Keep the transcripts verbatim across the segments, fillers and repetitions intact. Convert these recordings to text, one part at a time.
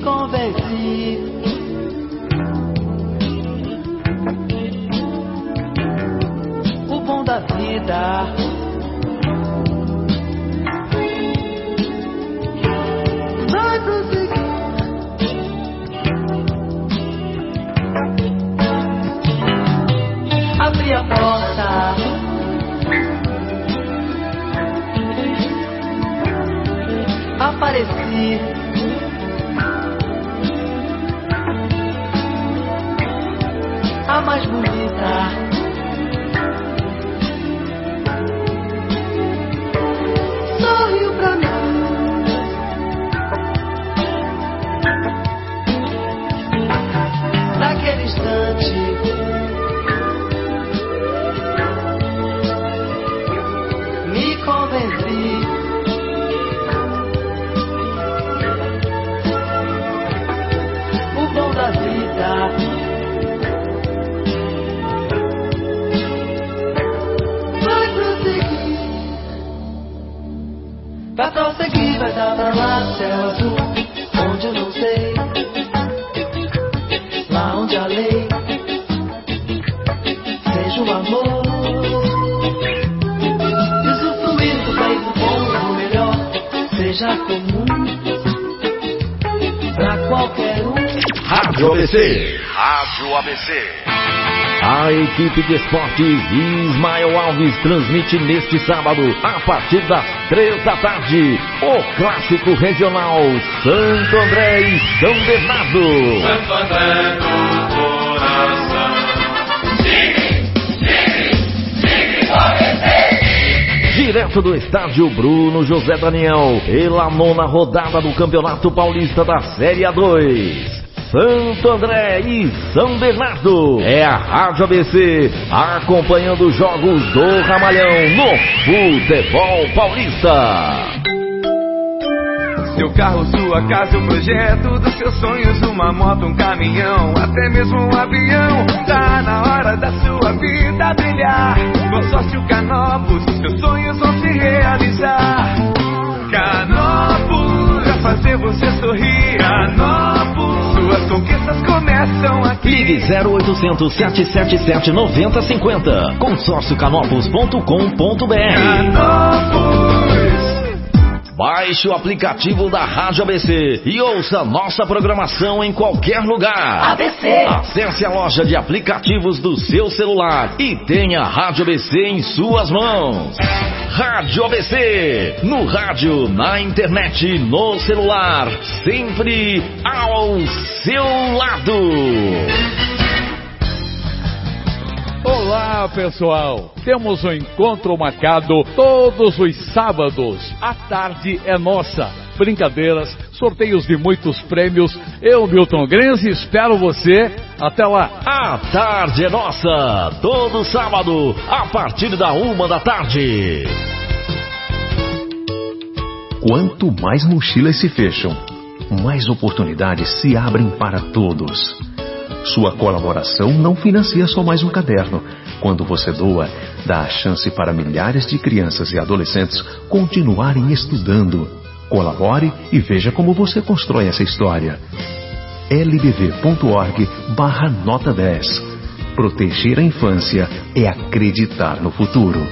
convenci. O bom da vida vai prosseguir. Abri a porta, apareci. A mais bonita, sorriu pra mim. Naquele instante, me convenci. O bom da vida vai prosseguir. Vai prosseguir, vai dar pra lá, céu azul, onde eu não sei, lá onde a lei seja o amor. Usufruir do bem, do bom, do melhor, seja comum pra qualquer um. Rádio A B C. Rádio A B C. A equipe de esportes Ismael Alves transmite neste sábado, a partir das três da tarde, o clássico regional Santo André e São Bernardo. Santo André do coração. Sigue, sigue, sigue, sigue. Direto do estádio Bruno José Daniel, pela nona rodada do Campeonato Paulista da Série A dois. Santo André e São Bernardo. É a Rádio A B C acompanhando os jogos do Ramalhão no futebol paulista. Seu carro, sua casa, o projeto dos seus sonhos, uma moto, um caminhão, até mesmo um avião. Tá na hora da sua vida brilhar. Consórcio Canopus, seus sonhos vão se realizar. Canopus, pra fazer você sorrir. Canopus, suas conquistas começam aqui. Ligue zero oitocentos, sete sete sete, nove zero cinco zero. consórcio canopus ponto com ponto b r. Canopus. Baixe o aplicativo da Rádio A B C e ouça nossa programação em qualquer lugar. A B C. Acesse a loja de aplicativos do seu celular e tenha a Rádio A B C em suas mãos. Rádio A B C, no rádio, na internet, no celular, sempre ao seu lado. Olá, pessoal! Temos um encontro marcado todos os sábados. A tarde é nossa. Brincadeiras, sorteios de muitos prêmios. Eu, Milton Grenze, espero você. Até lá! A tarde é nossa. Todo sábado, a partir da uma da tarde. Quanto mais mochilas se fecham, mais oportunidades se abrem para todos. Sua colaboração não financia só mais um caderno. Quando você doa, dá a chance para milhares de crianças e adolescentes continuarem estudando. Colabore e veja como você constrói essa história. l b v ponto org barra nota dez. Proteger a infância é acreditar no futuro.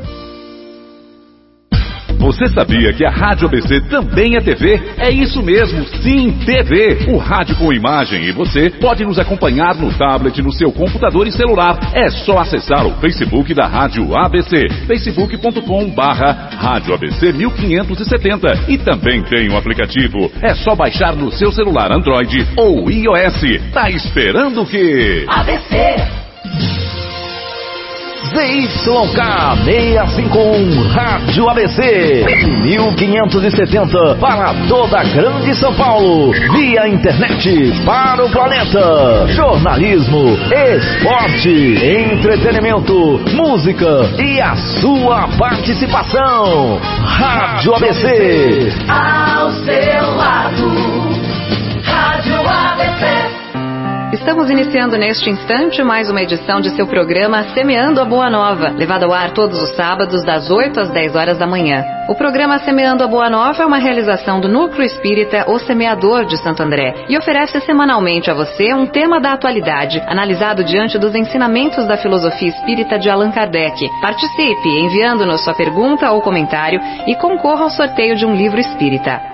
Você sabia que a Rádio A B C também é T V? É isso mesmo, sim, T V. O rádio com imagem e você pode nos acompanhar no tablet, no seu computador e celular. É só acessar o Facebook da Rádio A B C, facebook ponto com barra Rádio A B C mil quinhentos e setenta. E também tem um aplicativo. É só baixar no seu celular Android ou iOS. Tá esperando o quê? A B C. Z Y K seiscentos e cinquenta e um Rádio A B C mil quinhentos e setenta para toda a grande São Paulo, via internet para o planeta. Jornalismo, esporte, entretenimento, música e a sua participação. Rádio A B C, ao seu lado. Rádio A B C. Estamos iniciando neste instante mais uma edição de seu programa Semeando a Boa Nova, levado ao ar todos os sábados das oito às dez horas da manhã. O programa Semeando a Boa Nova é uma realização do Núcleo Espírita O Semeador de Santo André e oferece semanalmente a você um tema da atualidade, analisado diante dos ensinamentos da filosofia espírita de Allan Kardec. Participe enviando-nos sua pergunta ou comentário e concorra ao sorteio de um livro espírita.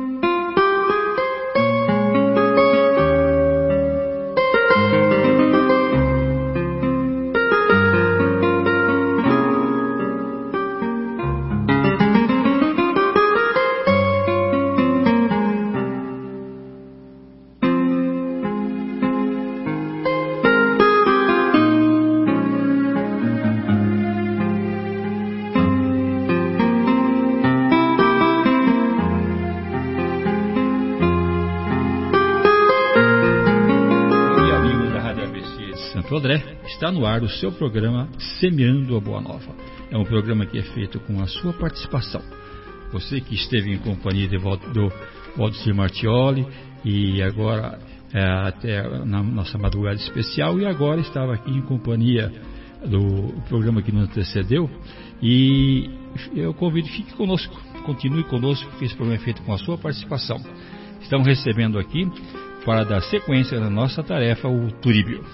Está no ar o seu programa Semeando a Boa Nova. É um programa que é feito com a sua participação. Você que esteve em companhia de, do Valdecir Martioli e agora é, até na nossa madrugada especial, e agora estava aqui em companhia do programa que nos antecedeu, e eu convido, fique conosco, continue conosco, porque esse programa é feito com a sua participação. Estamos recebendo aqui, para dar sequência na nossa tarefa, o Turíbio.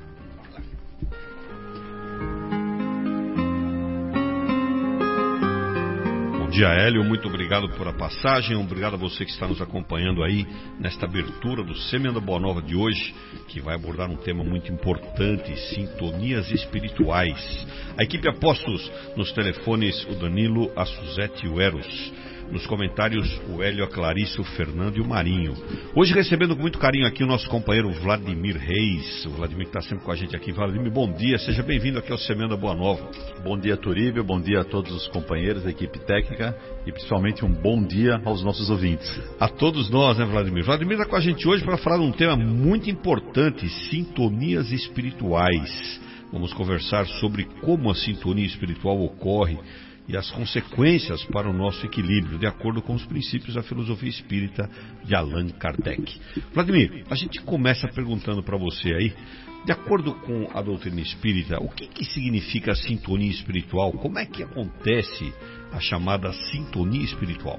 Bom dia, Hélio, muito obrigado por a passagem, obrigado a você que está nos acompanhando aí nesta abertura do Semeando a Boa Nova de hoje, que vai abordar um tema muito importante, sintonias espirituais. A equipe Apostos, nos telefones o Danilo, a Suzete e o Eros. Nos comentários, o Hélio, a Clarice, o Fernando e o Marinho. Hoje recebendo com muito carinho aqui o nosso companheiro Vladimir Reis. O Vladimir que está sempre com a gente aqui. Vladimir, bom dia, seja bem-vindo aqui ao Semeando a Boa Nova. Bom dia, Turíbio, bom dia a todos os companheiros da equipe técnica e principalmente um bom dia aos nossos ouvintes. A todos nós, né, Vladimir? Vladimir está com a gente hoje para falar de um tema muito importante, sintonias espirituais. Vamos conversar sobre como a sintonia espiritual ocorre e as consequências para o nosso equilíbrio, de acordo com os princípios da filosofia espírita de Allan Kardec. Vladimir, a gente começa perguntando para você aí, de acordo com a doutrina espírita, o que, que significa a sintonia espiritual? Como é que acontece a chamada sintonia espiritual?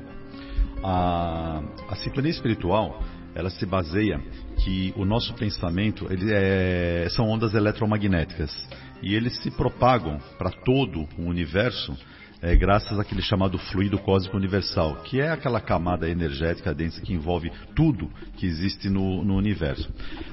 A, a sintonia espiritual, ela se baseia que o nosso pensamento ele é, são ondas eletromagnéticas e eles se propagam para todo o universo É, graças àquele chamado fluido cósmico universal, que é aquela camada energética densa que envolve tudo que existe no, no universo.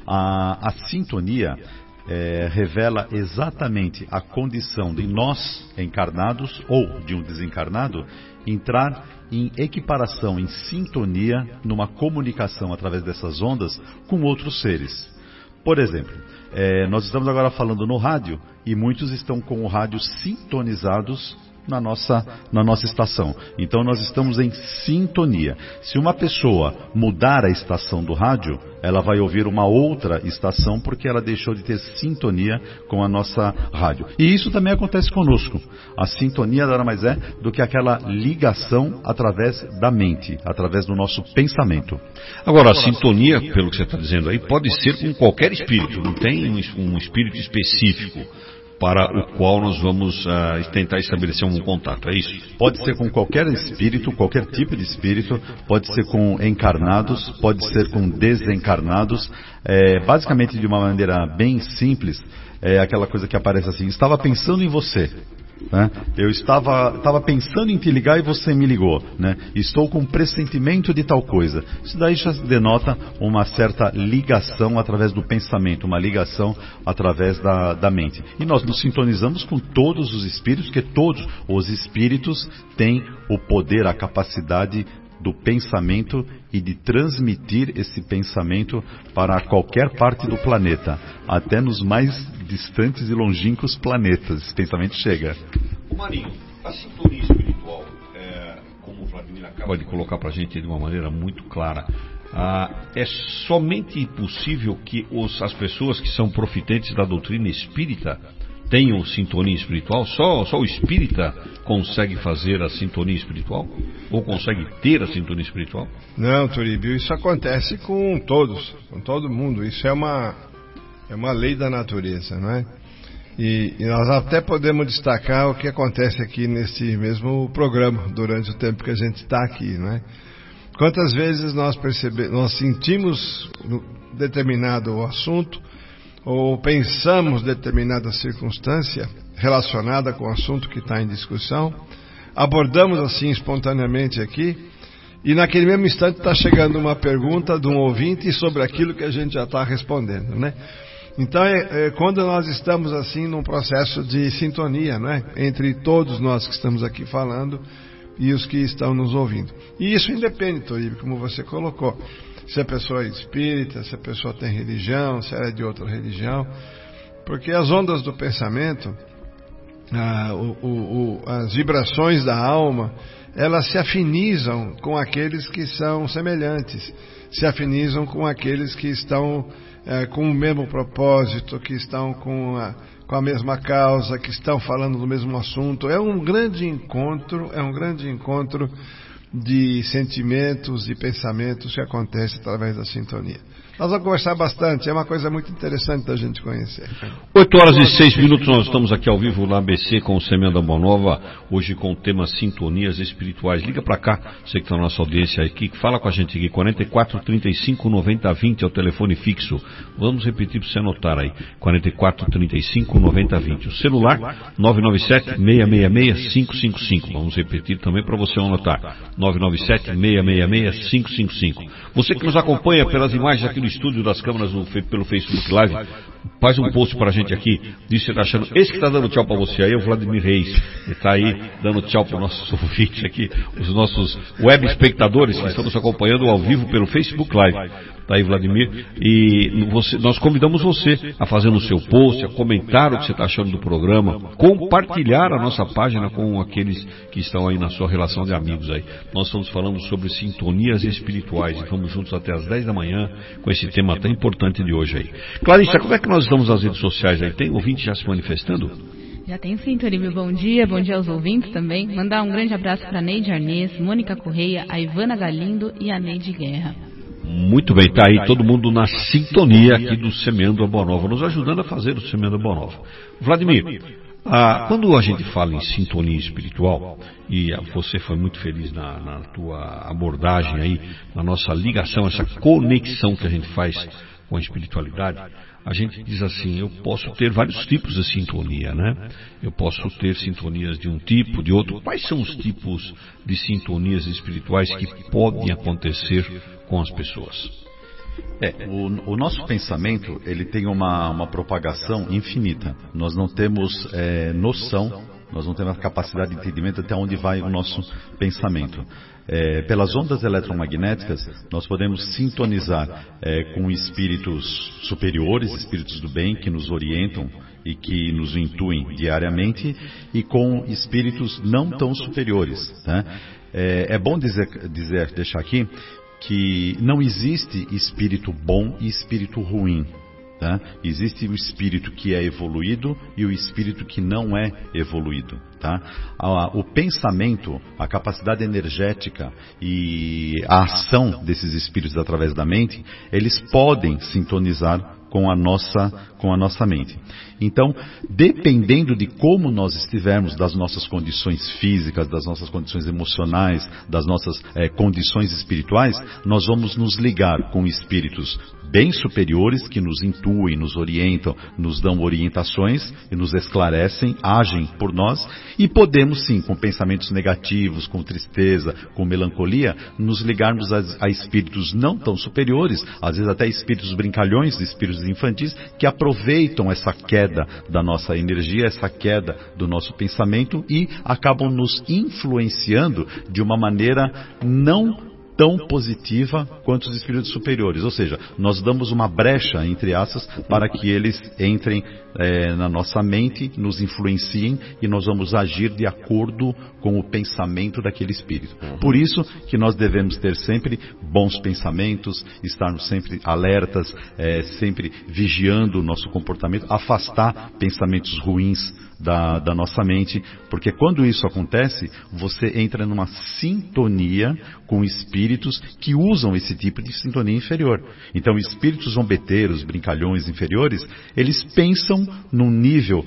A, a sintonia é, revela exatamente a condição de nós encarnados ou de um desencarnado entrar em equiparação, em sintonia, numa comunicação através dessas ondas com outros seres. Por exemplo, é, nós estamos agora falando no rádio e muitos estão com o rádio sintonizados na nossa, na nossa estação. Então nós estamos em sintonia. Se uma pessoa mudar a estação do rádio, ela vai ouvir uma outra estação porque ela deixou de ter sintonia com a nossa rádio. E isso também acontece conosco. A sintonia nada mais é do que aquela ligação através da mente, através do nosso pensamento. Agora, a sintonia, pelo que você está dizendo aí, pode ser com qualquer espírito, não tem um espírito específico para o qual nós vamos uh, tentar estabelecer um contato, é isso? Pode ser com qualquer espírito, qualquer tipo de espírito, pode ser com encarnados, pode ser com desencarnados, é, basicamente de uma maneira bem simples, é aquela coisa que aparece assim, estava pensando em você. Né? Eu estava, estava pensando em te ligar e você me ligou, né? Estou com um pressentimento de tal coisa. Isso daí já denota uma certa ligação através do pensamento, uma ligação através da, da mente. E nós nos sintonizamos com todos os espíritos, porque todos os espíritos têm o poder, a capacidade do pensamento e de transmitir esse pensamento para qualquer parte do planeta, até nos mais distantes e longínquos planetas. Esse pensamento chega. O Marinho, a sintonia espiritual, é, como o Vladimir acaba de colocar para a gente de uma maneira muito clara, ah, é somente possível que os, as pessoas que são profitentes da doutrina espírita tenham sintonia espiritual? Só, só o espírita consegue fazer a sintonia espiritual? Ou consegue ter a sintonia espiritual? Não, Turíbio, isso acontece com todos, com todo mundo. Isso é uma, É uma lei da natureza, não é? E, e nós até podemos destacar o que acontece aqui nesse mesmo programa, durante o tempo que a gente está aqui, não é? Quantas vezes nós percebemos, nós sentimos determinado assunto, ou pensamos determinada circunstância relacionada com o assunto que está em discussão, abordamos assim espontaneamente aqui, e naquele mesmo instante está chegando uma pergunta de um ouvinte sobre aquilo que a gente já está respondendo, né? Então, é, é quando nós estamos assim num processo de sintonia, né, entre todos nós que estamos aqui falando e os que estão nos ouvindo. E isso independe, Toríbio, como você colocou, se a pessoa é espírita, se a pessoa tem religião, se ela é de outra religião, porque as ondas do pensamento, ah, o, o, o, as vibrações da alma, elas se afinizam com aqueles que são semelhantes, se afinizam com aqueles que estão é, com o mesmo propósito, que estão com a, com a mesma causa, que estão falando do mesmo assunto. É um grande encontro, é um grande encontro de sentimentos e pensamentos que acontece através da sintonia. Nós vamos conversar bastante, é uma coisa muito interessante da gente conhecer. oito horas e seis minutos, nós estamos aqui ao vivo na A B C com o Semeando a Boa Nova, hoje com o tema Sintonias Espirituais. Liga pra cá, você que está na nossa audiência aqui, fala com a gente aqui, quarenta e quatro, trinta e cinco, noventa, vinte é o telefone fixo. Vamos repetir para você anotar aí, quarenta e quatro, trinta e cinco, noventa, vinte. O celular, nove nove sete, seis seis seis, cinco cinco cinco. Vamos repetir também para você anotar, nove nove sete, seis seis seis, cinco cinco cinco. Você que nos acompanha pelas imagens aqui no estúdio das câmeras do, pelo Facebook Live, faz um post pra gente aqui, diz que você tá achando, esse que tá dando tchau pra você aí é o Vladimir Reis, ele tá aí dando tchau pro nossos ouvintes aqui, os nossos web espectadores que estão nos acompanhando ao vivo pelo Facebook Live. Tá aí, Vladimir, e você, nós convidamos você a fazer no seu post, a comentar o que você está achando do programa, compartilhar a nossa página com aqueles que estão aí na sua relação de amigos aí. Nós estamos falando sobre sintonias espirituais e vamos juntos até as dez da manhã com esse tema tão importante de hoje aí. Clarissa, como é que nós estamos nas redes sociais aí? Tem ouvinte já se manifestando? Já tem sim, Toríbio. Bom dia, bom dia aos ouvintes também. Mandar um grande abraço para a Neide Arnês, Mônica Correia, a Ivana Galindo e a Neide Guerra. Muito bem, tá aí todo mundo na sintonia aqui do Semeando a Boa Nova, nos ajudando a fazer o Semeando a Boa Nova. Vladimir, ah, quando a gente fala em sintonia espiritual, e você foi muito feliz na, na tua abordagem aí, na nossa ligação, essa conexão que a gente faz com a espiritualidade, a gente diz assim, eu posso ter vários tipos de sintonia, né? Eu posso ter sintonias de um tipo, de outro. Quais são os tipos de sintonias espirituais que podem acontecer com as pessoas? É, o, o nosso pensamento, ele tem uma, uma propagação infinita. Nós não temos é, noção, nós não temos a capacidade de entendimento até onde vai o nosso pensamento. É, pelas ondas eletromagnéticas, nós podemos sintonizar é, com espíritos superiores, espíritos do bem, que nos orientam e que nos intuem diariamente, e com espíritos não tão superiores. Né? É, é bom dizer, dizer, deixar aqui, que não existe espírito bom e espírito ruim. Tá? Existe o espírito que é evoluído e o espírito que não é evoluído. Tá? O pensamento, a capacidade energética e a ação desses espíritos através da mente, eles podem sintonizar com a nossa, com a nossa mente. Então, dependendo de como nós estivermos, das nossas condições físicas, das nossas condições emocionais, das nossas é, condições espirituais, nós vamos nos ligar com espíritos bem superiores que nos intuem, nos orientam, nos dão orientações e nos esclarecem, agem por nós, e podemos sim, com pensamentos negativos, com tristeza, com melancolia, nos ligarmos a, a espíritos não tão superiores, às vezes até espíritos brincalhões, espíritos infantis, que aproveitam essa queda da nossa energia, essa queda do nosso pensamento e acabam nos influenciando de uma maneira não tão positiva quanto os espíritos superiores. Ou seja, nós damos uma brecha, entre aspas, para que eles entrem é, na nossa mente, nos influenciem e nós vamos agir de acordo com o pensamento daquele espírito. Por isso que nós devemos ter sempre bons pensamentos, estarmos sempre alertas, é, sempre vigiando o nosso comportamento, afastar pensamentos ruins da, da nossa mente, porque quando isso acontece, você entra numa sintonia com espíritos que usam esse tipo de sintonia inferior. Então, espíritos zombeteiros, brincalhões inferiores, eles pensam num nível,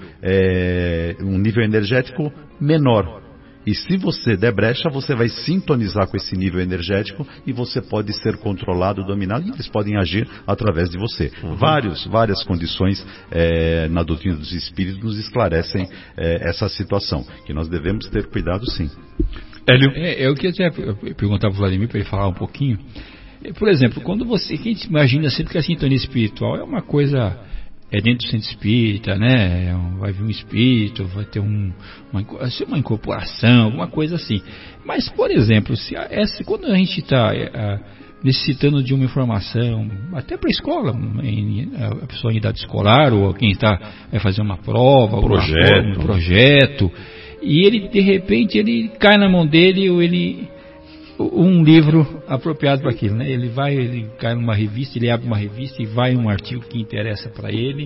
é, um nível energético menor. E se você der brecha, você vai sintonizar com esse nível energético e você pode ser controlado, dominado, e eles podem agir através de você. Uhum. Vários, várias condições é, na doutrina dos espíritos nos esclarecem é, essa situação, que nós devemos ter cuidado sim. Hélio? É, eu queria perguntar para o Vladimir para ele falar um pouquinho. Por exemplo, quando você, quem imagina sempre que a sintonia espiritual é uma coisa... É dentro do centro espírita, né? Vai vir um espírito, vai ter um, uma, uma incorporação, alguma coisa assim. Mas, por exemplo, se a, essa, quando a gente está é, necessitando de uma informação, até para a escola, em, a pessoa em idade escolar, ou quem está vai fazer uma prova, projeto. Coisa, um projeto, e ele, de repente, ele cai na mão dele, ou ele... um livro apropriado para aquilo, né? Ele vai, ele cai numa revista, ele abre uma revista e vai um artigo que interessa para ele.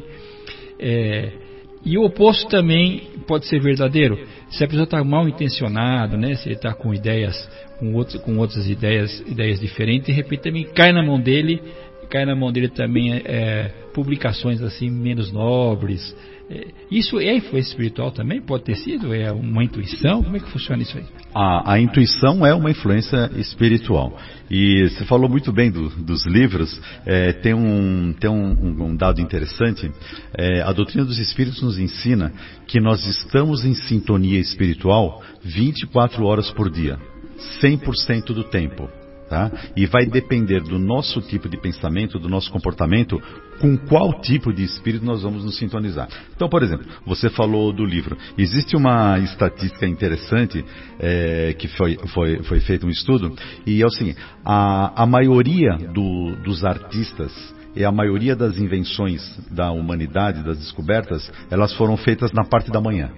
É, e o oposto também pode ser verdadeiro. Se a pessoa está mal intencionada, né? Se ele está com ideias, com, outros, com outras ideias, ideias diferentes, de repente também cai na mão dele, cai na mão dele também é, publicações assim menos nobres. É, isso é influência espiritual também? Pode ter sido? É uma intuição? Como é que funciona isso aí? A, a intuição é uma influência espiritual. E você falou muito bem do, dos livros. É, tem um, tem um, um dado interessante. É, a doutrina dos espíritos nos ensina que nós estamos em sintonia espiritual vinte e quatro horas por dia, cem por cento do tempo. Tá? E vai depender do nosso tipo de pensamento, do nosso comportamento, com qual tipo de espírito nós vamos nos sintonizar. Então, por exemplo, você falou do livro. Existe uma estatística interessante, é, que foi, foi, foi feito um estudo, e é o seguinte, a, a maioria do, dos artistas e a maioria das invenções da humanidade, das descobertas, elas foram feitas na parte da manhã.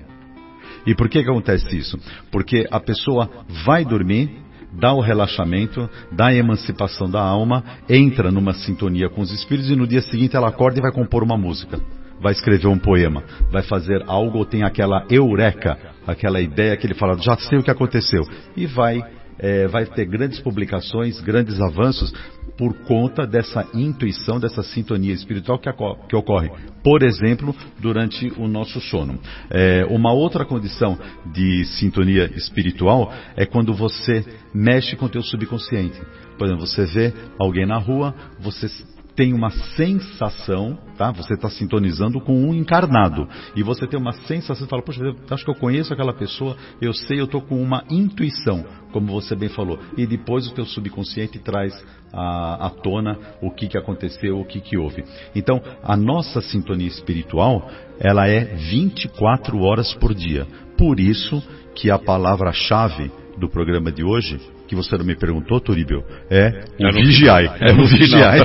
E por que que acontece isso? Porque a pessoa vai dormir, dá o relaxamento, dá a emancipação da alma, entra numa sintonia com os espíritos e no dia seguinte ela acorda e vai compor uma música, vai escrever um poema, vai fazer algo, ou tem aquela eureka, aquela ideia que ele fala, já sei o que aconteceu, e vai, é, vai ter grandes publicações, grandes avanços por conta dessa intuição, dessa sintonia espiritual que, que ocorre, por exemplo, durante o nosso sono. É, uma outra condição de sintonia espiritual é quando você mexe com o teu subconsciente. Por exemplo, você vê alguém na rua, você tem uma sensação, tá? Você está sintonizando com um encarnado, e você tem uma sensação, você fala, poxa, eu acho que eu conheço aquela pessoa, eu sei, eu estou com uma intuição, como você bem falou, e depois o teu subconsciente traz à, à tona o que, que aconteceu, o que, que houve. Então, a nossa sintonia espiritual, ela é vinte e quatro horas por dia. Por isso que a palavra-chave do programa de hoje, que você não me perguntou, Turíbio, é o é vigiai. Final. É o vigiai.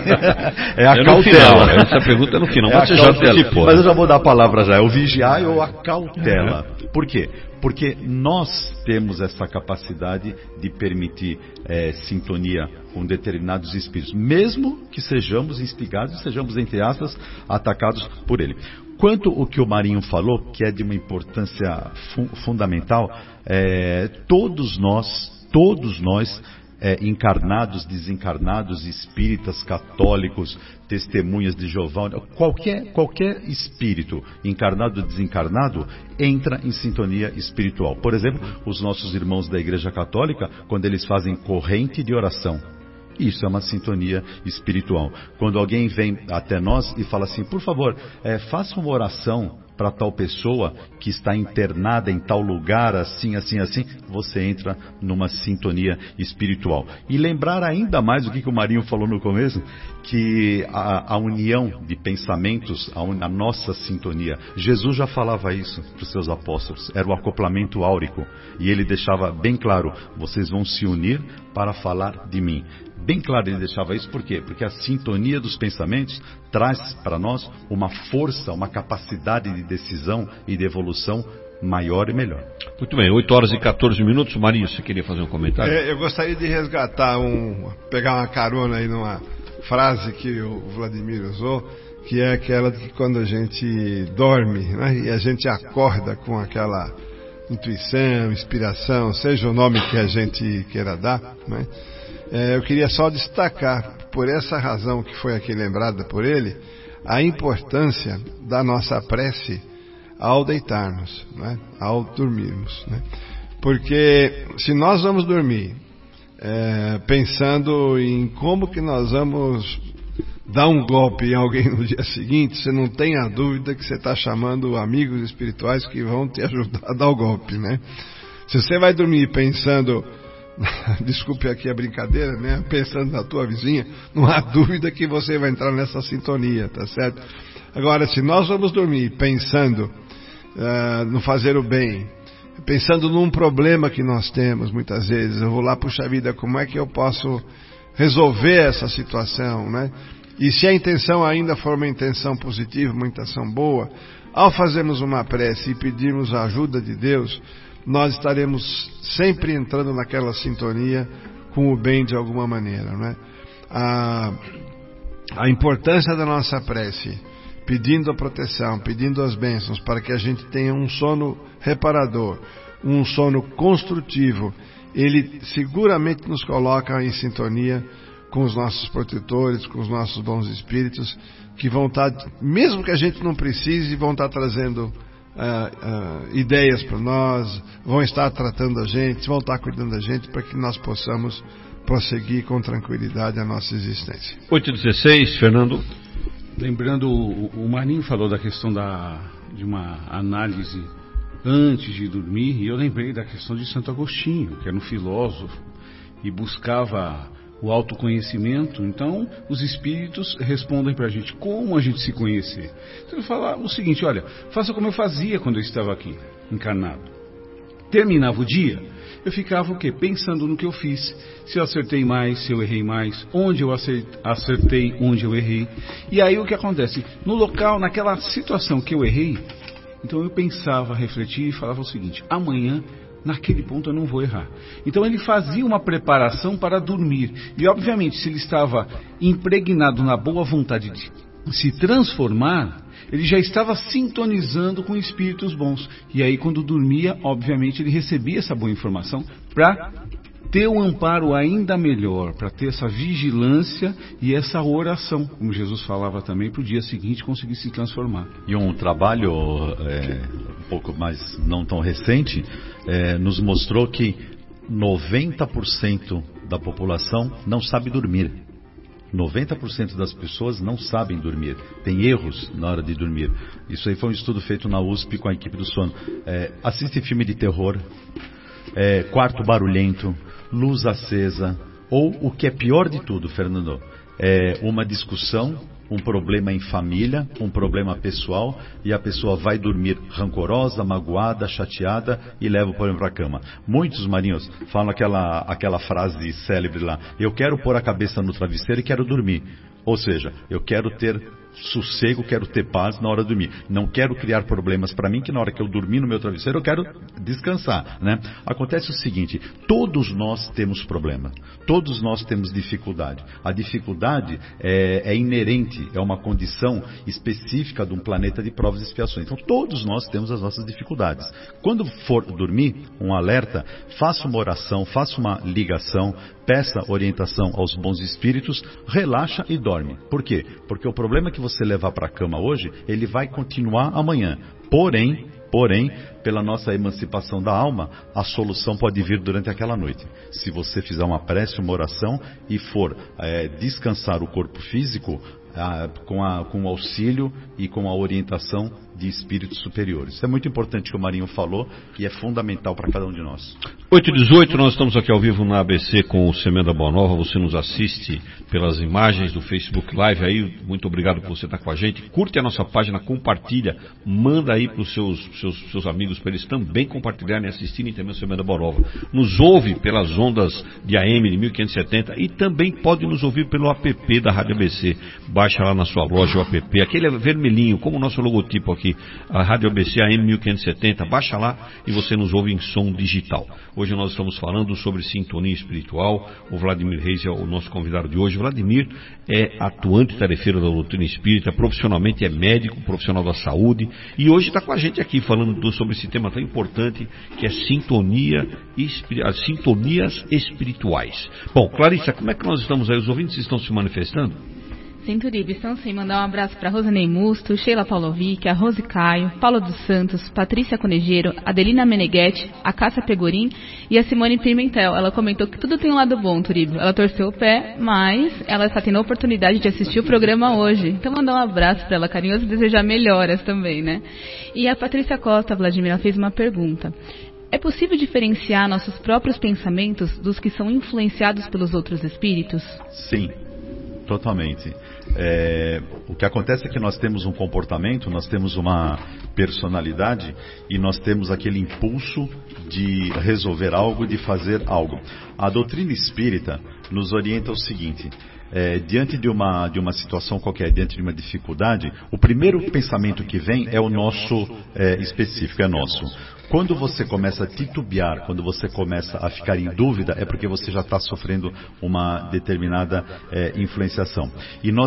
É a é cautela. Final. Essa pergunta é no final, é mas você já antecipou. Mas eu já vou dar a palavra já. É o vigiai ou a cautela. Por quê? Porque nós temos essa capacidade de permitir é, sintonia com determinados espíritos, mesmo que sejamos instigados, sejamos, entre aspas, atacados por ele. Quanto o que o Marinho falou, que é de uma importância fu- fundamental, é, todos nós, todos nós, é, encarnados, desencarnados, espíritas, católicos, testemunhas de Jeová, qualquer, qualquer espírito, encarnado ou desencarnado, entra em sintonia espiritual. Por exemplo, os nossos irmãos da Igreja Católica, quando eles fazem corrente de oração, isso é uma sintonia espiritual. Quando alguém vem até nós e fala assim, por favor, é, faça uma oração para tal pessoa que está internada em tal lugar, assim, assim, assim, você entra numa sintonia espiritual. E lembrar ainda mais o que, que o Marinho falou no começo, que a, a união de pensamentos, a, un, a nossa sintonia, Jesus já falava isso para os seus apóstolos, era o acoplamento áurico, e ele deixava bem claro, vocês vão se unir para falar de mim. Bem claro ele deixava isso, por quê? Porque a sintonia dos pensamentos traz para nós uma força, uma capacidade de decisão e de evolução maior e melhor. Muito bem, oito horas e quatorze minutos. Marinho, você queria fazer um comentário? É, eu gostaria de resgatar, um, pegar uma carona aí numa frase que o Vladimir usou, que é aquela de que quando a gente dorme, né, e a gente acorda com aquela intuição, inspiração, seja o nome que a gente queira dar, né, é, eu queria só destacar, por essa razão que foi aqui lembrada por ele, a importância da nossa prece ao deitarmos, né, ao dormirmos, né, porque se nós vamos dormir é, pensando em como que nós vamos dar um golpe em alguém no dia seguinte, você não tem a dúvida que você está chamando amigos espirituais que vão te ajudar a dar o golpe, né? Se você vai dormir pensando, desculpe aqui a brincadeira, né? Pensando na tua vizinha, não há dúvida que você vai entrar nessa sintonia, tá certo? Agora, se nós vamos dormir pensando uh, no fazer o bem, pensando num problema que nós temos muitas vezes, eu vou lá, puxa vida, como é que eu posso resolver essa situação, né? E se a intenção ainda for uma intenção positiva, uma intenção boa, ao fazermos uma prece e pedirmos a ajuda de Deus, nós estaremos sempre entrando naquela sintonia com o bem de alguma maneira, né? A, a importância da nossa prece, pedindo a proteção, pedindo as bênçãos para que a gente tenha um sono reparador, um sono construtivo, ele seguramente nos coloca em sintonia com os nossos protetores, com os nossos bons espíritos, que vão estar, mesmo que a gente não precise, vão estar trazendo uh, uh, ideias para nós, vão estar tratando a gente, vão estar cuidando da gente, para que nós possamos prosseguir com tranquilidade a nossa existência. oito e dezesseis, Fernando. Lembrando, o, o Marinho falou da questão da, de uma análise antes de dormir, e eu lembrei da questão de Santo Agostinho, que era um filósofo e buscava o autoconhecimento. Então os espíritos respondem para a gente como a gente se conhecer. Então ele fala o seguinte: olha, faça como eu fazia quando eu estava aqui encarnado. Terminava o dia, eu ficava o quê? Pensando no que eu fiz, se eu acertei mais, se eu errei mais, onde eu acertei, onde eu errei. E aí o que acontece? No local, naquela situação que eu errei, então eu pensava, refletia e falava o seguinte: amanhã, naquele ponto eu não vou errar. Então ele fazia uma preparação para dormir. E obviamente, se ele estava impregnado na boa vontade de se transformar, ele já estava sintonizando com espíritos bons. E aí quando dormia, obviamente ele recebia essa boa informação para ter um amparo ainda melhor, para ter essa vigilância e essa oração, como Jesus falava também, para o dia seguinte conseguir se transformar. E um trabalho é, um pouco mais não tão recente é, nos mostrou que noventa por cento da população não sabe dormir. noventa por cento das pessoas não sabem dormir, tem erros na hora de dormir. Isso aí foi um estudo feito na U S P com a equipe do sono. É, assiste filme de terror, é, quarto barulhento, luz acesa, ou o que é pior de tudo, Fernando, é uma discussão, um problema em família, um problema pessoal, e a pessoa vai dormir rancorosa, magoada, chateada e leva o problema para a cama. Muitos marinhos falam aquela, aquela frase célebre lá: eu quero pôr a cabeça no travesseiro e quero dormir. Ou seja, eu quero ter sossego, quero ter paz na hora de dormir. Não quero criar problemas para mim, que na hora que eu dormir no meu travesseiro eu quero descansar, né? Acontece o seguinte: todos nós temos problema, todos nós temos dificuldade. A dificuldade é, é inerente, é uma condição específica de um planeta de provas e expiações. Então todos nós temos as nossas dificuldades. Quando for dormir, um alerta, faça uma oração, faça uma ligação, peça orientação aos bons espíritos, relaxa e dorme. Por quê? Porque o problema que você levar para a cama hoje, ele vai continuar amanhã. Porém, porém, pela nossa emancipação da alma, a solução pode vir durante aquela noite. Se você fizer uma prece, uma oração e for é, descansar o corpo físico, ah, com, a, com o auxílio e com a orientação de espíritos superiores. Isso é muito importante que o Marinho falou e é fundamental para cada um de nós. oito e dezoito, nós estamos aqui ao vivo na A B C com o Semeando a Boa Nova. Você nos assiste pelas imagens do Facebook Live aí. Muito obrigado por você estar com a gente. Curte a nossa página, compartilha, manda aí para os seus, seus, seus amigos, para eles também compartilharem e assistirem também o Semeando a Boa Nova. Nos ouve pelas ondas de A M de mil quinhentos e setenta e também pode nos ouvir pelo app da Rádio A B C. Baixa lá na sua loja o app, aquele vermelhinho, como o nosso logotipo aqui. aqui, a Rádio A B C A M mil quinhentos e setenta, baixa lá e você nos ouve em som digital. Hoje nós estamos falando sobre sintonia espiritual. O Vladimir Reis é o nosso convidado de hoje. Vladimir é atuante tarefeiro da doutrina espírita, profissionalmente é médico, profissional da saúde, e hoje está com a gente aqui falando do, sobre esse tema tão importante que é sintonia, as sintonias espirituais. Bom, Clarissa, como é que nós estamos aí? Os ouvintes estão se manifestando? Sim, Turibe, estão sim. Mandar um abraço para Rosanei Musto, Sheila Paulovic, a Rose Caio, Paulo dos Santos, Patrícia Conejeiro, Adelina Meneghetti, a Cássia Pegorim e a Simone Pimentel. Ela comentou que tudo tem um lado bom, Turibe. Ela torceu o pé, mas ela está tendo a oportunidade de assistir o programa hoje. Então mandar um abraço para ela carinhoso e desejar melhoras também, né? E a Patrícia Costa, Vladimir, ela fez uma pergunta. É possível diferenciar nossos próprios pensamentos dos que são influenciados pelos outros espíritos? Sim, totalmente. É, o que acontece é que nós temos um comportamento, nós temos uma personalidade e nós temos aquele impulso de resolver algo, de fazer algo. A doutrina espírita nos orienta o seguinte: é, diante de uma, de uma situação qualquer, diante de uma dificuldade, o primeiro pensamento que vem é o nosso é, específico, é nosso. Quando você começa a titubear, quando você começa a ficar em dúvida, é porque você já está sofrendo uma determinada é, influenciação. E nós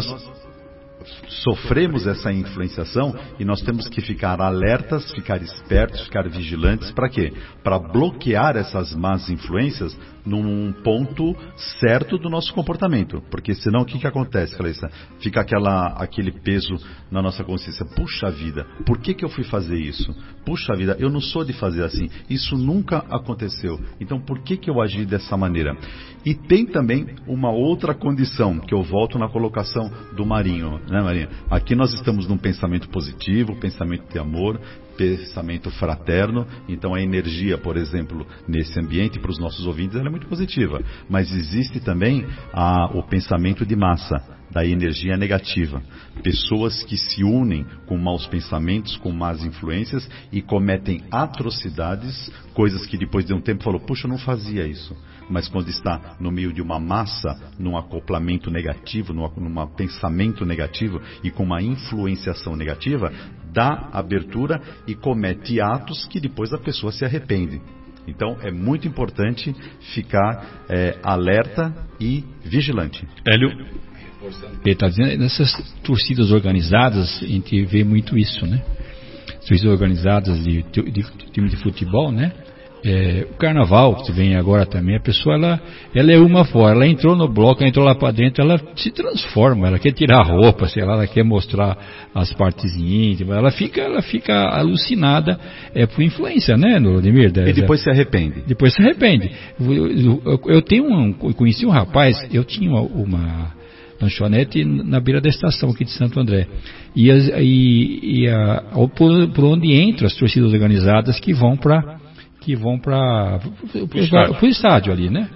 sofremos essa influenciação e nós temos que ficar alertas, ficar espertos, ficar vigilantes. Para quê? Para bloquear essas más influências num ponto certo do nosso comportamento. Porque senão o que, que acontece, Clarissa? Fica aquela, aquele peso na nossa consciência. Puxa vida, por que, que eu fui fazer isso? Puxa vida, eu não sou de fazer assim. Isso nunca aconteceu. Então por que, que eu agi dessa maneira? E tem também uma outra condição, que eu volto na colocação do Marinho, né, Marinho? Aqui nós estamos num pensamento positivo, pensamento de amor, pensamento fraterno. Então a energia, por exemplo, nesse ambiente, para os nossos ouvintes, ela é muito positiva. Mas existe também a, o pensamento de massa, da energia negativa. Pessoas que se unem com maus pensamentos, com más influências e cometem atrocidades, coisas que depois de um tempo falou, puxa, eu não fazia isso. Mas quando está no meio de uma massa, num acoplamento negativo, num, num pensamento negativo e com uma influenciação negativa, dá abertura e comete atos que depois a pessoa se arrepende. Então é muito importante ficar é, alerta e vigilante. Hélio? Ele está dizendo, nessas torcidas organizadas, a gente vê muito isso, né? Torcidas organizadas de, de, de time de futebol, né? É, o carnaval que vem agora também, a pessoa ela, ela é uma fora, ela entrou no bloco, ela entrou lá para dentro, ela se transforma, ela quer tirar a roupa, sei lá, ela quer mostrar as partes íntimas, ela fica, ela fica alucinada é, por influência, né, Vladimir? E depois se arrepende. Depois se arrepende. Eu, eu, eu tenho um, eu conheci um rapaz, eu tinha uma, uma lanchonete na beira da estação aqui de Santo André. E, as, e, e a, por, por onde entram as torcidas organizadas que vão para que vão para o estádio. estádio ali, né?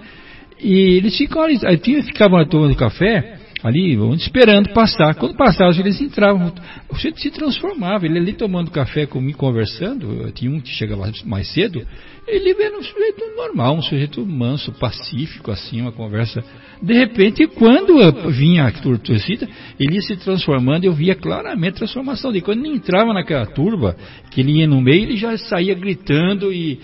E eles ficam ali, ficavam tomando café ali, esperando passar. Quando passavam, eles entravam, o sujeito se transformava, ele ali tomando café comigo, conversando, tinha um que chegava mais cedo, ele era um sujeito normal, um sujeito manso, pacífico, assim, uma conversa. De repente, quando vinha a torcida, ele ia se transformando, eu via claramente a transformação dele. Quando ele entrava naquela turba, que ele ia no meio, ele já saía gritando e,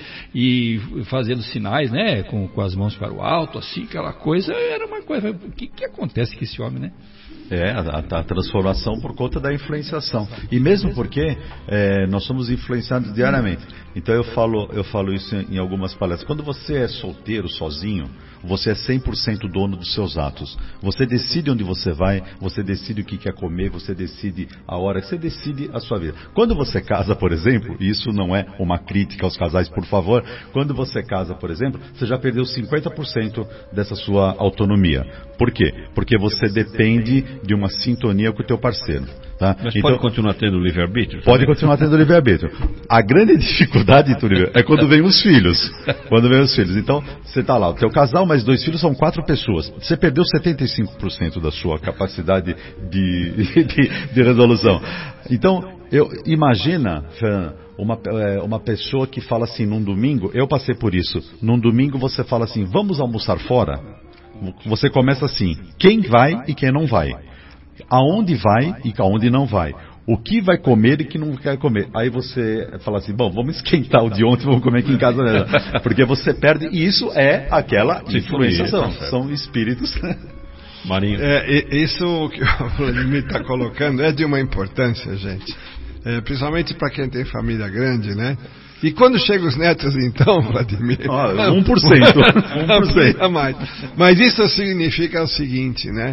e fazendo sinais, né, com, com as mãos para o alto, assim, aquela coisa, era uma coisa, o que, que acontece com esse homem, né? É, a, a transformação por conta da influenciação. E mesmo porque é, nós somos influenciados diariamente. Então eu falo, eu falo isso em, em algumas palestras. Quando você é solteiro, sozinho, você é cem por cento dono dos seus atos. Você decide onde você vai, você decide o que quer comer, você decide a hora, você decide a sua vida. Quando você casa, por exemplo, e isso não é uma crítica aos casais, por favor, quando você casa, por exemplo, você já perdeu cinquenta por cento dessa sua autonomia. Por quê? Porque você depende de uma sintonia com o teu parceiro. Tá? Mas então, pode continuar tendo livre-arbítrio? Pode continuar tendo livre-arbítrio. A grande dificuldade, Túlio, é quando vem os filhos. Quando vem os filhos. Então, você está lá, o teu casal, mais dois filhos, são quatro pessoas. Você perdeu setenta e cinco por cento da sua capacidade de, de, de resolução. Então, eu, imagina, Fran, uma, uma pessoa que fala assim, num domingo, eu passei por isso, num domingo você fala assim, vamos almoçar fora? Você começa assim, quem vai e quem não vai. Aonde vai e aonde não vai. o que vai comer e que não quer comer. Aí você fala assim, bom, vamos esquentar o de ontem, vamos comer aqui em casa mesmo. Porque você perde, e isso é aquela influenciação, são espíritos. Marinho. É, isso que o Vladimir está colocando é de uma importância, gente. É, principalmente para quem tem família grande, né? E quando chegam os netos, então, Vladimir? Ah, um por cento. um por cento. mais. Mas isso significa o seguinte, né?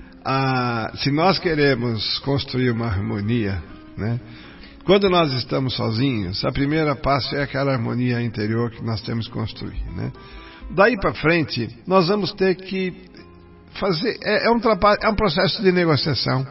Ah, se nós queremos construir uma harmonia, né? Quando nós estamos sozinhos, a primeira passo é aquela harmonia interior que nós temos que construir, né? Daí para frente, nós vamos ter que fazer... É, é, um trabalho, é um processo de negociação.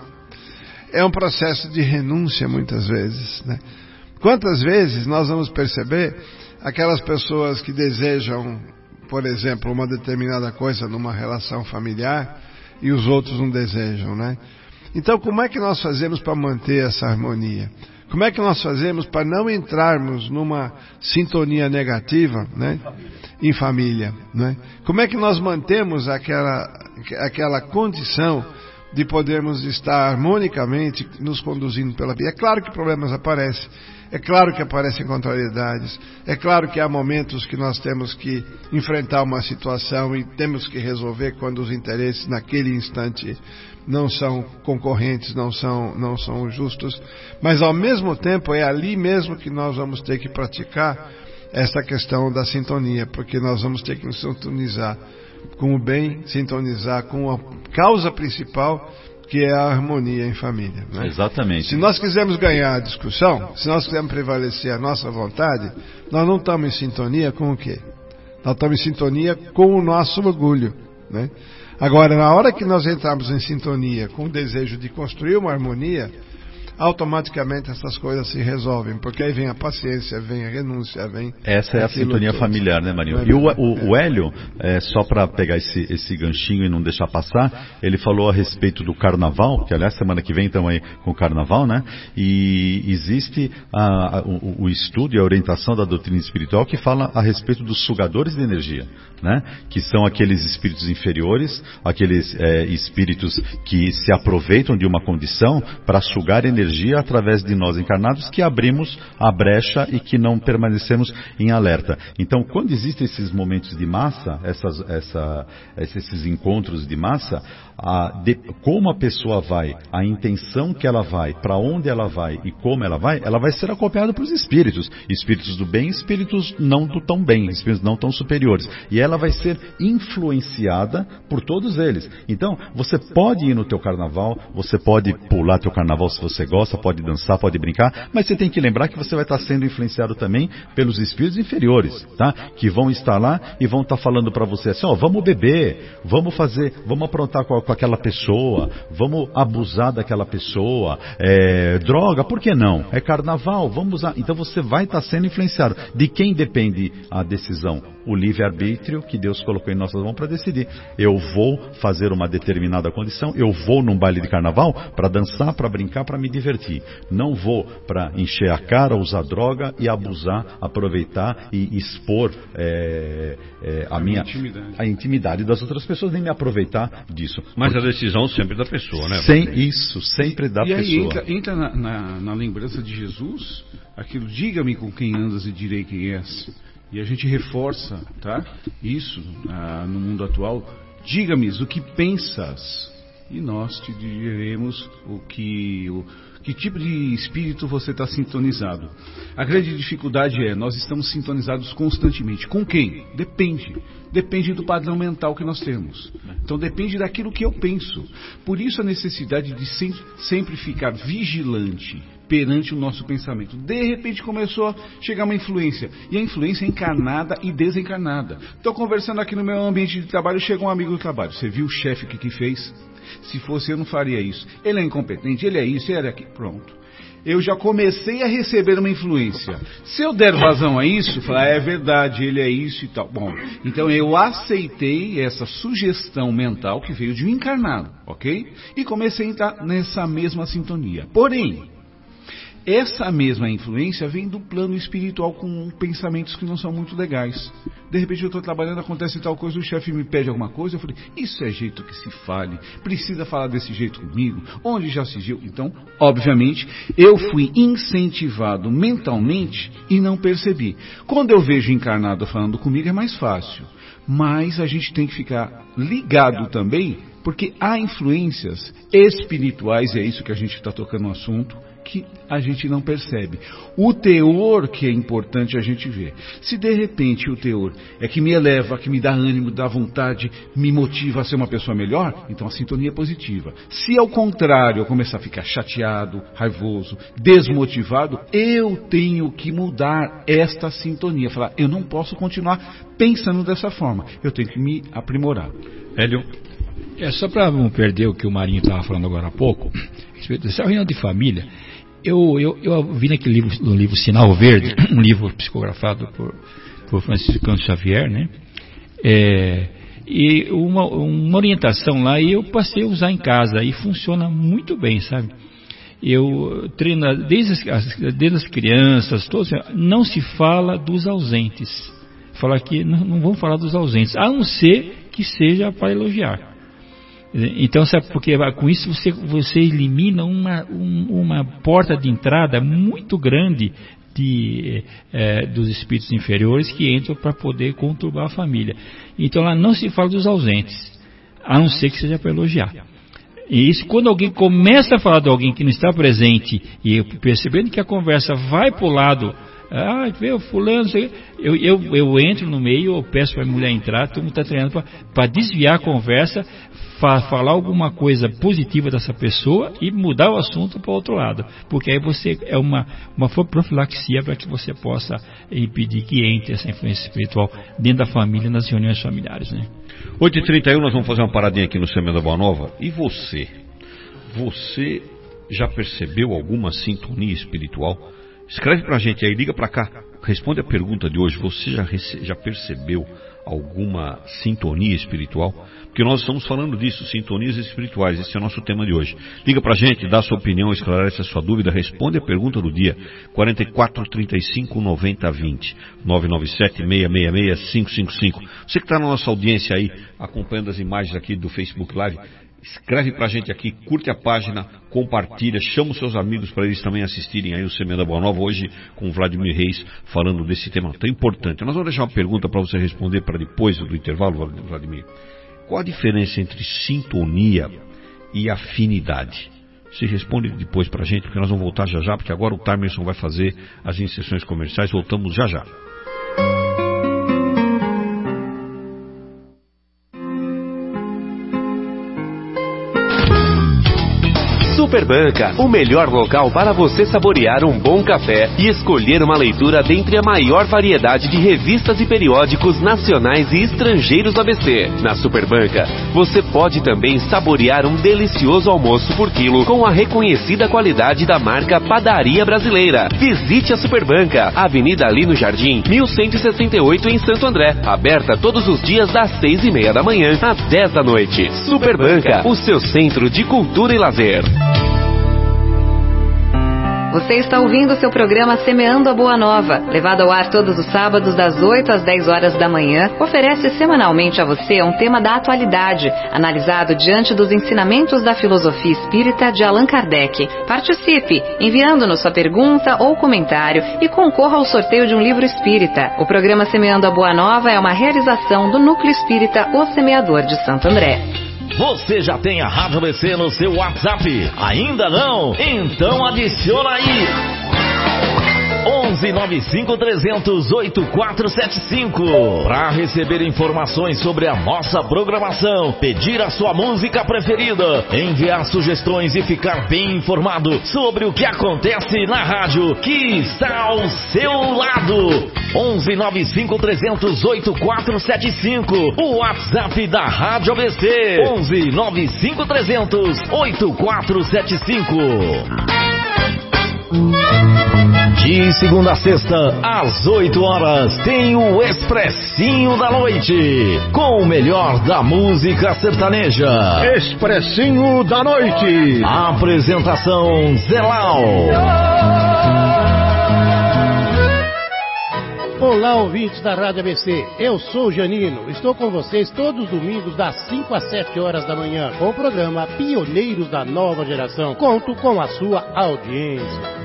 É um processo de renúncia, muitas vezes, né? Quantas vezes nós vamos perceber aquelas pessoas que desejam, por exemplo, uma determinada coisa numa relação familiar e os outros não desejam, né? Então, como é que nós fazemos para manter essa harmonia? Como é que nós fazemos para não entrarmos numa sintonia negativa, né? Em família, né? Como é que nós mantemos aquela, aquela condição de podermos estar harmonicamente nos conduzindo pela vida? É claro que problemas aparecem. É claro que aparecem contrariedades, é claro que há momentos que nós temos que enfrentar uma situação e temos que resolver quando os interesses naquele instante não são concorrentes, não são, não são justos, mas ao mesmo tempo é ali mesmo que nós vamos ter que praticar essa questão da sintonia, porque nós vamos ter que nos sintonizar com o bem, sintonizar com a causa principal, que é a harmonia em família, né? Exatamente. Se nós quisermos ganhar a discussão, se nós quisermos prevalecer a nossa vontade, nós não estamos em sintonia com o quê? Nós estamos em sintonia com o nosso orgulho, né? Agora, na hora que nós entrarmos em sintonia com o desejo de construir uma harmonia, automaticamente essas coisas se resolvem, porque aí vem a paciência, vem a renúncia, vem... Essa é a sintonia todo. familiar, né, Marinho? E o, o, o Hélio, é, só para pegar esse, esse ganchinho e não deixar passar, ele falou a respeito do carnaval, que aliás semana que vem estamos aí com o carnaval, né? E existe a, a, o, o estudo e a orientação da doutrina espiritual que fala a respeito dos sugadores de energia, né? Que são aqueles espíritos inferiores, aqueles é, espíritos que se aproveitam de uma condição para sugar energia através de nós encarnados, que abrimos a brecha e que não permanecemos em alerta. Então, quando existem esses momentos de massa, essas, essa, esses encontros de massa, a, de, como a pessoa vai, a intenção que ela vai, para onde ela vai e como ela vai, ela vai ser acompanhada pelos espíritos. Espíritos do bem, espíritos não do tão bem, espíritos não tão superiores. E ela vai ser influenciada por todos eles. Então, você pode ir no teu carnaval, você pode pular teu carnaval se você gosta, pode dançar, pode brincar, mas você tem que lembrar que você vai estar sendo influenciado também pelos espíritos inferiores, tá? Que vão estar lá e vão estar falando para você assim, ó, vamos beber, vamos fazer, vamos aprontar com, com aquela pessoa, vamos abusar daquela pessoa, é, droga, por que não? É carnaval, vamos usar. Então você vai estar sendo influenciado. De quem depende a decisão? O livre-arbítrio que Deus colocou em nossas mãos para decidir. Eu vou fazer uma determinada condição, eu vou num baile de carnaval para dançar, para brincar, para me divertir. Não vou para encher a cara, usar droga e abusar, aproveitar e expor é, é, a, a minha intimidade. a intimidade das outras pessoas, nem me aproveitar disso. Mas Porque... a decisão sempre da pessoa, né? Sem isso, sempre da e pessoa. E aí entra, entra na, na, na lembrança de Jesus, aquilo, diga-me com quem andas e direi quem és. E a gente reforça, tá? Isso ah, no mundo atual. Diga-me o que pensas e nós te diremos o que, o, que tipo de espírito você está sintonizado. A grande dificuldade é, nós estamos sintonizados constantemente. Com quem? Depende. Depende do padrão mental que nós temos. Então depende daquilo que eu penso. Por isso a necessidade de sem, sempre ficar vigilante perante o nosso pensamento. De repente começou a chegar uma influência. E a influência é encarnada e desencarnada. Estou conversando aqui no meu ambiente de trabalho, chega um amigo do trabalho. Você viu o chefe que, que fez? Se fosse eu não faria isso. Ele é incompetente, ele é isso, ele é aquilo. Pronto. Eu já comecei a receber uma influência. Se eu der vazão a isso, falar, é verdade, ele é isso e tal. Bom, então eu aceitei essa sugestão mental que veio de um encarnado, ok? E comecei a entrar nessa mesma sintonia. Porém, essa mesma influência vem do plano espiritual com pensamentos que não são muito legais. De repente eu estou trabalhando, acontece tal coisa, o chefe me pede alguma coisa, eu falei, isso é jeito que se fale, precisa falar desse jeito comigo, onde já se viu? Então, obviamente, eu fui incentivado mentalmente e não percebi. Quando eu vejo encarnado falando comigo é mais fácil, mas a gente tem que ficar ligado também, porque há influências espirituais, e é isso que a gente está tocando no assunto, que a gente não percebe. O teor que é importante a gente ver. Se de repente o teor é que me eleva, que me dá ânimo, dá vontade, me motiva a ser uma pessoa melhor, então a sintonia é positiva. Se ao contrário eu começar a ficar chateado, raivoso, desmotivado, eu tenho que mudar esta sintonia. Falar, eu não posso continuar pensando dessa forma, eu tenho que me aprimorar. Hélio? É só para não perder o que o Marinho estava falando agora há pouco, essa reunião de família, eu, eu, eu vi naquele livro, no livro Sinal Verde, um livro psicografado por, por Francisco Xavier, né? É, e uma, uma orientação lá, e eu passei a usar em casa, e funciona muito bem, sabe? Eu treino desde as, desde as crianças, todos, não se fala dos ausentes. Falar que não, não vão falar dos ausentes, a não ser que seja para elogiar. Então, sabe, porque com isso você, você elimina uma, um, uma porta de entrada muito grande de, é, dos espíritos inferiores que entram para poder conturbar a família. Então lá não se fala dos ausentes, a não ser que seja para elogiar. E isso, quando alguém começa a falar de alguém que não está presente, e percebendo que a conversa vai para o lado, ah, veio fulano, eu, eu, eu entro no meio, eu peço para a mulher entrar, todo mundo está treinando para desviar a conversa, fa, falar alguma coisa positiva dessa pessoa e mudar o assunto para o outro lado, porque aí você é uma, uma profilaxia para que você possa impedir que entre essa influência espiritual dentro da família, nas reuniões familiares, né? oito e trinta e um, nós vamos fazer uma paradinha aqui no Semeando a Boa Nova. E você? Você já percebeu alguma sintonia espiritual? Escreve pra gente aí, liga pra cá, responde a pergunta de hoje. Você já, rece- já percebeu alguma sintonia espiritual? Porque nós estamos falando disso, sintonias espirituais, esse é o nosso tema de hoje. Liga pra gente, dá a sua opinião, esclarece a sua dúvida, responde a pergunta do dia. quarenta e quatro, trinta e cinco, noventa, vinte, nove nove sete, seis seis seis, cinco cinco cinco. Você que está na nossa audiência aí, acompanhando as imagens aqui do Facebook Live, escreve pra gente aqui, curte a página, compartilha, chama os seus amigos para eles também assistirem aí o Semeando a Boa Nova, hoje com o Vladimir Reis falando desse tema tão importante. Nós vamos deixar uma pergunta para você responder para depois do intervalo, Vladimir. Qual a diferença entre sintonia e afinidade? Você responde depois pra gente, porque nós vamos voltar já já, porque agora o Timerson vai fazer as inserções comerciais, voltamos já já. Superbanca, o melhor local para você saborear um bom café e escolher uma leitura dentre a maior variedade de revistas e periódicos nacionais e estrangeiros do A B C. Na Superbanca, você pode também saborear um delicioso almoço por quilo com a reconhecida qualidade da marca Padaria Brasileira. Visite a Superbanca, Avenida Lino Jardim, mil cento e sessenta e oito em Santo André. Aberta todos os dias das seis e meia da manhã às dez da noite. Superbanca, o seu centro de cultura e lazer. Você está ouvindo o seu programa Semeando a Boa Nova, levado ao ar todos os sábados das oito às dez horas da manhã, oferece semanalmente a você um tema da atualidade, analisado diante dos ensinamentos da filosofia espírita de Allan Kardec. Participe, enviando-nos sua pergunta ou comentário e concorra ao sorteio de um livro espírita. O programa Semeando a Boa Nova é uma realização do Núcleo Espírita O Semeador de Santo André. Você já tem a Rádio A B C no seu WhatsApp? Ainda não? Então adiciona aí! onze nove cinco, trezentos, oito quatro sete cinco. Para receber informações sobre a nossa programação, pedir a sua música preferida, enviar sugestões e ficar bem informado sobre o que acontece na rádio que está ao seu lado. onze nove cinco, trezentos, oito quatro sete cinco. O WhatsApp da Rádio A B C. onze nove cinco, trezentos, oito quatro sete cinco. De segunda a sexta, às oito horas, tem o Expressinho da Noite, com o melhor da música sertaneja. Expressinho da Noite. Apresentação Zelal. Olá, ouvintes da Rádio A B C. Eu sou o Janino. Estou com vocês todos os domingos das cinco às sete horas da manhã, com o programa Pioneiros da Nova Geração. Conto com a sua audiência.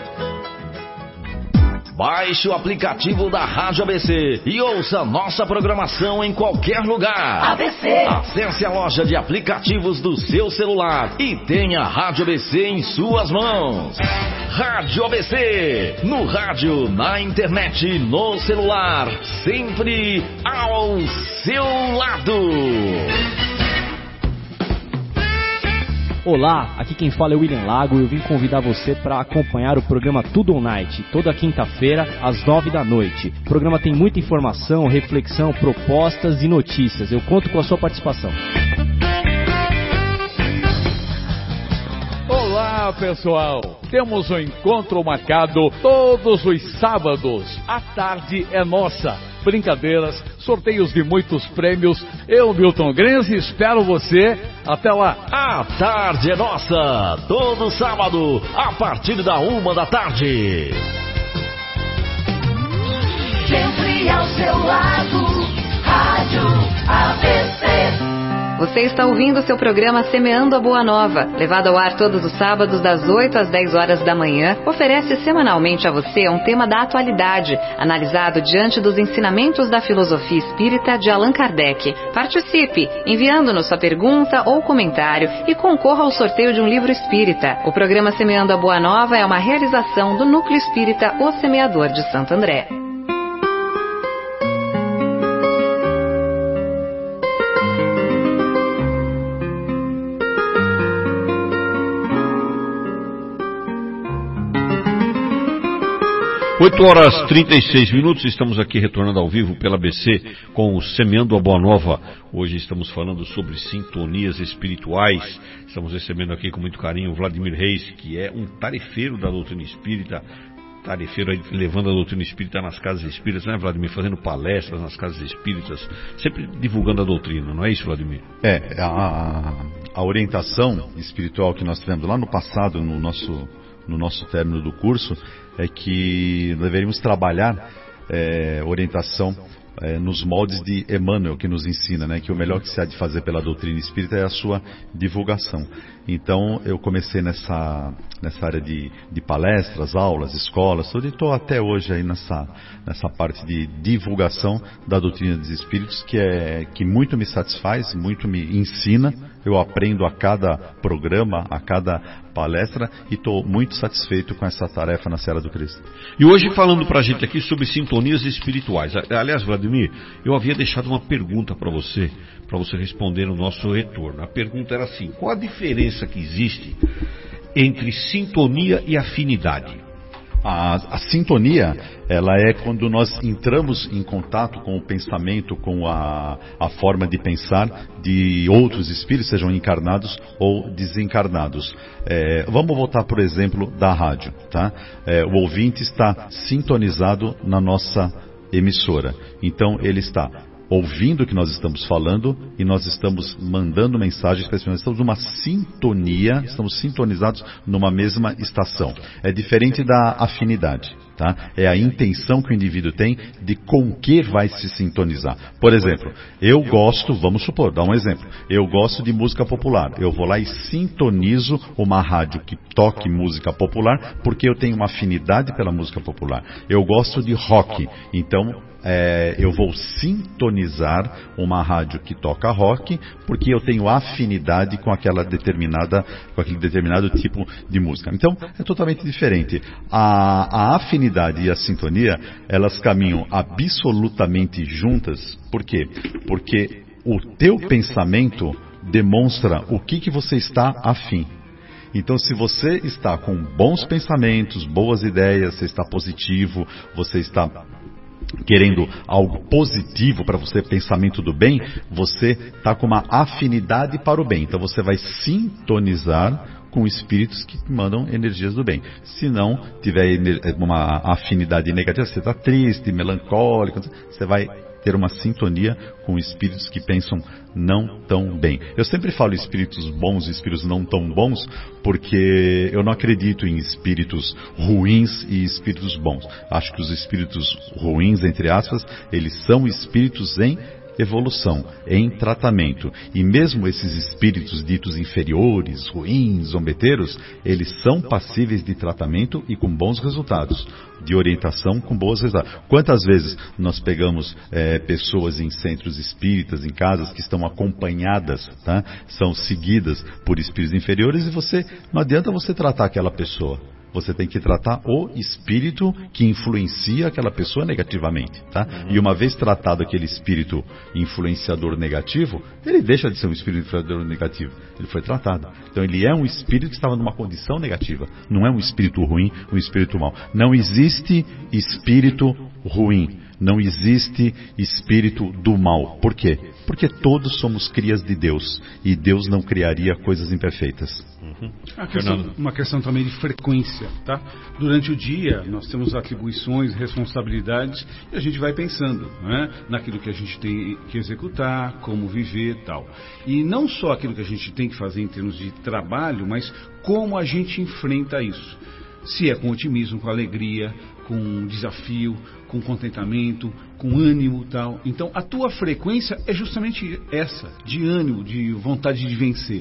Baixe o aplicativo da Rádio A B C e ouça nossa programação em qualquer lugar. A B C. Acesse a loja de aplicativos do seu celular e tenha a Rádio A B C em suas mãos. Rádio A B C, no rádio, na internet, no celular, sempre ao seu lado. Olá, aqui quem fala é o William Lago e eu vim convidar você para acompanhar o programa Tudo On Night, toda quinta-feira, às nove da noite. O programa tem muita informação, reflexão, propostas e notícias. Eu conto com a sua participação. Olá, pessoal! Temos um encontro marcado todos os sábados. A tarde é nossa. Brincadeiras, sorteios de muitos prêmios. Eu, Milton Grenzi, espero você. Até lá. A tarde é nossa. Todo sábado, a partir da uma da tarde. Sempre ao seu lado, Rádio A B C. Você está ouvindo o seu programa Semeando a Boa Nova, levado ao ar todos os sábados das oito às dez horas da manhã, oferece semanalmente a você um tema da atualidade, analisado diante dos ensinamentos da filosofia espírita de Allan Kardec. Participe, enviando-nos sua pergunta ou comentário e concorra ao sorteio de um livro espírita. O programa Semeando a Boa Nova é uma realização do Núcleo Espírita O Semeador de Santo André. oito horas e trinta e seis minutos, estamos aqui retornando ao vivo pela A B C com o Semeando a Boa Nova. Hoje estamos falando sobre sintonias espirituais. Estamos recebendo aqui com muito carinho o Vladimir Reis, que é um tarefeiro da doutrina espírita, tarefeiro aí, levando a doutrina espírita nas casas espíritas, né, Vladimir? Fazendo palestras nas casas espíritas, sempre divulgando a doutrina, não é isso, Vladimir? É, a, a orientação espiritual que nós tivemos lá no passado, no nosso, no nosso término do curso, é que deveríamos trabalhar é, orientação é, nos moldes de Emmanuel, que nos ensina, né, que o melhor que se há de fazer pela doutrina espírita é a sua divulgação. Então eu comecei nessa, nessa área de, de palestras, aulas, escolas, tudo, e estou até hoje aí nessa, nessa parte de divulgação da doutrina dos espíritos, que, é, que muito me satisfaz, muito me ensina. Eu aprendo a cada programa, a cada palestra, e estou muito satisfeito com essa tarefa na Seara do Cristo. E hoje falando para a gente aqui sobre sintonias espirituais. Aliás, Vladimir, eu havia deixado uma pergunta para você, para você responder no nosso retorno. A pergunta era assim: qual a diferença que existe entre sintonia e afinidade? A, a sintonia, ela é quando nós entramos em contato com o pensamento, com a, a forma de pensar de outros espíritos, sejam encarnados ou desencarnados. É, vamos voltar, por exemplo, da rádio, tá? É, o ouvinte está sintonizado na nossa emissora, então ele está ouvindo o que nós estamos falando e nós estamos mandando mensagens para as pessoas. Estamos numa sintonia, estamos sintonizados numa mesma estação. É diferente da afinidade, tá? É a intenção que o indivíduo tem de com que vai se sintonizar. Por exemplo, eu gosto, vamos supor, dar um exemplo, eu gosto de música popular. Eu vou lá e sintonizo uma rádio que toque música popular porque eu tenho uma afinidade pela música popular. Eu gosto de rock, então É, eu vou sintonizar uma rádio que toca rock porque eu tenho afinidade com aquela determinada, com aquele determinado tipo de música. Então é totalmente diferente. A, a afinidade e a sintonia, elas caminham absolutamente juntas. Por quê? Porque o teu pensamento demonstra o que, que você está afim. Então, se você está com bons pensamentos, boas ideias, você está positivo, você está querendo algo positivo para você, pensamento do bem, você está com uma afinidade para o bem. Então você vai sintonizar com espíritos que mandam energias do bem. Se não tiver uma afinidade negativa, você está triste, melancólico, você vai ter uma sintonia com espíritos que pensam não tão bem. Eu sempre falo espíritos bons e espíritos não tão bons, porque eu não acredito em espíritos ruins e espíritos bons. Acho que os espíritos ruins, entre aspas, eles são espíritos em evolução, em tratamento. E mesmo esses espíritos ditos inferiores, ruins, zombeteiros, eles são passíveis de tratamento e com bons resultados, de orientação com bons resultados. Quantas vezes nós pegamos é, pessoas em centros espíritas, em casas que estão acompanhadas, tá? São seguidas por espíritos inferiores, e você, não adianta você tratar aquela pessoa. Você tem que tratar o espírito que influencia aquela pessoa negativamente, tá? Uhum. E uma vez tratado aquele espírito influenciador negativo, ele deixa de ser um espírito influenciador negativo. Ele foi tratado. Então ele é um espírito que estava numa condição negativa. Não é um espírito ruim, um espírito mau. Não existe espírito ruim. Não existe espírito do mal. Por quê? Porque todos somos crias de Deus. E Deus não criaria coisas imperfeitas. Uhum. Uma, questão, uma questão também de frequência, tá? Durante o dia nós temos atribuições, responsabilidades, e a gente vai pensando, né, naquilo que a gente tem que executar, como viver e tal. E não só aquilo que a gente tem que fazer em termos de trabalho, mas como a gente enfrenta isso. Se é com otimismo, com alegria, com desafio, com contentamento, com ânimo e tal. Então a tua frequência é justamente essa, de ânimo, de vontade de vencer.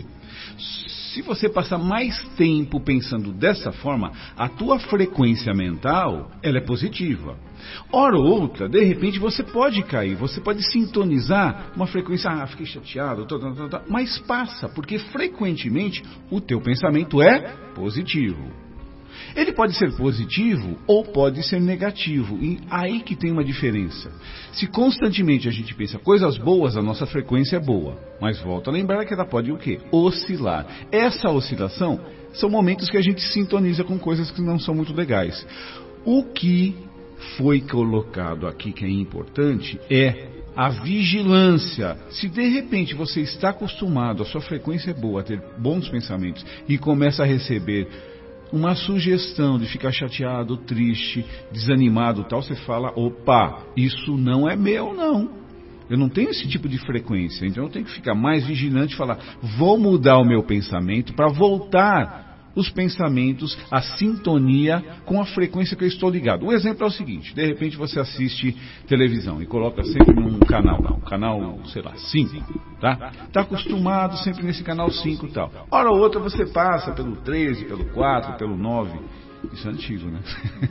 Se você passar mais tempo pensando dessa forma, a tua frequência mental, ela é positiva. Hora ou outra, de repente você pode cair, você pode sintonizar uma frequência, ah, fiquei chateado, tá, tá, tá, tá, mas passa, porque frequentemente o teu pensamento é positivo. Ele pode ser positivo ou pode ser negativo. E aí que tem uma diferença. Se constantemente a gente pensa coisas boas, a nossa frequência é boa. Mas volta a lembrar que ela pode o quê? Oscilar. Essa oscilação são momentos que a gente sintoniza com coisas que não são muito legais. O que foi colocado aqui que é importante é a vigilância. Se de repente você está acostumado, a sua frequência é boa, a ter bons pensamentos e começa a receber uma sugestão de ficar chateado, triste, desanimado, tal, você fala, opa, isso não é meu, não. Eu não tenho esse tipo de frequência, então eu tenho que ficar mais vigilante e falar, vou mudar o meu pensamento para voltar os pensamentos, a sintonia com a frequência que eu estou ligado. O exemplo é o seguinte, de repente você assiste televisão e coloca sempre num canal, não, canal, sei lá, cinco, tá? Está acostumado sempre nesse canal cinco e tal. Hora ou outra você passa pelo treze, pelo quatro, pelo nove. Isso é antigo, né?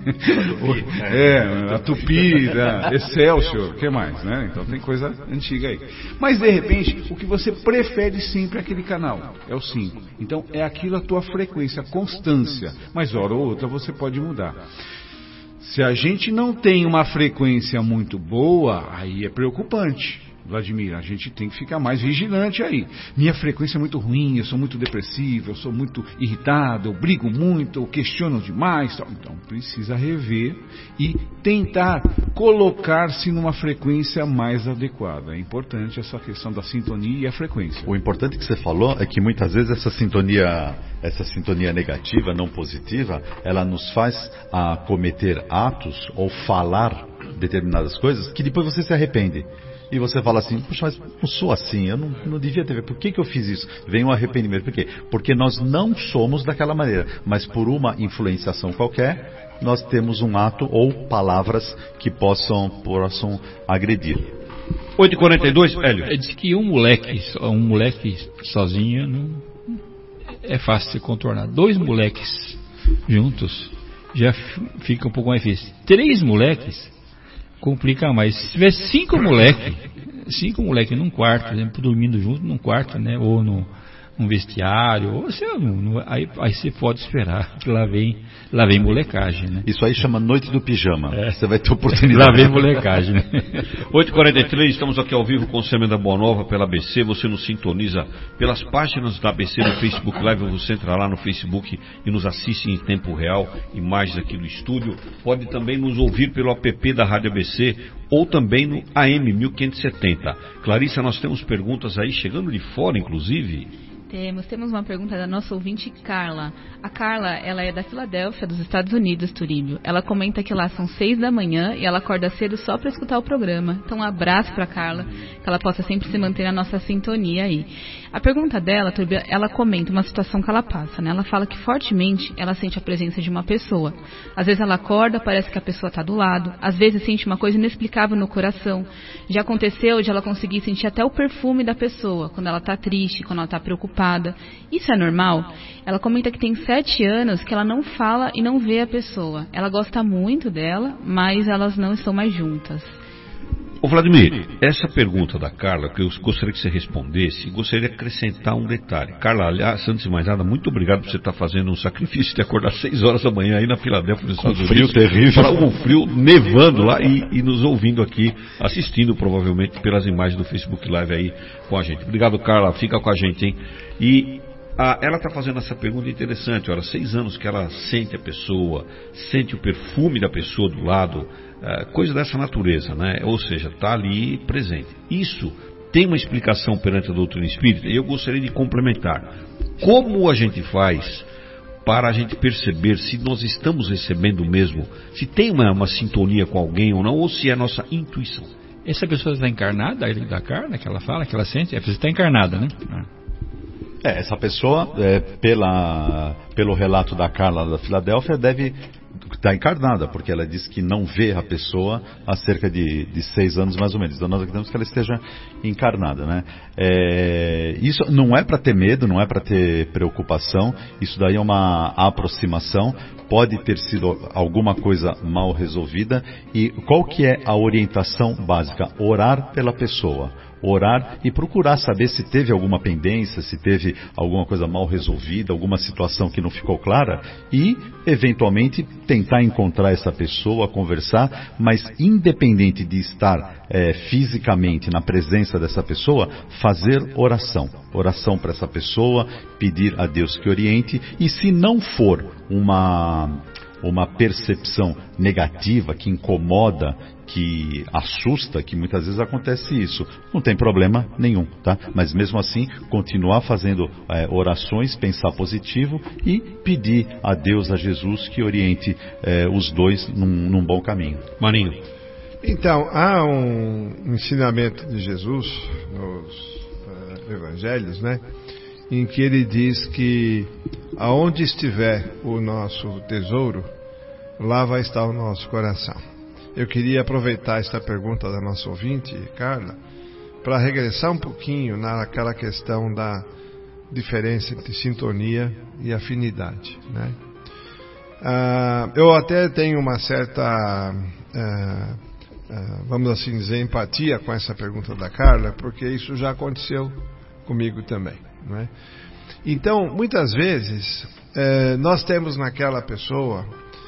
É, a Tupi, a Excelsior, o que mais, né? Então tem coisa antiga aí. Mas de repente, o que você prefere sempre é aquele canal, é o cinco. Então é aquilo a tua frequência, a constância. Mas hora ou outra você pode mudar. Se a gente não tem uma frequência muito boa, aí é preocupante. Vladimir, a gente tem que ficar mais vigilante aí. Minha frequência é muito ruim, eu sou muito depressivo, eu sou muito irritado, eu brigo muito, eu questiono demais. Tal. Então precisa rever e tentar colocar-se numa frequência mais adequada. É importante essa questão da sintonia e a frequência. O importante que você falou é que muitas vezes essa sintonia, essa sintonia negativa, não positiva, ela nos faz a cometer atos ou falar determinadas coisas que depois você se arrepende. E você fala assim, puxa, mas não sou assim, eu não, não devia ter, por que que eu fiz isso? Vem um arrependimento, por quê? Porque nós não somos daquela maneira, mas por uma influenciação qualquer, nós temos um ato ou palavras que possam, possam agredir. oito e quarenta e dois, Hélio. Diz que um moleque, um moleque sozinho não é fácil de se contornar. Dois moleques juntos já fica um pouco mais difícil. Três moleques complica mais. Se tiver cinco moleques, cinco moleques num quarto, por exemplo, dormindo junto num quarto, né, ou no, num vestiário, ou sei lá, no, aí, aí você pode esperar que lá vem, lá vem molecagem, né? Isso aí chama noite do pijama. É. Você vai ter oportunidade. Lá vem molecagem, né? oito e quarenta e três, estamos aqui ao vivo com o Semana da Boa Nova pela A B C. Você nos sintoniza pelas páginas da A B C no Facebook Live. Você entra lá no Facebook e nos assiste em tempo real, imagens aqui do estúdio. Pode também nos ouvir pelo app da Rádio A B C ou também no A M mil quinhentos e setenta. Clarissa, nós temos perguntas aí chegando de fora, inclusive. Temos, temos uma pergunta da nossa ouvinte Carla. A Carla, ela é da Filadélfia, dos Estados Unidos, Turíbio. Ela comenta que lá são seis da manhã e ela acorda cedo só para escutar o programa. Então um abraço para Carla, que ela possa sempre se manter na nossa sintonia aí. A pergunta dela, Turíbio, ela comenta uma situação que ela passa, né? Ela fala que fortemente ela sente a presença de uma pessoa. Às vezes ela acorda, parece que a pessoa está do lado. Às vezes sente uma coisa inexplicável no coração. Já aconteceu de ela conseguir sentir até o perfume da pessoa, quando ela está triste, quando ela está preocupada. Isso é normal? Ela comenta que tem sete anos que ela não fala e não vê a pessoa. Ela gosta muito dela, mas elas não estão mais juntas. Ô Vladimir, essa pergunta da Carla, que eu gostaria que você respondesse, gostaria de acrescentar um detalhe. Carla, aliás, antes de mais nada, muito obrigado por você estar fazendo um sacrifício de acordar às seis horas da manhã aí na Filadélfia, nos Estados Unidos. Com frio terrível. Com frio, nevando lá e, e nos ouvindo aqui, assistindo provavelmente pelas imagens do Facebook Live aí com a gente. Obrigado, Carla, fica com a gente, hein? E ah, ela está fazendo essa pergunta interessante. Olha, seis anos que ela sente a pessoa, sente o perfume da pessoa do lado, ah, coisa dessa natureza, né? Ou seja, está ali presente. Isso tem uma explicação perante a doutrina espírita e eu gostaria de complementar. Como a gente faz para a gente perceber se nós estamos recebendo mesmo, se tem uma, uma sintonia com alguém ou não, ou se é a nossa intuição? Essa pessoa está encarnada, a da Carla, que ela fala, que ela sente, é porque está encarnada, né? Ah. É, essa pessoa, é, pela, pelo relato da Carla da Filadélfia, deve estar encarnada, porque ela diz que não vê a pessoa há cerca de, de seis anos mais ou menos. Então nós acreditamos que ela esteja encarnada, né? É, isso não é para ter medo, não é para ter preocupação, isso daí é uma aproximação, pode ter sido alguma coisa mal resolvida. E qual que é a orientação básica? Orar pela pessoa. Orar e procurar saber se teve alguma pendência, se teve alguma coisa mal resolvida, alguma situação que não ficou clara e, eventualmente, tentar encontrar essa pessoa, conversar, mas independente de estar é, fisicamente na presença dessa pessoa, fazer oração. Oração para essa pessoa, pedir a Deus que oriente e se não for uma... uma percepção negativa que incomoda, que assusta, que muitas vezes acontece isso, não tem problema nenhum, tá? Mas mesmo assim, continuar fazendo é, orações, pensar positivo e pedir a Deus, a Jesus, que oriente é, os dois num, num bom caminho. Marinho. Então, há um ensinamento de Jesus nos uh, evangelhos, né? Em que ele diz que aonde estiver o nosso tesouro, lá vai estar o nosso coração. Eu queria aproveitar esta pergunta da nossa ouvinte, Carla, para regressar um pouquinho naquela questão da diferença entre sintonia e afinidade, né? Ah, eu até tenho uma certa, ah, ah, vamos assim dizer, empatia com essa pergunta da Carla, porque isso já aconteceu comigo também, né? Então, muitas vezes, eh, nós temos naquela pessoa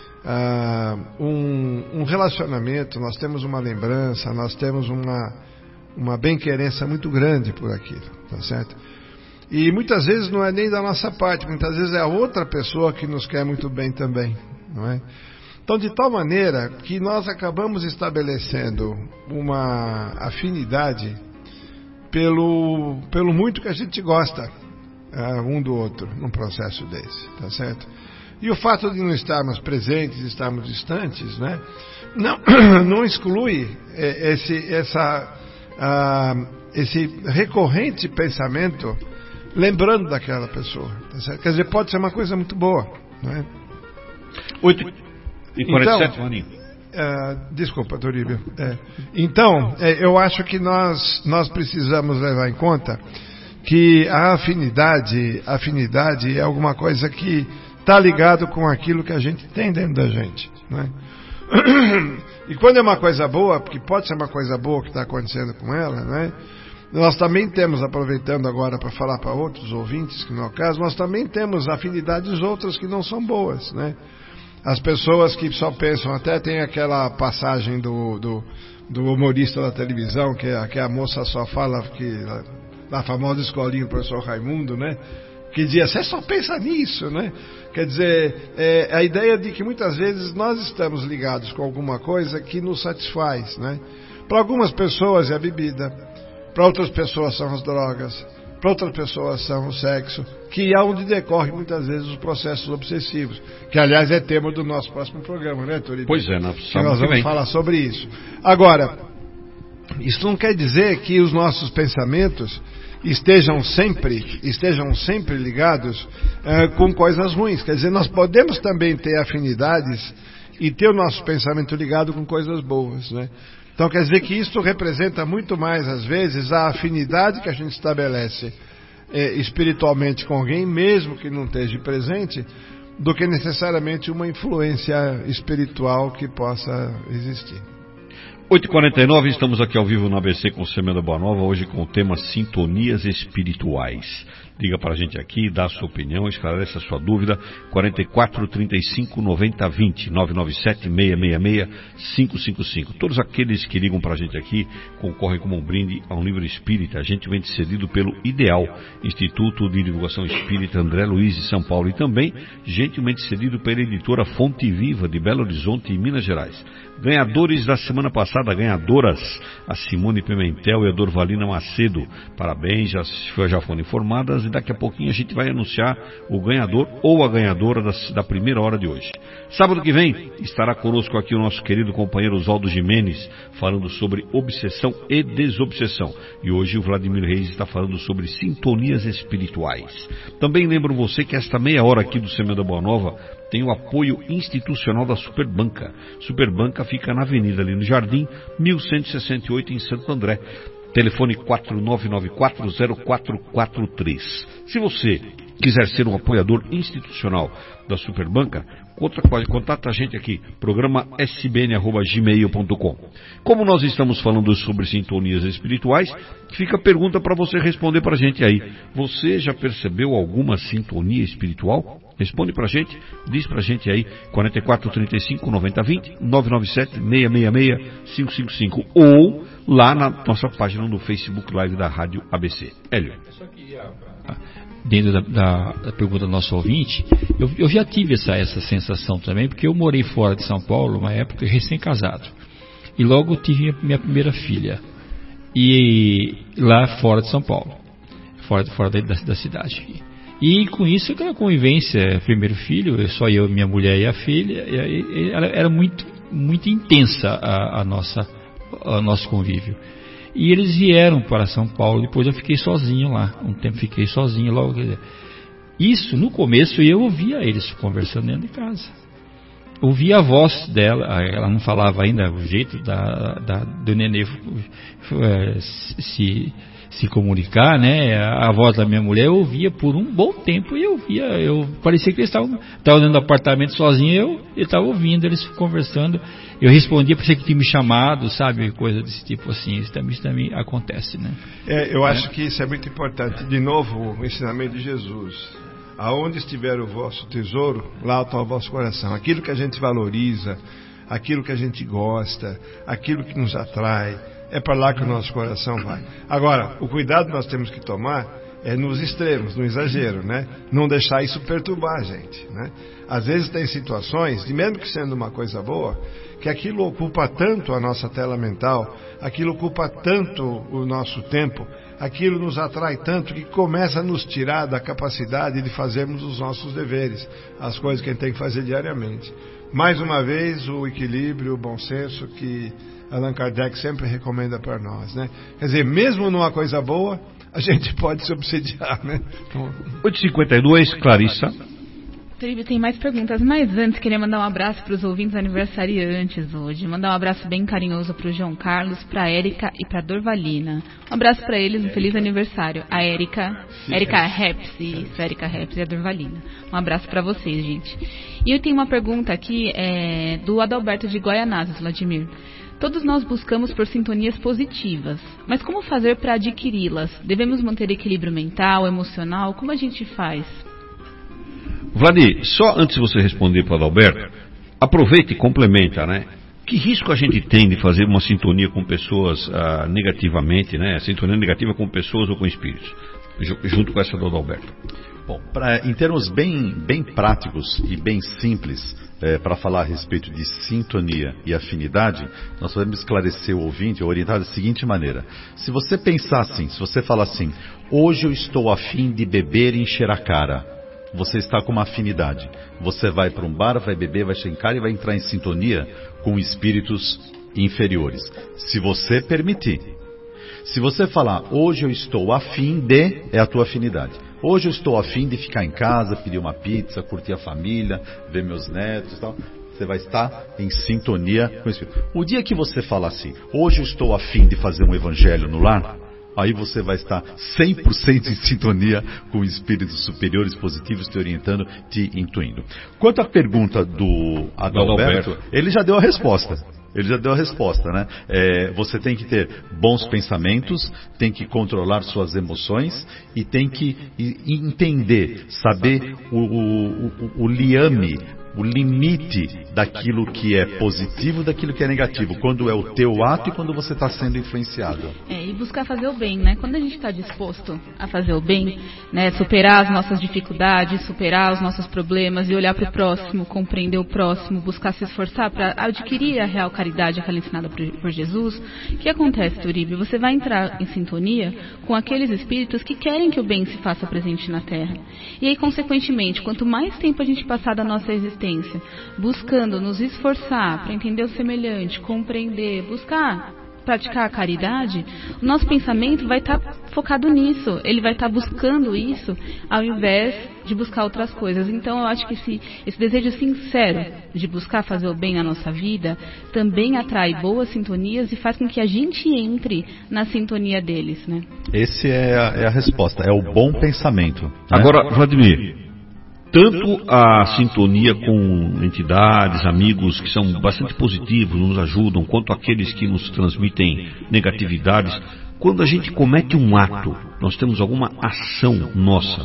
Uh, um, um relacionamento, nós temos uma lembrança, nós temos uma, uma bem-querença muito grande por aquilo, tá certo? E muitas vezes não é nem da nossa parte, muitas vezes é a outra pessoa que nos quer muito bem também, não é? Então, de tal maneira que nós acabamos estabelecendo uma afinidade pelo, pelo muito que a gente gosta uh, um do outro num processo desse, tá certo? E o fato de não estarmos presentes, estarmos distantes, né, não, não exclui esse, essa, uh, esse recorrente pensamento lembrando daquela pessoa. Tá certo? Quer dizer, pode ser uma coisa muito boa. Né? oito e quarenta e sete, Maninho. Uh, desculpa, Toríbio. É. Então, é, eu acho que nós, nós precisamos levar em conta que a afinidade, afinidade é alguma coisa que está ligado com aquilo que a gente tem dentro da gente, né? E quando é uma coisa boa, porque pode ser uma coisa boa que está acontecendo com ela, né? Nós também temos, aproveitando agora para falar para outros ouvintes, que não é o caso, nós também temos afinidades outras que não são boas, né? As pessoas que só pensam, até tem aquela passagem do, do, do humorista da televisão, que a, que a moça só fala, que, na famosa escolinha do professor Raimundo, né? Que dizia, você só pensa nisso, né? Quer dizer, é, a ideia de que muitas vezes nós estamos ligados com alguma coisa que nos satisfaz, né? Para algumas pessoas é a bebida, para outras pessoas são as drogas, para outras pessoas são o sexo, que é onde decorre muitas vezes os processos obsessivos, que aliás é tema do nosso próximo programa, né, Toribio? Pois é, nós vamos falar sobre isso. Agora, isso não quer dizer que os nossos pensamentos estejam sempre, estejam sempre ligados uh, com coisas ruins. Quer dizer, nós podemos também ter afinidades e ter o nosso pensamento ligado com coisas boas, né? Então quer dizer que isso representa muito mais, às vezes, a afinidade que a gente estabelece eh, espiritualmente com alguém, mesmo que não esteja presente, do que necessariamente uma influência espiritual que possa existir. oito e quarenta e nove, estamos aqui ao vivo na A B C com o Semeando a Boa Nova, hoje com o tema Sintonias Espirituais. Liga para a gente aqui, dá a sua opinião, esclarece a sua dúvida, quarenta e quatro, trinta e cinco, noventa, vinte, nove nove sete, seis seis seis, cinco cinco cinco. Todos aqueles que ligam para a gente aqui concorrem como um brinde a um livro espírita, gentilmente cedido pelo IDEAL, Instituto de Divulgação Espírita André Luiz de São Paulo, e também gentilmente cedido pela editora Fonte Viva de Belo Horizonte, em Minas Gerais. Ganhadores da semana passada, ganhadoras, a Simone Pimentel e a Dorvalina Macedo. Parabéns, já, já foram informadas e daqui a pouquinho a gente vai anunciar o ganhador ou a ganhadora da, da primeira hora de hoje. Sábado que vem estará conosco aqui o nosso querido companheiro Oswaldo Jimenez, falando sobre obsessão e desobsessão. E hoje o Vladimir Reis está falando sobre sintonias espirituais. Também lembro você que esta meia hora aqui do Semeando a Boa Nova tem o apoio institucional da Superbanca. Superbanca fica na Avenida Lino Jardim, mil cento e sessenta e oito, em Santo André. Telefone quatro nove nove quatro zero quatro quatro três. Se você quiser ser um apoiador institucional da Superbanca, contata a gente aqui, programa s b n arroba gmail ponto com. Como nós estamos falando sobre sintonias espirituais, fica a pergunta para você responder para a gente aí. Você já percebeu alguma sintonia espiritual? Responde pra gente, diz pra gente aí, quarenta e quatro, trinta e cinco, noventa, vinte, nove nove sete, seis seis seis, cinco cinco cinco, ou lá na nossa página no Facebook Live da Rádio A B C. Hélio. Dentro da, da, da pergunta do nosso ouvinte, eu, eu já tive essa, essa sensação também, porque eu morei fora de São Paulo, uma época recém-casado, e logo tive minha primeira filha, e lá fora de São Paulo, fora, fora da, da cidade. E com isso, aquela convivência, primeiro filho, só eu, minha mulher e a filha, e, e, ela era muito, muito intensa a, a nossa, a nosso convívio. E eles vieram para São Paulo, depois eu fiquei sozinho lá, um tempo fiquei sozinho logo. Isso, no começo, eu ouvia eles conversando dentro de casa. Ouvia a voz dela, ela não falava ainda, o jeito da, da, do nenê é, se... se comunicar, né? A voz da minha mulher eu ouvia por um bom tempo e eu via, eu parecia que eles estavam estavam dentro do apartamento sozinho, eu estava ouvindo eles conversando, eu respondia, parecia que tinha me chamado, sabe, coisa desse tipo assim. Isso também, isso também acontece, né? É, eu acho é. que isso é muito importante. De novo, o ensinamento de Jesus: aonde estiver o vosso tesouro, lá está o vosso coração. Aquilo que a gente valoriza, aquilo que a gente gosta, aquilo que nos atrai, é para lá que o nosso coração vai. Agora, o cuidado que nós temos que tomar é nos extremos, no exagero, né? Não deixar isso perturbar a gente, né? Às vezes tem situações, e mesmo que sendo uma coisa boa, que aquilo ocupa tanto a nossa tela mental, aquilo ocupa tanto o nosso tempo, aquilo nos atrai tanto que começa a nos tirar da capacidade de fazermos os nossos deveres, as coisas que a gente tem que fazer diariamente. Mais uma vez, o equilíbrio, o bom senso que Allan Kardec sempre recomenda para nós, né? Quer dizer, mesmo numa coisa boa, a gente pode se obsediar, né? Então... oito e cinquenta e dois, Clarissa. Tribo, tem mais perguntas, mas antes queria mandar um abraço para os ouvintes aniversariantes hoje. Mandar um abraço bem carinhoso para o João Carlos, para a Érica e para a Dorvalina. Um abraço para eles, um feliz aniversário. A Érica, Érica Reps, isso, Érica Reps e a Dorvalina. Um abraço para vocês, gente. E eu tenho uma pergunta aqui é, do Adalberto de Goianazes, Vladimir. Todos nós buscamos por sintonias positivas, mas como fazer para adquiri-las? Devemos manter equilíbrio mental, emocional? Como a gente faz? Vladi, só antes de você responder para o Adalberto, aproveita e complementa, né? Que risco a gente tem de fazer uma sintonia com pessoas ah, negativamente, né? Sintonia negativa com pessoas ou com espíritos, junto com essa do Adalberto. Bom, pra, em termos bem, bem práticos e bem simples, é, para falar a respeito de sintonia e afinidade, nós podemos esclarecer o ouvinte, orientar da seguinte maneira. Se você pensar assim, se você falar assim, hoje eu estou afim de beber e encher a cara, você está com uma afinidade. Você vai para um bar, vai beber, vai encher a cara e vai entrar em sintonia com espíritos inferiores. Se você permitir. Se você falar, hoje eu estou afim de, é a tua afinidade. Hoje eu estou afim de ficar em casa, pedir uma pizza, curtir a família, ver meus netos e tal. Você vai estar em sintonia com o Espírito. O dia que você falar assim, hoje eu estou afim de fazer um evangelho no lar, aí você vai estar cem por cento em sintonia com espíritos superiores positivos te orientando, te intuindo. Quanto à pergunta do Adalberto, ele já deu a resposta. Ele já deu a resposta, né? É, você tem que ter bons pensamentos, tem que controlar suas emoções e tem que entender, saber o, o, o, o liame, o limite daquilo que é positivo e daquilo que é negativo, quando é o teu ato e quando você está sendo influenciado. É, e buscar fazer o bem, né? Quando a gente está disposto a fazer o bem, né, superar as nossas dificuldades, superar os nossos problemas e olhar para o próximo, compreender o próximo, buscar se esforçar para adquirir a real caridade, aquela ensinada por, por Jesus, o que acontece, Turíbio? Você vai entrar em sintonia com aqueles espíritos que querem que o bem se faça presente na Terra. E aí, consequentemente, quanto mais tempo a gente passar da nossa existência buscando nos esforçar para entender o semelhante, compreender, buscar praticar a caridade, o nosso pensamento vai estar tá focado nisso, ele vai estar tá buscando isso ao invés de buscar outras coisas. Então eu acho que esse, esse desejo sincero de buscar fazer o bem na nossa vida também atrai boas sintonias e faz com que a gente entre na sintonia deles, né? Esse é a, é a resposta, é o bom pensamento, né? Agora, Vladimir, tanto a sintonia com entidades, amigos que são bastante positivos, nos ajudam, quanto aqueles que nos transmitem negatividades, quando a gente comete um ato, nós temos alguma ação nossa,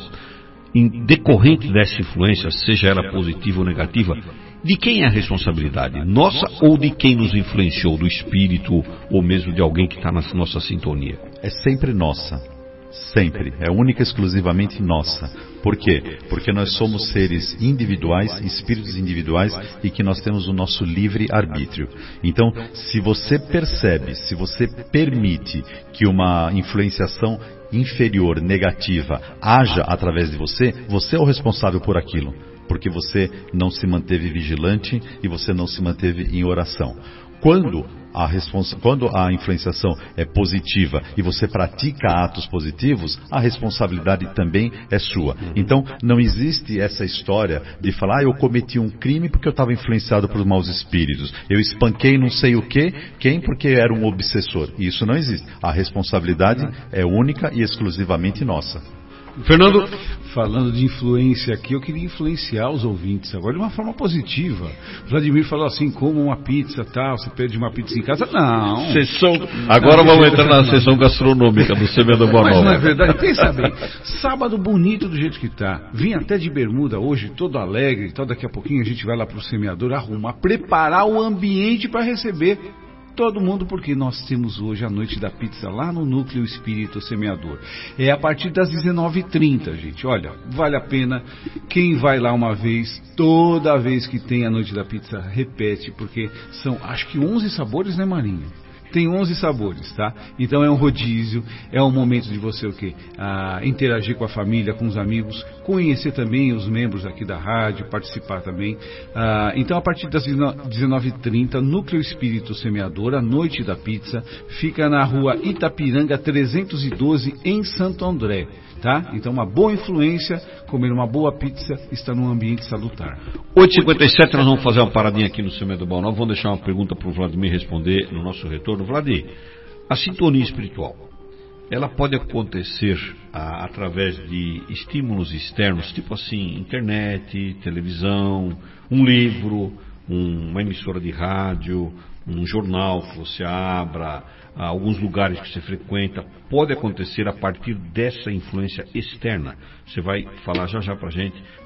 em decorrente dessa influência, seja ela positiva ou negativa, de quem é a responsabilidade? Nossa ou de quem nos influenciou, do espírito ou mesmo de alguém que está na nossa sintonia? É sempre nossa. Sempre, é única e exclusivamente nossa. Por quê? Porque nós somos seres individuais, espíritos individuais e que nós temos o nosso livre arbítrio. Então, se você percebe, se você permite que uma influenciação inferior, negativa, haja através de você, você é o responsável por aquilo. Porque você não se manteve vigilante e você não se manteve em oração. Quando a, responsa- quando a influenciação é positiva e você pratica atos positivos, a responsabilidade também é sua. Então, não existe essa história de falar, ah, eu cometi um crime porque eu estava influenciado por maus espíritos. Eu espanquei não sei o quê, quem porque era um obsessor. Isso não existe. A responsabilidade é única e exclusivamente nossa. Fernando, falando de influência aqui, eu queria influenciar os ouvintes agora de uma forma positiva. Vladimir falou assim, como uma pizza, tal, você pede uma pizza em casa. Não. Sessão, agora não, vamos entrar na sessão gastronômica do Semeando Boa Nova. Mas não é verdade, pensa bem. Sábado bonito do jeito que tá. Vim até de bermuda hoje, todo alegre, então daqui a pouquinho a gente vai lá pro semeador arrumar, preparar o ambiente para receber todo mundo, porque nós temos hoje a noite da pizza lá no Núcleo Espírito Semeador. É a partir das dezenove e trinta, gente. Olha, vale a pena. Quem vai lá uma vez, toda vez que tem a noite da pizza, repete, porque são, acho que onze sabores, né, Marinho? Tem onze sabores, tá? Então é um rodízio, é um momento de você o quê? Ah, interagir com a família, com os amigos, conhecer também os membros aqui da rádio, participar também. Ah, então a partir das dezenove e trinta, Núcleo Espírito Semeador, a Noite da Pizza, fica na rua Itapiranga trezentos e doze, em Santo André. Tá? Então uma boa influência, comer uma boa pizza, está num ambiente salutar. oito e cinquenta e sete, nós vamos fazer uma paradinha aqui no Semeando Boa Nova. Vamos deixar uma pergunta para o Vladimir responder no nosso retorno. Vladimir, a sintonia espiritual, ela pode acontecer ah, através de estímulos externos, tipo assim, internet, televisão, um livro, um, uma emissora de rádio, um jornal que você abra, alguns lugares que você frequenta, pode acontecer a partir dessa influência externa. Você vai falar já já pra gente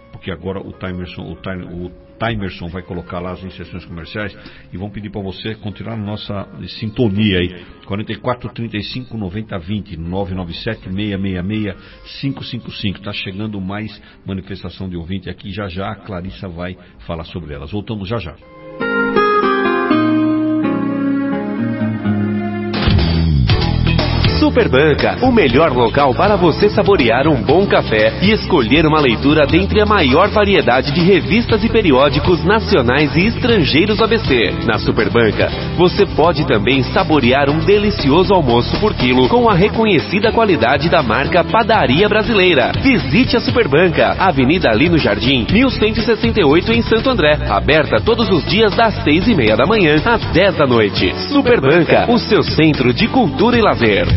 porque agora o Timerson, o, time, o Timerson vai colocar lá as inserções comerciais e vão pedir para você continuar na nossa sintonia aí. quarenta e quatro, trinta e cinco, noventa, vinte, nove nove sete, seis seis seis, cinco cinco cinco. Está chegando mais manifestação de ouvinte aqui. Já já a Clarissa vai falar sobre elas. Voltamos já já. Superbanca, o melhor local para você saborear um bom café e escolher uma leitura dentre a maior variedade de revistas e periódicos nacionais e estrangeiros do A B C. Na Superbanca, você pode também saborear um delicioso almoço por quilo com a reconhecida qualidade da marca Padaria Brasileira. Visite a Superbanca, Avenida Lino Jardim, mil cento e sessenta e oito em Santo André. Aberta todos os dias das seis e meia da manhã às dez da noite. Superbanca, o seu centro de cultura e lazer.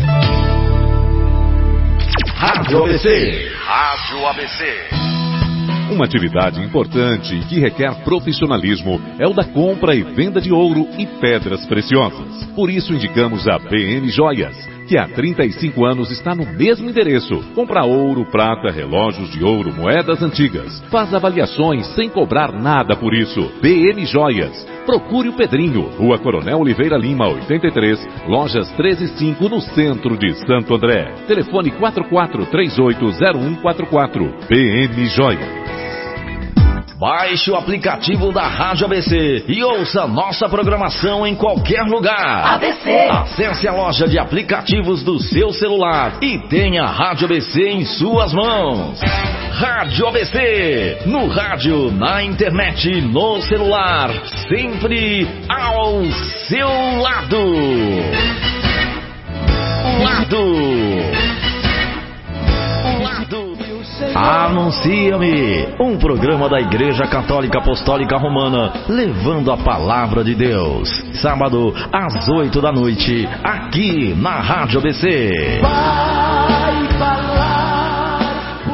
Rádio A B C. Rádio A B C. Uma atividade importante que requer profissionalismo é o da compra e venda de ouro e pedras preciosas. Por isso indicamos a B M Joias, que há trinta e cinco anos está no mesmo endereço. Compra ouro, prata, relógios de ouro, moedas antigas. Faz avaliações sem cobrar nada por isso. B M Joias. Procure o Pedrinho, Rua Coronel Oliveira Lima, oitenta e três, lojas treze e cinco, no centro de Santo André. Telefone quatro quatro três oito zero um quatro quatro. B M Joias. Baixe o aplicativo da Rádio A B C e ouça nossa programação em qualquer lugar. A B C. Acesse a loja de aplicativos do seu celular e tenha a Rádio A B C em suas mãos. Rádio A B C, no rádio, na internet, no celular, sempre ao seu lado. Lado. Lado. Anuncia-me, um programa da Igreja Católica Apostólica Romana, levando a palavra de Deus. Sábado, às oito da noite, aqui na Rádio A B C. Vai falar por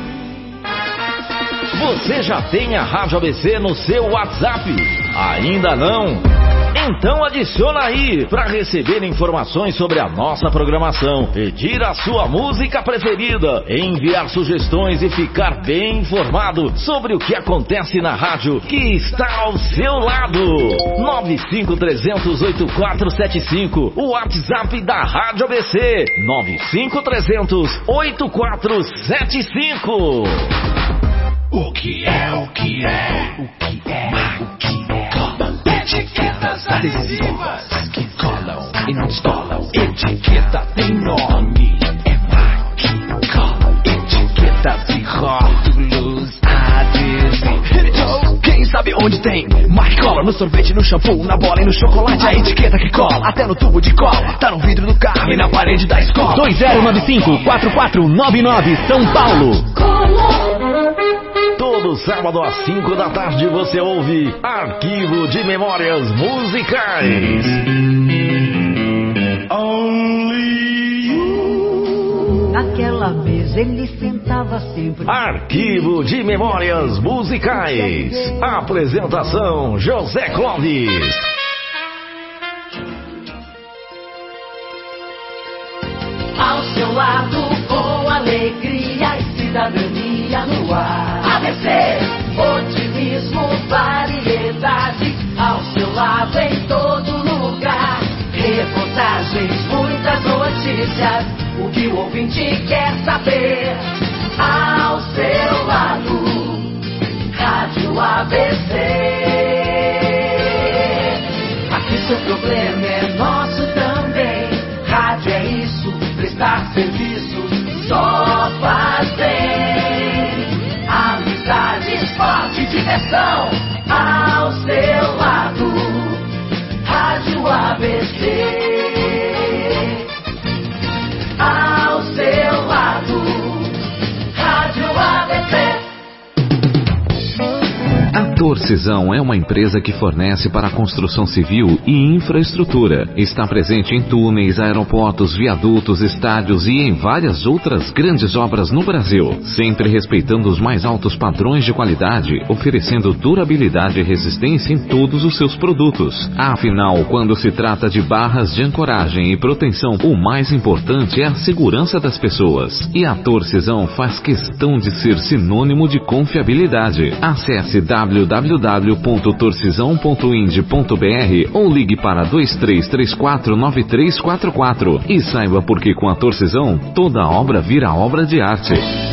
mim. Você já tem a Rádio A B C no seu WhatsApp? Ainda não? Então adiciona aí para receber informações sobre a nossa programação, pedir a sua música preferida, enviar sugestões e ficar bem informado sobre o que acontece na rádio que está ao seu lado. nove cinco três zero zero oito quatro sete cinco, o WhatsApp da Rádio A B C, nove cinco três zero zero oito quatro sete cinco. O que é, o que é, o que é, o que é. Etiquetas adesivas que colam e não descolam. Etiqueta tem nome, é Mark. Cola. Etiquetas e rótulos adesivos. Então, quem sabe onde tem? Mark cola no sorvete, no shampoo, na bola e no chocolate. A etiqueta que cola, até no tubo de cola. Tá no vidro do carro e na parede da escola. dois zero nove cinco quatro quatro nove nove, São Paulo. Todo sábado às cinco da tarde você ouve Arquivo de Memórias Musicais. Only you. Naquela mesa ele sentava sempre. Arquivo de Memórias Musicais. Apresentação José Clóvis. Ao seu lado com alegria e cidadania no ar. A B C, otimismo, variedade. Ao seu lado em todo lugar. Reportagens, muitas notícias. O que o ouvinte quer saber. Ao seu lado, Rádio A B C. Aqui seu problema é nosso também. Rádio é isso, prestar serviço só faz bem. Amizade, esporte e diversão ao seu lado. Rádio A B C. Ao seu lado. Rádio A B C. A Torcisão é uma empresa que fornece para a construção civil e infraestrutura. Está presente em túneis, aeroportos, viadutos, estádios e em várias outras grandes obras no Brasil, sempre respeitando os mais altos padrões de qualidade, oferecendo durabilidade e resistência em todos os seus produtos. Afinal, quando se trata de barras de ancoragem e proteção, o mais importante é a segurança das pessoas. E a Torcisão faz questão de ser sinônimo de confiabilidade. Acesse w w w ponto torcisão ponto ind ponto b r ou ligue para dois três três quatro nove três quatro quatro e saiba por que com a Torcisão toda obra vira obra de arte.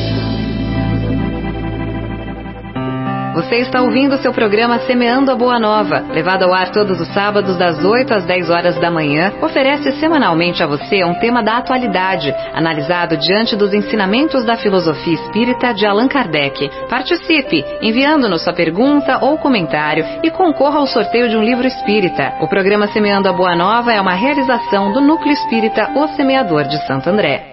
Você está ouvindo o seu programa Semeando a Boa Nova, levado ao ar todos os sábados das oito às dez horas da manhã, oferece semanalmente a você um tema da atualidade, analisado diante dos ensinamentos da filosofia espírita de Allan Kardec. Participe, enviando-nos sua pergunta ou comentário e concorra ao sorteio de um livro espírita. O programa Semeando a Boa Nova é uma realização do Núcleo Espírita O Semeador de Santo André.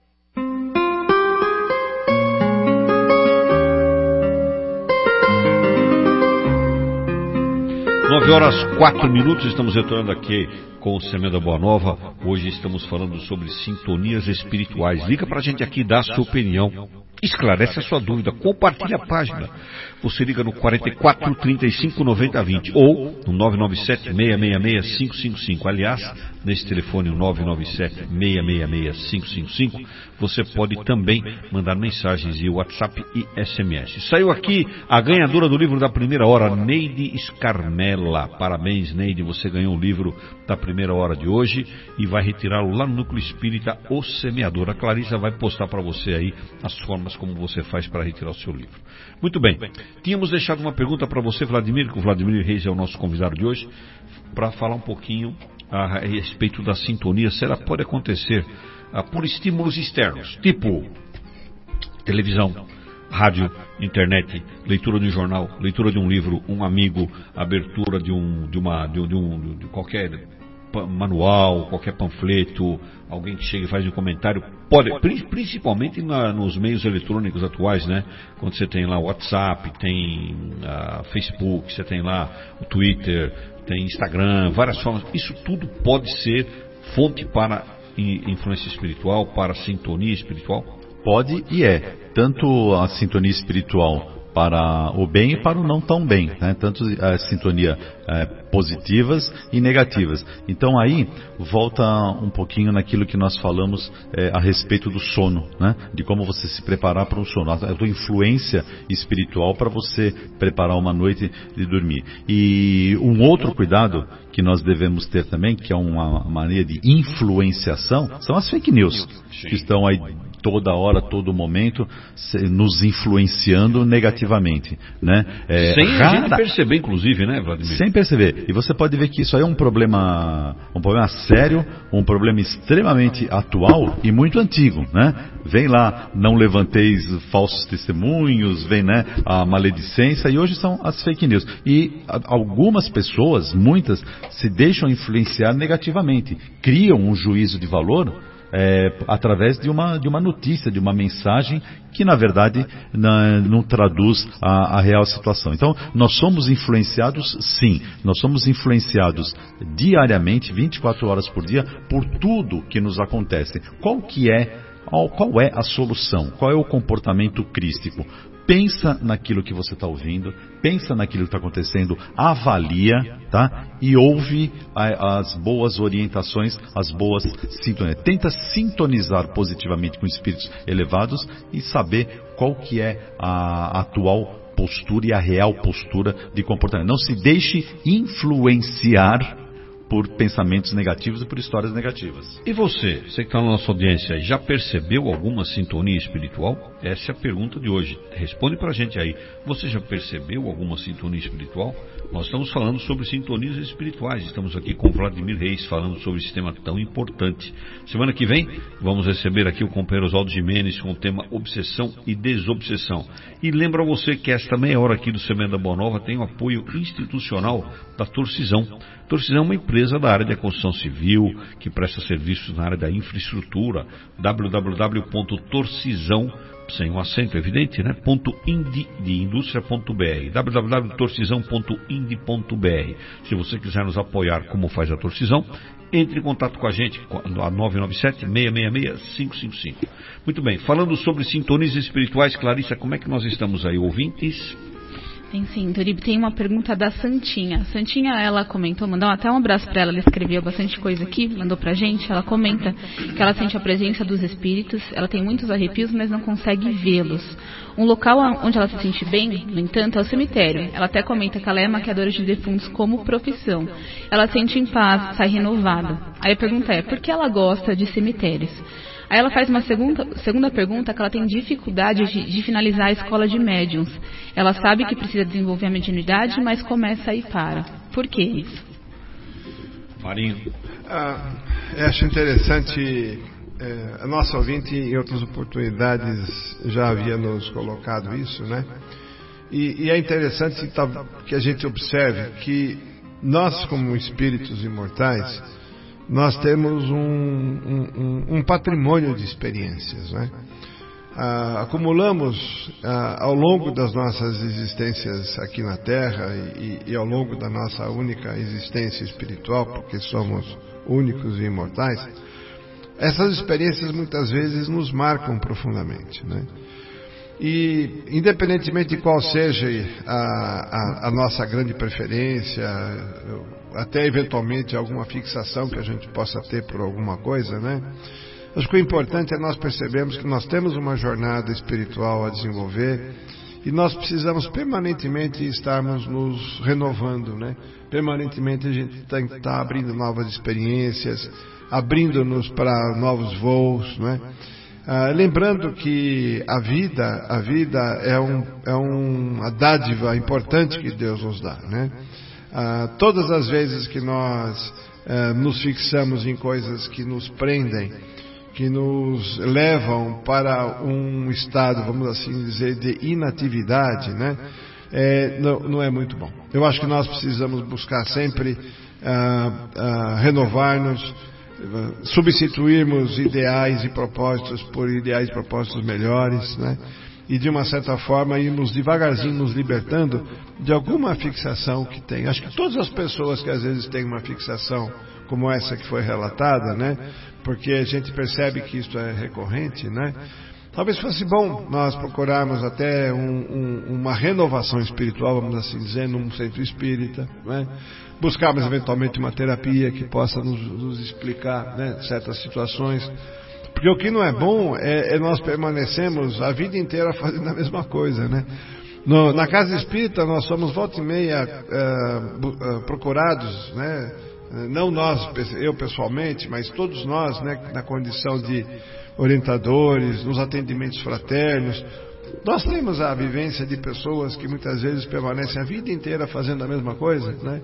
nove horas quatro minutos, estamos retornando aqui com o Semeando a Boa Nova. Hoje estamos falando sobre sintonias espirituais. Liga pra gente aqui, dá a sua opinião, esclarece a sua dúvida, compartilha a página. Você liga no quarenta e quatro, trinta e cinco, noventa, vinte ou no nove nove sete, seis seis seis, cinco cinco cinco. Aliás, nesse telefone nove nove sete, seis seis seis, cinco cinco cinco, você pode também mandar mensagens via WhatsApp e S M S. Saiu aqui a ganhadora do livro da primeira hora, Neide Scarmella. Parabéns, Neide, você ganhou o livro da primeira hora de hoje e vai retirá-lo lá no Núcleo Espírita O Semeador. A Clarissa vai postar para você aí as formas como você faz para retirar o seu livro. Muito bem, tínhamos deixado uma pergunta para você, Vladimir, que o Vladimir Reis é o nosso convidado de hoje, para falar um pouquinho a respeito da sintonia, se ela pode acontecer ah, por estímulos externos, tipo televisão, rádio, internet, leitura de um jornal, leitura de um livro, um amigo, abertura de um, de uma, de um, de um de qualquer manual, qualquer panfleto, alguém que chega e faz um comentário, pode, principalmente na, nos meios eletrônicos atuais, né? Quando você tem lá o WhatsApp, tem uh, Facebook, você tem lá o Twitter, tem Instagram, várias formas, isso tudo pode ser fonte para influência espiritual, para sintonia espiritual? Pode e é, tanto a sintonia espiritual para o bem e para o não tão bem, né? Tanto a sintonia é, positivas e negativas. Então aí volta um pouquinho naquilo que nós falamos é, a respeito do sono, né? De como você se preparar para um sono, a tua influência espiritual para você preparar uma noite de dormir. E um outro cuidado que nós devemos ter também, que é uma maneira de influenciação, são as fake news, que estão aí toda hora, todo momento, nos influenciando negativamente, né? É, sem rara... a gente perceber, inclusive, né, Vladimir? Sem perceber. E você pode ver que isso aí é um problema, um problema sério, um problema extremamente atual e muito antigo, né? Vem lá, não levanteis falsos testemunhos, vem, né, a maledicência, e hoje são as fake news. E algumas pessoas, muitas, se deixam influenciar negativamente, criam um juízo de valor É, através de uma, de uma notícia, de uma mensagem que na verdade na, não traduz a, a real situação. Então nós somos influenciados, sim, nós somos influenciados diariamente, vinte e quatro horas por dia, por tudo que nos acontece. Qual que é, qual é a solução? Qual é o comportamento crístico? Pensa naquilo que você está ouvindo, pensa naquilo que está acontecendo, avalia, tá? E ouve a, as boas orientações, as boas sintonias. Tenta sintonizar positivamente com espíritos elevados e saber qual que é a atual postura e a real postura de comportamento. Não se deixe influenciar por pensamentos negativos e por histórias negativas. E você, você que está na nossa audiência, já percebeu alguma sintonia espiritual? Essa é a pergunta de hoje. Responde pra gente aí. Você já percebeu alguma sintonia espiritual? Nós estamos falando sobre sintonias espirituais. Estamos aqui com Vladimir Reis, falando sobre esse tema tão importante. Semana que vem, vamos receber aqui o companheiro Oswaldo Gimenez com o tema Obsessão e Desobsessão. E lembra você que esta meia hora aqui do Semeando a Boa Nova tem o apoio institucional da Torcisão. Torcisão é uma empresa da área da construção civil, que presta serviços na área da infraestrutura. w w w ponto torcisão sem o acento, evidente, né? Ponto indi, de indústria ponto br, w w w ponto torcisão ponto indi ponto br. Se você quiser nos apoiar como faz a Torcisão, entre em contato com a gente, a nove nove sete, seis seis seis, cinco cinco cinco. Muito bem, falando sobre sintonias espirituais, Clarissa, como é que nós estamos aí, ouvintes? Tem sim, Turib, tem uma pergunta da Santinha. Santinha, ela comentou, mandou até um abraço para ela, ela escreveu bastante coisa aqui, mandou pra gente, ela comenta que ela sente a presença dos espíritos, ela tem muitos arrepios, mas não consegue vê-los. Um local onde ela se sente bem, no entanto, é o cemitério. Ela até comenta que ela é maquiadora de defuntos como profissão. Ela sente em paz, sai renovada. Aí a pergunta é, por que ela gosta de cemitérios? Aí ela faz uma segunda, segunda pergunta, que ela tem dificuldade de, de finalizar a escola de médiums. Ela sabe que precisa desenvolver a mediunidade, mas começa e para. Por que isso? Marinho. Ah, eu acho interessante, é, a nossa ouvinte em outras oportunidades já havia nos colocado isso, né? E, e é interessante que a gente observe que nós, como espíritos imortais, nós temos um, um, um patrimônio de experiências, né? Ah, acumulamos ah, ao longo das nossas existências aqui na Terra e, e ao longo da nossa única existência espiritual, porque somos únicos e imortais, essas experiências muitas vezes nos marcam profundamente, né? E independentemente de qual seja a, a, a nossa grande preferência, até eventualmente alguma fixação que a gente possa ter por alguma coisa, né? Acho que o importante é nós percebermos que nós temos uma jornada espiritual a desenvolver e nós precisamos permanentemente estarmos nos renovando, né? Permanentemente a gente tem que estar abrindo novas experiências, abrindo-nos para novos voos, né? Ah, lembrando que a vida, a vida é, um, é uma dádiva importante que Deus nos dá, né? Ah, todas as vezes que nós ah, nos fixamos em coisas que nos prendem, que nos levam para um estado, vamos assim dizer, de inatividade, né? É, não, não é muito bom. Eu acho que nós precisamos buscar sempre ah, ah, renovar-nos, substituirmos ideais e propósitos por ideais e propósitos melhores, né? E de uma certa forma irmos devagarzinho nos libertando de alguma fixação que tem. Acho que todas as pessoas que às vezes têm uma fixação como essa que foi relatada, né? Porque a gente percebe que isso é recorrente, né? Talvez fosse bom nós procurarmos até um, um, uma renovação espiritual, vamos assim dizer, num centro espírita, né? Buscarmos eventualmente uma terapia que possa nos, nos explicar, né, certas situações. Porque o que não é bom é, é nós permanecermos a vida inteira fazendo a mesma coisa, né? No, na casa espírita nós somos volta e meia uh, uh, procurados, né? Não nós, eu pessoalmente, mas todos nós, né, na condição de orientadores, nos atendimentos fraternos. Nós temos a vivência de pessoas que muitas vezes permanecem a vida inteira fazendo a mesma coisa, né?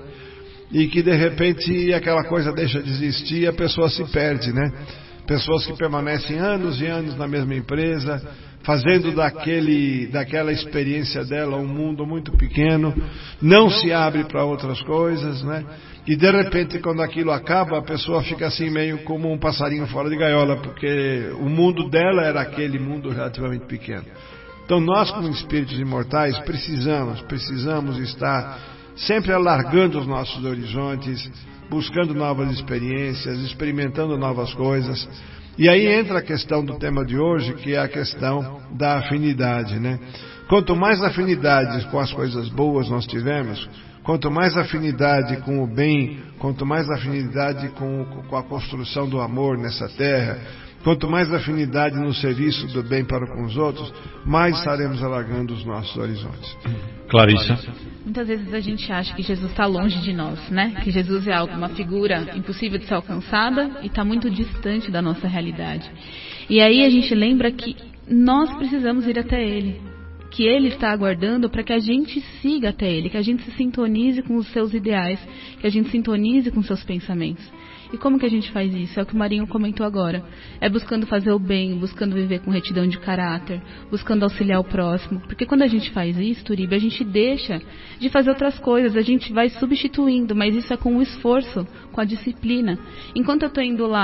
E que de repente aquela coisa deixa de existir e a pessoa se perde, né? Pessoas que permanecem anos e anos na mesma empresa, fazendo daquele, daquela experiência dela um mundo muito pequeno, não se abre para outras coisas, né? E de repente quando aquilo acaba, a pessoa fica assim meio como um passarinho fora de gaiola, porque o mundo dela era aquele mundo relativamente pequeno. Então nós, como espíritos imortais, precisamos, precisamos estar sempre alargando os nossos horizontes, buscando novas experiências, experimentando novas coisas. E aí entra a questão do tema de hoje, que é a questão da afinidade, né? Quanto mais afinidade com as coisas boas nós tivermos, quanto mais afinidade com o bem, quanto mais afinidade com, com a construção do amor nessa terra, quanto mais afinidade no serviço do bem para com os outros, mais estaremos alargando os nossos horizontes. Clarissa. Muitas vezes a gente acha que Jesus está longe de nós, né? Que Jesus é algo, uma figura impossível de ser alcançada e está muito distante da nossa realidade. E aí a gente lembra que nós precisamos ir até Ele, que Ele está aguardando para que a gente siga até Ele, que a gente se sintonize com os seus ideais, que a gente sintonize com os seus pensamentos. E como que a gente faz isso? É o que o Marinho comentou agora. É buscando fazer o bem, buscando viver com retidão de caráter, buscando auxiliar o próximo. Porque quando a gente faz isso, Turibe, a gente deixa de fazer outras coisas, a gente vai substituindo, mas isso é com o esforço, com a disciplina. Enquanto eu estou indo lá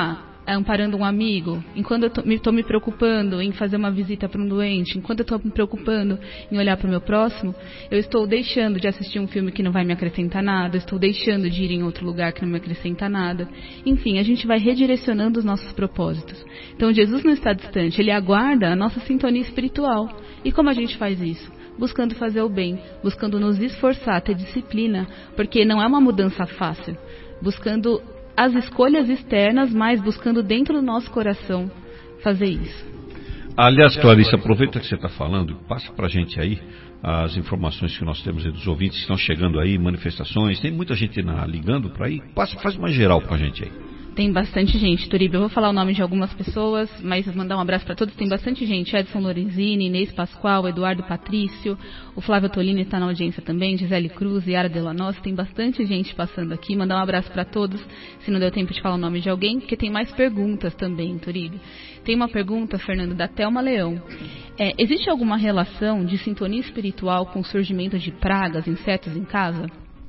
amparando um amigo, enquanto eu estou me, me preocupando em fazer uma visita para um doente, enquanto eu estou me preocupando em olhar para o meu próximo, eu estou deixando de assistir um filme que não vai me acrescentar nada, eu estou deixando de ir em outro lugar que não me acrescenta nada. Enfim, a gente vai redirecionando os nossos propósitos. Então Jesus não está distante, ele aguarda a nossa sintonia espiritual. E como a gente faz isso? Buscando fazer o bem, buscando nos esforçar, ter disciplina, porque não é uma mudança fácil, buscando as escolhas externas, mas buscando dentro do nosso coração fazer isso. Aliás, Clarice, aproveita que você está falando, passa para a gente aí as informações que nós temos aí dos ouvintes que estão chegando aí, manifestações, tem muita gente na, ligando para aí, passa, faz uma geral para a gente aí. Tem bastante gente, Turíbio. Eu vou falar o nome de algumas pessoas, mas mandar um abraço para todos. Tem bastante gente. Edson Lorenzini, Inês Pascoal, Eduardo Patrício, o Flávio Tolini está na audiência também, Gisele Cruz, Yara Delanos. Tem bastante gente passando aqui. Mandar um abraço para todos, se não deu tempo de falar o nome de alguém, porque tem mais perguntas também, Turíbio. Tem uma pergunta, Fernando, da Thelma Leão. É, existe alguma relação de sintonia espiritual com o surgimento de pragas, insetos em casa?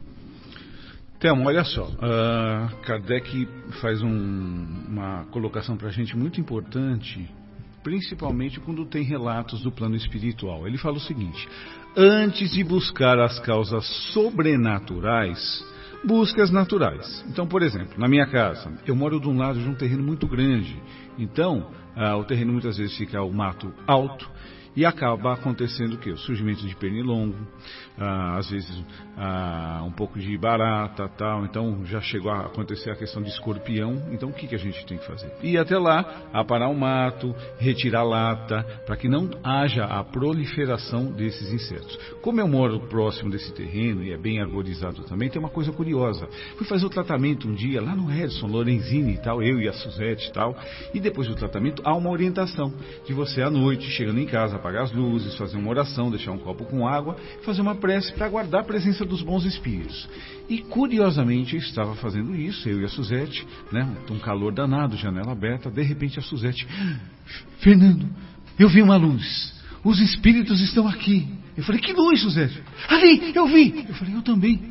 Então, olha só, uh, Kardec faz um, uma colocação para a gente muito importante, principalmente quando tem relatos do plano espiritual. Ele fala o seguinte: antes de buscar as causas sobrenaturais, busque as naturais. Então, por exemplo, na minha casa, eu moro de um lado de um terreno muito grande, então uh, o terreno muitas vezes fica o mato alto, e acaba acontecendo o quê? O surgimento de pernilongo, ah, às vezes ah, um pouco de barata, tal. Então já chegou a acontecer a questão de escorpião. Então o que, que a gente tem que fazer? Ir até lá, aparar o mato, retirar a lata, para que não haja a proliferação desses insetos. Como eu moro próximo desse terreno e é bem arborizado também, tem uma coisa curiosa. Fui fazer o tratamento um dia lá no Edson Lorenzini e tal, eu e a Suzete e tal, e depois do tratamento há uma orientação de você à noite, chegando em casa, apagar as luzes, fazer uma oração, deixar um copo com água, fazer uma prece para aguardar a presença dos bons espíritos. E curiosamente eu estava fazendo isso, eu e a Suzete, né, um calor danado, janela aberta, de repente a Suzete: Fernando, eu vi uma luz, os espíritos estão aqui. Eu falei: que luz, Suzete? Ali, eu vi. Eu falei: eu também.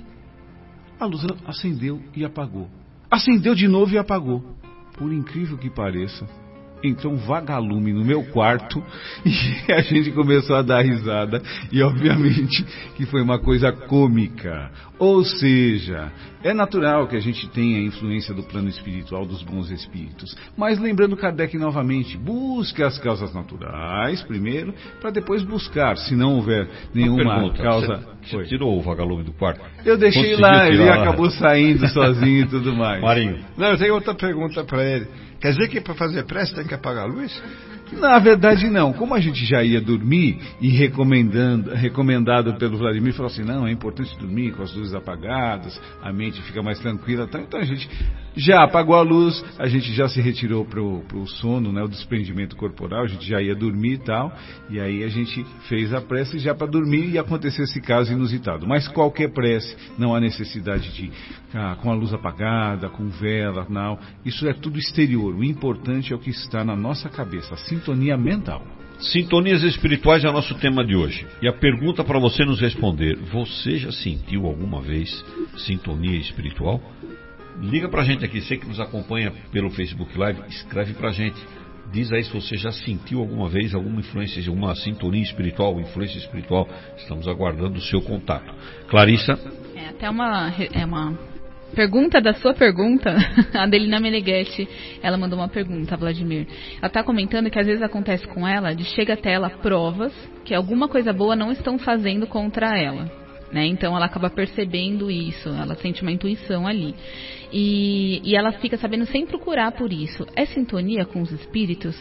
A luz acendeu e apagou. Acendeu de novo e apagou. Por incrível que pareça, entrou um vagalume no meu quarto e a gente começou a dar risada, e obviamente que foi uma coisa cômica. Ou seja, é natural que a gente tenha a influência do plano espiritual dos bons espíritos, mas lembrando Kardec novamente, busque as causas naturais primeiro, para depois buscar, se não houver nenhuma pergunta, causa... Você, você tirou o vagalume do quarto? Eu deixei Conseguiu lá, ele lá. Acabou saindo sozinho e tudo mais. Marinho. Não, eu tenho outra pergunta para ele. Quer dizer que para fazer prece tem que apagar a luz? Na verdade não, como a gente já ia dormir e recomendando, recomendado pelo Vladimir, falou assim, não, é importante dormir com as luzes apagadas, a mente fica mais tranquila, tá? Então a gente já apagou a luz, a gente já se retirou pro, pro sono, né, o desprendimento corporal, a gente já ia dormir e tal, e aí a gente fez a prece já para dormir e aconteceu esse caso inusitado. Mas qualquer prece, não há necessidade de ah, com a luz apagada, com vela, não, isso é tudo exterior, o importante é o que está na nossa cabeça, assim, sintonia mental. Sintonias espirituais é o nosso tema de hoje. E a pergunta para você nos responder: você já sentiu alguma vez sintonia espiritual? Liga pra gente aqui, você que nos acompanha pelo Facebook Live, escreve pra gente. Diz aí se você já sentiu alguma vez alguma influência, alguma sintonia espiritual, influência espiritual. Estamos aguardando o seu contato. Clarissa? É até uma... É uma... Pergunta da sua pergunta, a Adelina Meneghetti, ela mandou uma pergunta, Vladimir. Ela está comentando que às vezes acontece com ela, de chega até ela provas que alguma coisa boa não estão fazendo contra ela, né? Então ela acaba percebendo isso, ela sente uma intuição ali. E, e ela fica sabendo sem procurar por isso. É sintonia com os espíritos?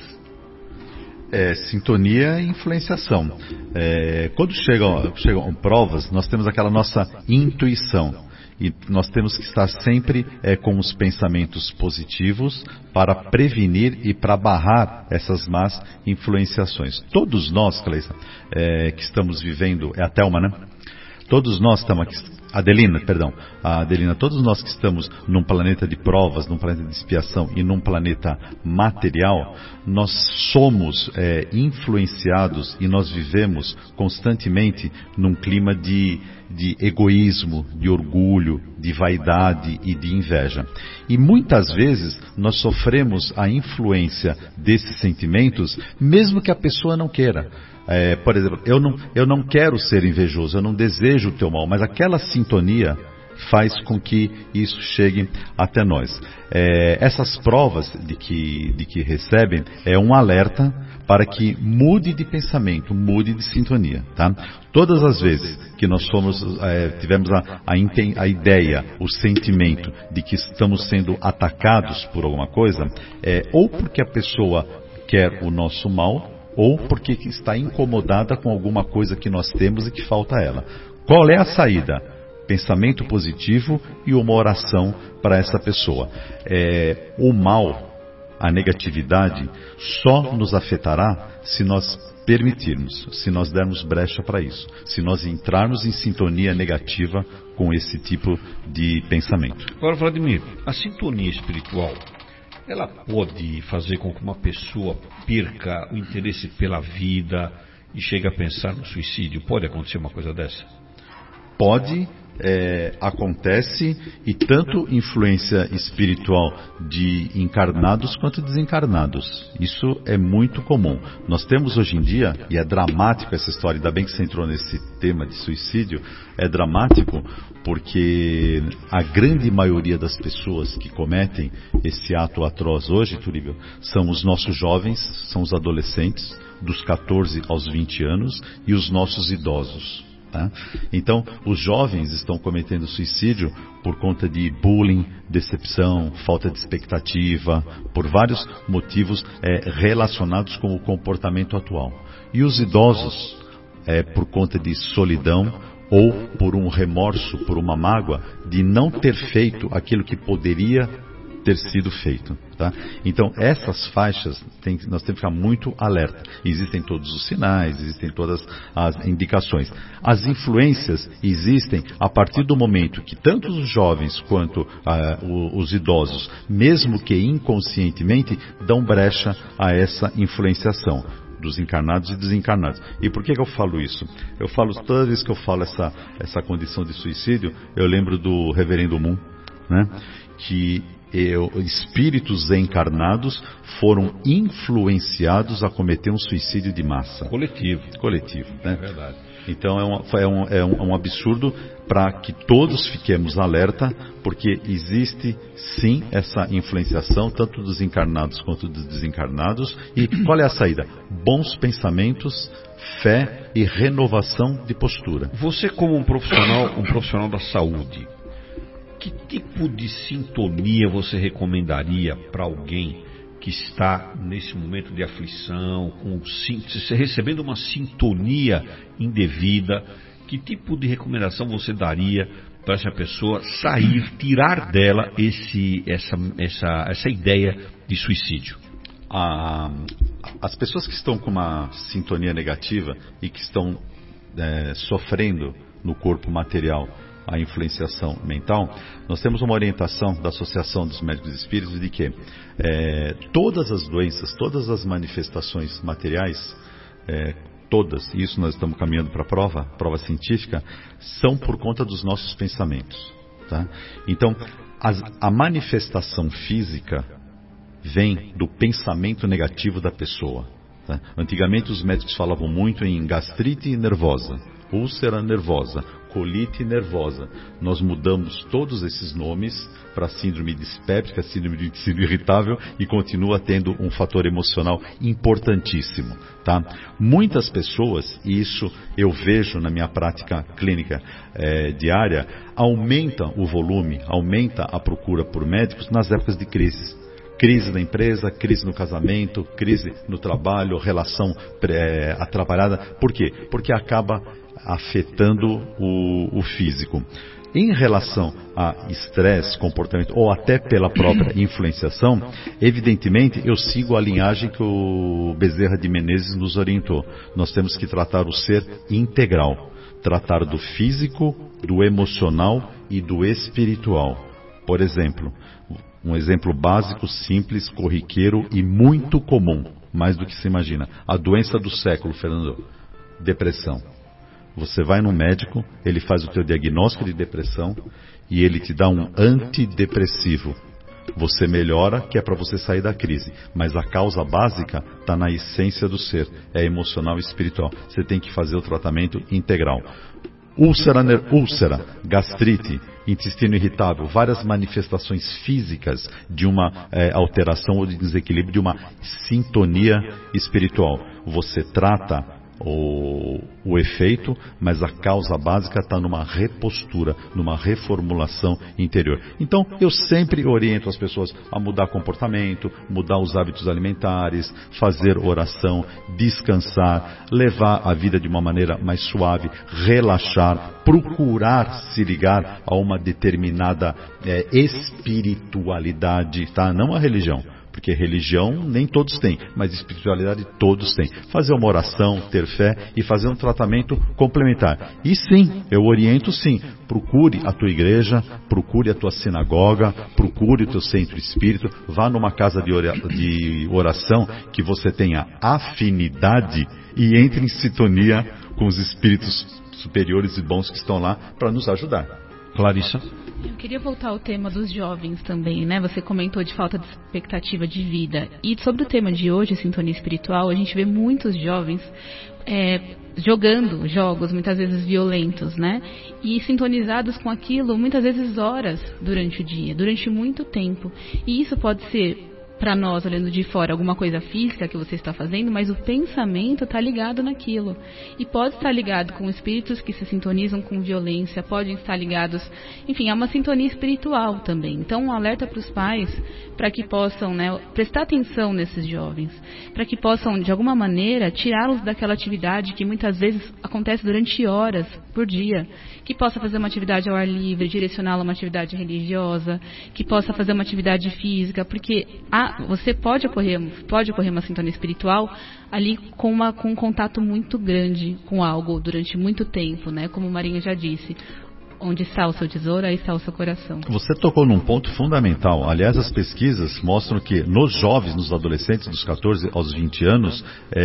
É, sintonia e influenciação. É, quando chegam, chegam provas, nós temos aquela nossa intuição. E nós temos que estar sempre é, com os pensamentos positivos para prevenir e para barrar essas más influenciações. Todos nós, Cleisa, é, que estamos vivendo, é a Thelma, né? Todos nós estamos aqui, Adelina, perdão, Adelina, todos nós que estamos num planeta de provas, num planeta de expiação e num planeta material, nós somos é, influenciados e nós vivemos constantemente num clima de, de egoísmo, de orgulho, de vaidade e de inveja. E muitas vezes nós sofremos a influência desses sentimentos, mesmo que a pessoa não queira. É, por exemplo, eu não, eu não quero ser invejoso, eu não desejo o teu mal, mas aquela sintonia faz com que isso chegue até nós. É, essas provas de que, de que recebem é um alerta para que mude de pensamento, mude de sintonia. Tá? Todas as vezes que nós fomos, é, tivemos a, a, a ideia, o sentimento de que estamos sendo atacados por alguma coisa, é, ou porque a pessoa quer o nosso mal, ou porque está incomodada com alguma coisa que nós temos e que falta a ela. Qual é a saída? Pensamento positivo e uma oração para essa pessoa. É, o mal, a negatividade, só nos afetará se nós permitirmos, se nós dermos brecha para isso, se nós entrarmos em sintonia negativa com esse tipo de pensamento. Agora, Vladimir, a sintonia espiritual, ela pode fazer com que uma pessoa perca o interesse pela vida e chegue a pensar no suicídio? Pode acontecer uma coisa dessa? Pode, é, acontece, e tanto influência espiritual de encarnados quanto desencarnados. Isso é muito comum. Nós temos hoje em dia, e é dramático essa história, ainda bem que você entrou nesse tema de suicídio, é dramático porque a grande maioria das pessoas que cometem esse ato atroz hoje, Turíbio, são os nossos jovens, são os adolescentes, dos catorze aos vinte anos, e os nossos idosos. Tá? Então, os jovens estão cometendo suicídio por conta de bullying, decepção, falta de expectativa, por vários motivos é, relacionados com o comportamento atual. E os idosos, é, por conta de solidão ou por um remorso, por uma mágoa de não ter feito aquilo que poderia ter sido feito. Tá? Então, essas faixas, tem, nós temos que ficar muito alerta. Existem todos os sinais, existem todas as indicações. As influências existem a partir do momento que tanto os jovens quanto ah, os idosos, mesmo que inconscientemente, dão brecha a essa influenciação dos encarnados e desencarnados. E por que que eu falo isso? Eu falo, toda vez que eu falo essa, essa condição de suicídio, eu lembro do Reverendo Moon, né? Que Eu, espíritos encarnados foram influenciados a cometer um suicídio de massa. Coletivo. Coletivo, né? É verdade. Então é um, é um, é um, é um absurdo para que todos fiquemos alerta, porque existe sim essa influenciação, tanto dos encarnados quanto dos desencarnados. E qual é a saída? Bons pensamentos, fé e renovação de postura. Você, como um profissional, um profissional da saúde, que tipo de sintonia você recomendaria para alguém que está nesse momento de aflição, com, recebendo uma sintonia indevida? Que tipo de recomendação você daria para essa pessoa sair, tirar dela esse, essa, essa, essa ideia de suicídio? Ah, as pessoas que estão com uma sintonia negativa e que estão é, sofrendo no corpo material a influenciação mental, nós temos uma orientação da Associação dos Médicos Espíritos de que é, todas as doenças, todas as manifestações materiais, é, todas, e isso nós estamos caminhando para a prova, prova científica, são por conta dos nossos pensamentos. Tá? Então, as, a manifestação física vem do pensamento negativo da pessoa. Tá? Antigamente os médicos falavam muito em gastrite nervosa, úlcera nervosa, colite nervosa. Nós mudamos todos esses nomes para síndrome dispéptica, síndrome de intestino irritável, e continua tendo um fator emocional importantíssimo. Tá? Muitas pessoas, e isso eu vejo na minha prática clínica é, diária, aumentam o volume, aumenta a procura por médicos nas épocas de crise. Crise na empresa, crise no casamento, crise no trabalho, relação é, atrapalhada. Por quê? Porque acaba afetando o, o físico. Em relação a estresse, comportamento, ou até pela própria influenciação, evidentemente eu sigo a linhagem que o Bezerra de Menezes nos orientou. Nós temos que tratar o ser integral. tratar do físico, do emocional e do espiritual. Por exemplo, um exemplo básico, simples, corriqueiro e muito comum, mais do que se imagina. A doença do século, Fernando, depressão. Você vai no médico, ele faz o teu diagnóstico de depressão e ele te dá um antidepressivo. Você melhora, que é para você sair da crise. Mas a causa básica está na essência do ser, é emocional e espiritual. Você tem que fazer o tratamento integral. Úlcera, úlcera, gastrite, intestino irritável, várias manifestações físicas de uma é, alteração ou de desequilíbrio, de uma sintonia espiritual. Você trata O, o efeito, mas a causa básica está numa repostura, numa reformulação interior. Então, eu sempre oriento as pessoas a mudar comportamento, mudar os hábitos alimentares, fazer oração, descansar, levar a vida de uma maneira mais suave, relaxar, procurar se ligar a uma determinada é, espiritualidade, tá? Não a religião. Porque religião nem todos têm, mas espiritualidade todos têm. Fazer uma oração, ter fé e fazer um tratamento complementar. E sim, eu oriento sim, procure a tua igreja, procure a tua sinagoga, procure o teu centro espírita, vá numa casa de oração que você tenha afinidade e entre em sintonia com os espíritos superiores e bons que estão lá para nos ajudar. Clarissa? Eu queria voltar ao tema dos jovens também, né? Você comentou de falta de expectativa de vida. E sobre o tema de hoje, sintonia espiritual, a gente vê muitos jovens é, jogando jogos, muitas vezes violentos, né? E sintonizados com aquilo, muitas vezes horas durante o dia, durante muito tempo. E isso pode ser, para nós, olhando de fora, alguma coisa física que você está fazendo, mas o pensamento está ligado naquilo. E pode estar ligado com espíritos que se sintonizam com violência, podem estar ligados, enfim, é uma sintonia espiritual também. Então, um alerta para os pais, para que possam, né, prestar atenção nesses jovens, para que possam, de alguma maneira, tirá-los daquela atividade que muitas vezes acontece durante horas por dia, que possa fazer uma atividade ao ar livre, direcioná-la a uma atividade religiosa, que possa fazer uma atividade física, porque há você pode ocorrer, pode ocorrer uma sintonia espiritual ali com, uma, com um contato muito grande com algo durante muito tempo, né? Como o Marinho já disse. Onde está o seu tesouro, aí está o seu coração. Você tocou num ponto fundamental. Aliás, as pesquisas mostram que nos jovens, nos adolescentes, dos catorze aos vinte anos,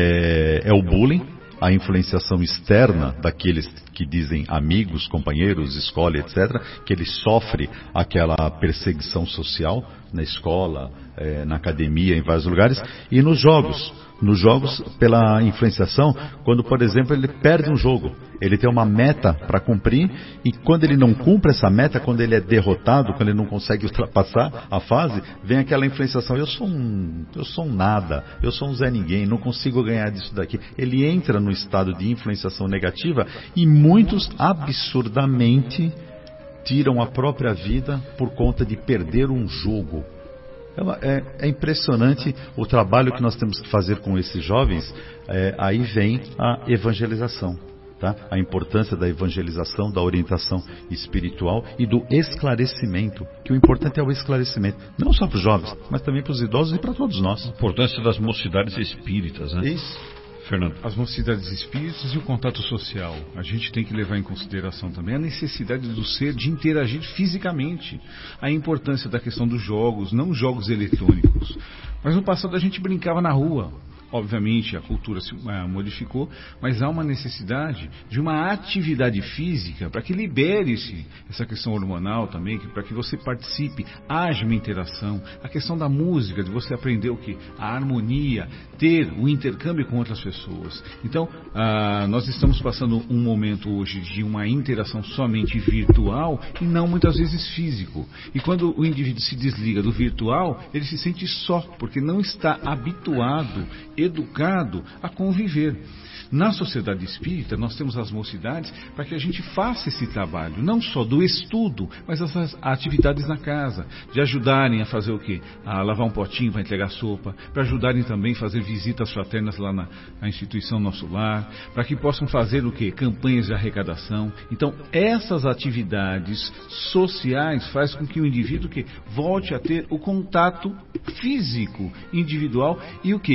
é, é o bullying, a influenciação externa daqueles que dizem amigos, companheiros, escola, etcétera, que ele sofre aquela perseguição social na escola, é, na academia, em vários lugares, e nos jogos. Nos jogos, pela influenciação, quando, por exemplo, ele perde um jogo, ele tem uma meta para cumprir, e quando ele não cumpre essa meta, quando ele é derrotado, quando ele não consegue ultrapassar a fase, vem aquela influenciação, eu sou um, eu sou um nada, eu sou um Zé Ninguém, não consigo ganhar disso daqui. Ele entra no estado de influenciação negativa e muitos absurdamente tiram a própria vida por conta de perder um jogo. É, é impressionante o trabalho que nós temos que fazer com esses jovens. É, aí vem a evangelização, tá? A importância da evangelização, da orientação espiritual e do esclarecimento, que o importante é o esclarecimento, não só para os jovens, mas também para os idosos e para todos nós. A importância das mocidades espíritas, né? Isso. Fernando. As mocidades espíritas e o contato social. A gente tem que levar em consideração também a necessidade do ser de interagir fisicamente. A importância da questão dos jogos, não jogos eletrônicos. Mas no passado a gente brincava na rua. Obviamente a cultura se uh, modificou, mas há uma necessidade de uma atividade física para que libere-se essa questão hormonal também, para que você participe, haja uma interação. A questão da música, de você aprender o que? A harmonia, ter o intercâmbio com outras pessoas. Então, uh, nós estamos passando um momento hoje de uma interação somente virtual e não muitas vezes físico. E quando o indivíduo se desliga do virtual, ele se sente só, porque não está habituado, educado a conviver. Na sociedade espírita, nós temos as mocidades para que a gente faça esse trabalho, não só do estudo, mas as atividades na casa, de ajudarem a fazer o quê? A lavar um potinho para entregar sopa, para ajudarem também a fazer visitas fraternas lá na, na instituição Nosso Lar, para que possam fazer o quê? Campanhas de arrecadação. Então, essas atividades sociais fazem com que o indivíduo que volte a ter o contato físico individual e o quê? Cresça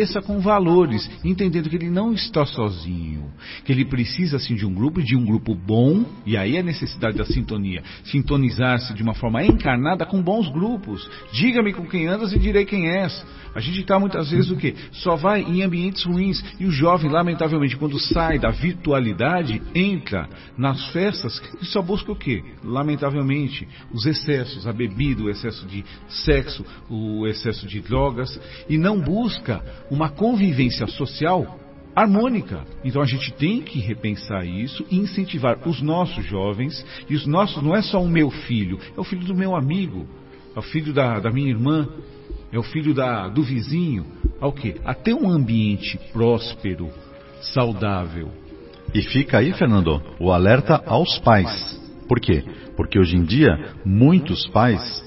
cresça com valores, entendendo que ele não está sozinho, que ele precisa sim de um grupo, de um grupo bom, e aí a necessidade da sintonia, sintonizar-se de uma forma encarnada com bons grupos. Diga-me com quem andas e direi quem és. A gente está muitas vezes o quê? Só vai em ambientes ruins, e o jovem, lamentavelmente, quando sai da virtualidade, entra nas festas e só busca o quê? Lamentavelmente, os excessos, a bebida, o excesso de sexo, o excesso de drogas, e não busca uma convivência social harmônica. Então a gente tem que repensar isso e incentivar os nossos jovens, e os nossos não é só o meu filho, é o filho do meu amigo, é o filho da, da minha irmã, é o filho da, do vizinho, ao quê? A ter um ambiente próspero, saudável. E fica aí, Fernando, o alerta aos pais. Por quê? Porque hoje em dia, muitos pais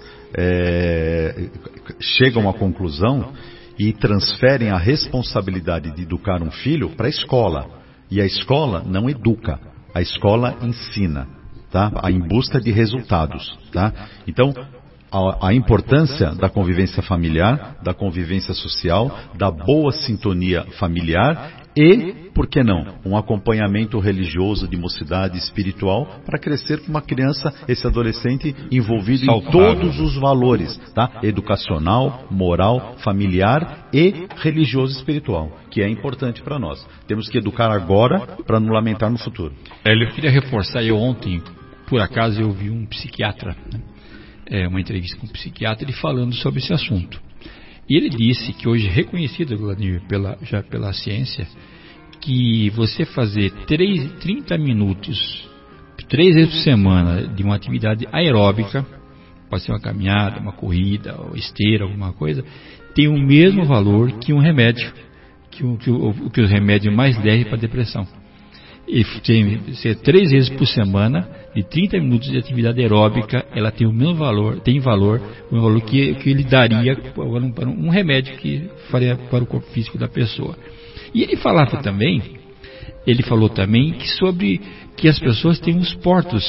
é, chegam à conclusão e transferem a responsabilidade de educar um filho para a escola. E a escola não educa, a escola ensina, tá? Em busca de resultados, tá? Então, a, a importância da convivência familiar, da convivência social, da boa sintonia familiar e, por que não, um acompanhamento religioso de mocidade espiritual para crescer com uma criança, esse adolescente envolvido Saudável. Em todos os valores, tá? Educacional, moral, familiar e religioso espiritual, que é importante para nós. Temos que educar agora para não lamentar no futuro. Eu queria reforçar, eu ontem, por acaso, eu vi um psiquiatra, né? É, uma entrevista com um psiquiatra, ele falando sobre esse assunto. E ele disse que hoje é reconhecido, Vladimir, pela, já pela ciência, que você fazer três, trinta minutos, três vezes por semana, de uma atividade aeróbica, pode ser uma caminhada, uma corrida, ou esteira, alguma coisa, tem o mesmo valor que um remédio, que, o, que, o, que os remédios mais leves para a depressão. E tem, ser três vezes por semana, de trinta minutos de atividade aeróbica, ela tem o mesmo valor, tem valor, o valor que, que ele daria para um, um remédio que faria para o corpo físico da pessoa. E ele falava também, ele falou também que sobre que as pessoas têm os portos,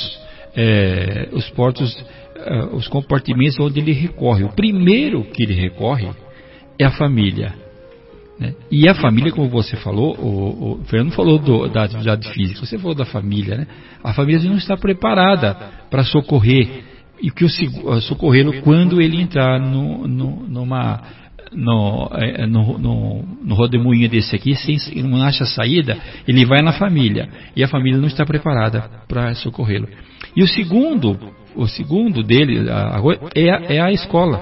é, os portos, é, os compartimentos onde ele recorre. O primeiro que ele recorre é a família. Né? E a família, como você falou, o, o Fernando falou do, da atividade física, você falou da família, né? A família não está preparada para socorrer e que o socorrê-lo quando ele entrar no, no, numa, no, no, no, no rodemoinho desse aqui, sem, não acha saída, ele vai na família e a família não está preparada para socorrê-lo. E o segundo, o segundo dele a, é, a, é a escola,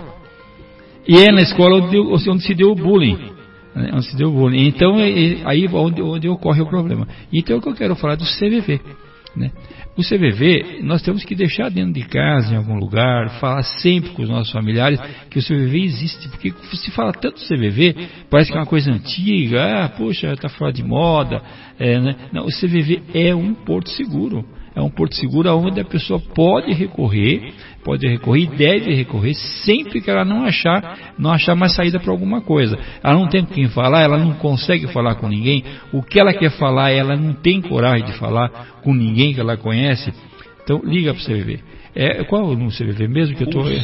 e é na escola onde, onde se deu o bullying. Onde se deu o bullying. Então é, é aí onde, onde ocorre o problema. Então é o que eu quero falar do C V V, né? O C V V nós temos que deixar dentro de casa, em algum lugar, falar sempre com os nossos familiares que o C V V existe, porque se fala tanto do C V V, parece que é uma coisa antiga, ah, poxa, está fora de moda, é, né? Não, o C V V é um porto seguro. É um porto seguro onde a pessoa pode recorrer, pode recorrer e deve recorrer sempre que ela não achar, não achar mais saída para alguma coisa. Ela não tem com quem falar, ela não consegue falar com ninguém. O que ela quer falar, ela não tem coragem de falar com ninguém que ela conhece. Então liga para o C V V. É, qual é o C V V mesmo que eu estou...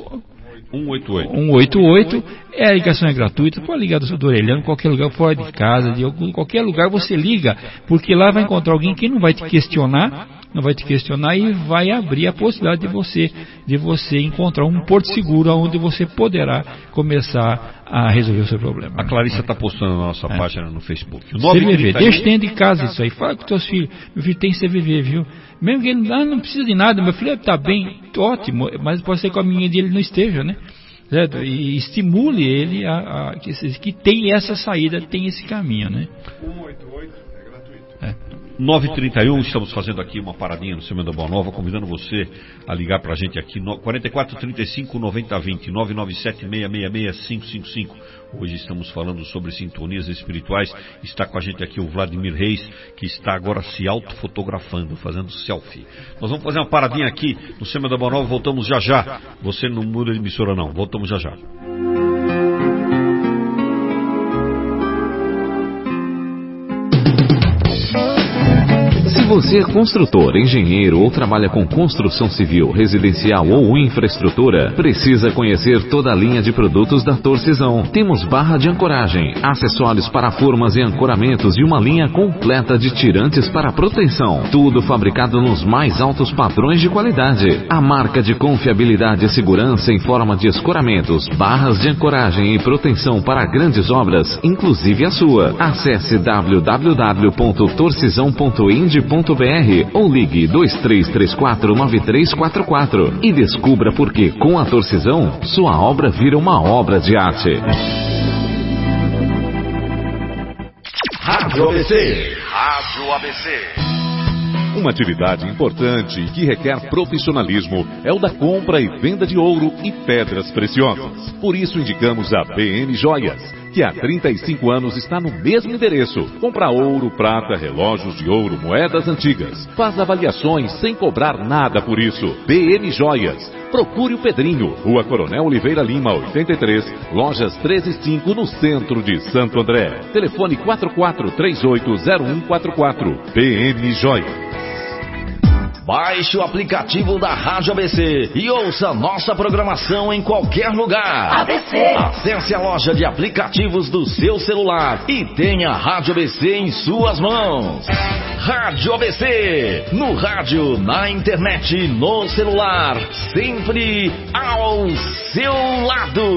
um oito oito. um oito oito, é, a ligação é gratuita, pode ligar do, do orelhão, em qualquer lugar, fora de casa, de algum, qualquer lugar você liga, porque lá vai encontrar alguém que não vai te questionar, não vai te questionar e vai abrir a possibilidade de você, de você encontrar um porto seguro onde você poderá começar a resolver o seu problema. A Clarissa está postando na nossa é. página no Facebook. C V V, deixa dentro de casa isso aí, fala com os teus filhos, meu filho tem C V V, viu? Mesmo que ele ah, não precisa de nada, meu filho está bem, ótimo, mas pode ser que a minha dele não esteja, né? Certo? E estimule ele a, a, que, que tem essa saída, tem esse caminho, né? um oito oito é gratuito. É. nove e trinta e um, estamos fazendo aqui uma paradinha no Semana da Boa Nova, convidando você a ligar para a gente aqui, quarenta e quatro, trinta e cinco, noventa, vinte, nove nove sete, seis seis seis, cinco cinco cinco. Hoje estamos falando sobre sintonias espirituais. Está com a gente aqui o Vladimir Reis, que está agora se autofotografando, fazendo selfie. Nós vamos fazer uma paradinha aqui no Semana da Boa Nova, voltamos já já. Você não muda de emissora não, voltamos já já. Você é construtor, engenheiro ou trabalha com construção civil, residencial ou infraestrutura? Precisa conhecer toda a linha de produtos da Torcisão. Temos barra de ancoragem, acessórios para formas e ancoramentos e uma linha completa de tirantes para proteção. Tudo fabricado nos mais altos padrões de qualidade. A marca de confiabilidade e segurança em forma de escoramentos, barras de ancoragem e proteção para grandes obras, inclusive a sua. Acesse w w w ponto torcisão ponto ind ponto b r ou ligue dois três três quatro nove três quatro quatro e descubra por que com a Torcisão sua obra vira uma obra de arte. Rádio A B C. Rádio A B C. Uma atividade importante e que requer profissionalismo é o da compra e venda de ouro e pedras preciosas. Por isso indicamos a B N Joias, que há trinta e cinco anos está no mesmo endereço. Compra ouro, prata, relógios de ouro, moedas antigas. Faz avaliações sem cobrar nada por isso. B N Joias. Procure o Pedrinho, Rua Coronel Oliveira Lima, oitenta e três, lojas treze e cinco, no centro de Santo André. Telefone quatro quatro três oito zero um quatro quatro. B N Joias. Baixe o aplicativo da Rádio A B C e ouça nossa programação em qualquer lugar. A B C. Acesse a loja de aplicativos do seu celular e tenha a Rádio A B C em suas mãos. Rádio A B C, no rádio, na internet, no celular, sempre ao seu lado.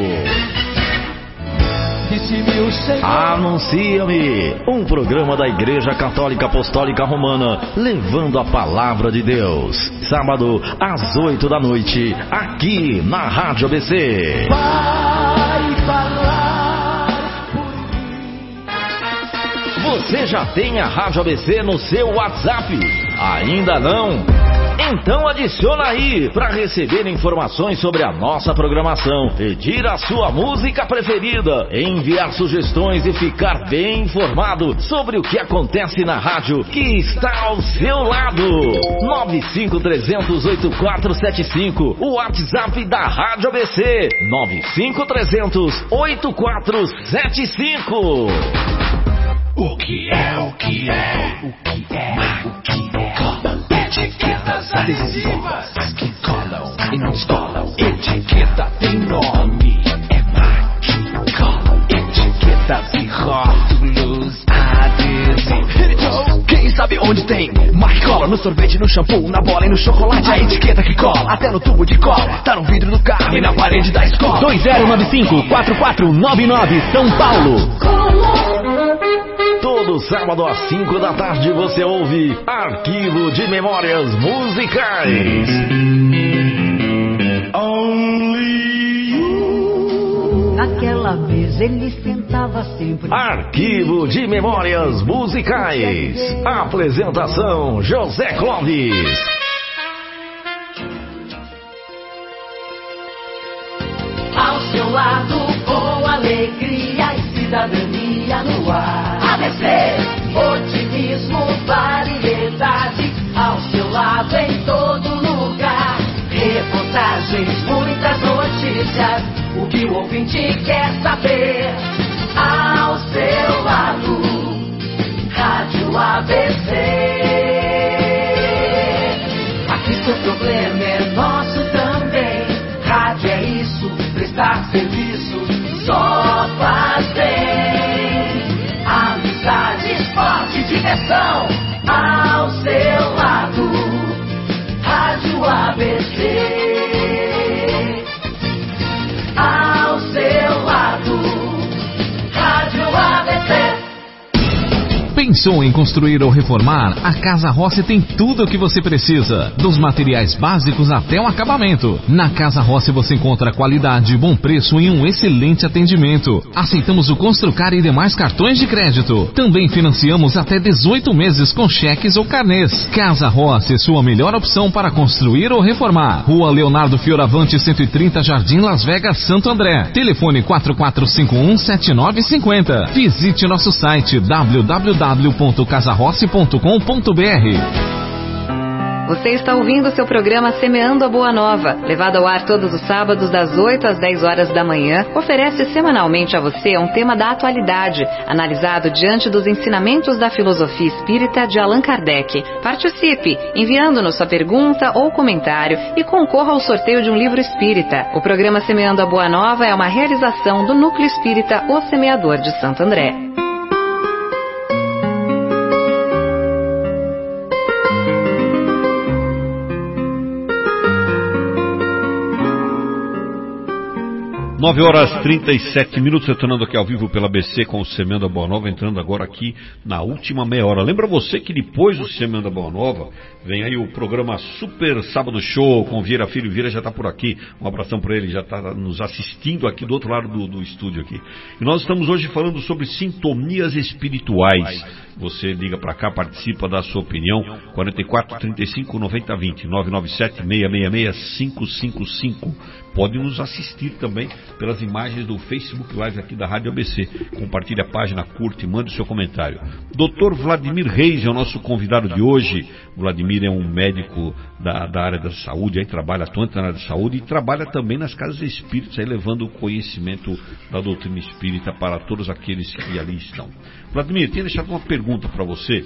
Anuncia-me, um programa da Igreja Católica Apostólica Romana, levando a palavra de Deus. Sábado, às oito da noite, aqui na Rádio A B C. Vai falar por mim. Você já tem a Rádio A B C no seu WhatsApp? Ainda não? Então adiciona aí para receber informações sobre a nossa programação, pedir a sua música preferida, enviar sugestões e ficar bem informado sobre o que acontece na rádio que está ao seu lado. nove cinco três zero zero oito quatro sete cinco, o WhatsApp da Rádio A B C, nove cinco três zero zero oito quatro sete cinco. O que é, o que é, o que é, o que é, etiquetas adesivas que colam e não descolam. Etiqueta tem nome, é marca, cola. Etiquetas e rótulos adesivos. Quem sabe onde tem? Marca cola no sorvete, no shampoo, na bola e no chocolate. A etiqueta que cola até no tubo de cola, tá no vidro do carro e na parede da escola. dois zero nove cinco quatro quatro nove nove, São Paulo. Todo sábado às cinco da tarde você ouve Arquivo de Memórias Musicais. Only you. Naquela mesa ele sentava sempre. Arquivo de Memórias Musicais. Apresentação José Clóvis. Ao seu lado com alegria e cidadania no ar. A B C, otimismo, variedade, ao seu lado em todo lugar. Reportagens, muitas notícias, o que o ouvinte quer saber. Ao seu lado, Rádio A B C. Aqui seu problema é nosso também. Rádio é isso, prestar serviço, só faz bem. Amizade, esporte, diversão, ao seu lado, Rádio A B C. Ao seu lado, Rádio A B C. Pensou em construir ou reformar? A Casa Rossi tem tudo o que você precisa, dos materiais básicos até o acabamento. Na Casa Rossi você encontra qualidade, bom preço e um excelente atendimento. Aceitamos o Construcar e demais cartões de crédito. Também financiamos até dezoito meses com cheques ou carnês. Casa Rossi, sua melhor opção para construir ou reformar. Rua Leonardo Fioravante, cento e trinta, Jardim Las Vegas, Santo André. Telefone quatro quatro cinco um sete nove cinco zero. Visite nosso site w w w ponto casa rossi ponto com ponto b r. Você está ouvindo o seu programa Semeando a Boa Nova, levado ao ar todos os sábados das oito às dez horas da manhã, oferece semanalmente a você um tema da atualidade, analisado diante dos ensinamentos da filosofia espírita de Allan Kardec. Participe, enviando-nos sua pergunta ou comentário e concorra ao sorteio de um livro espírita. O programa Semeando a Boa Nova é uma realização do Núcleo Espírita O Semeador de Santo André. nove horas e trinta e sete minutos, retornando aqui ao vivo pela B C com o Semeando a Boa Nova, entrando agora aqui na última meia hora. Lembra você que depois do Semeando a Boa Nova, vem aí o programa Super Sábado Show com Vieira Filho. Vieira já está por aqui, um abração para ele, já está nos assistindo aqui do outro lado do, do estúdio aqui. E nós estamos hoje falando sobre sintonias espirituais. Você liga para cá, participa da sua opinião, quarenta e quatro, trinta e cinco, noventa, vinte, nove nove sete, seis seis seis, cinco cinco cinco. Pode nos assistir também pelas imagens do Facebook Live aqui da Rádio A B C. Compartilhe a página, curte, mande o seu comentário. doutor Vladimir Reis é o nosso convidado de hoje. O Vladimir é um médico da, da área da saúde, aí trabalha atuante na área da saúde e trabalha também nas casas espíritas, aí levando o conhecimento da doutrina espírita para todos aqueles que ali estão. Vladimir, tenho deixado uma pergunta para você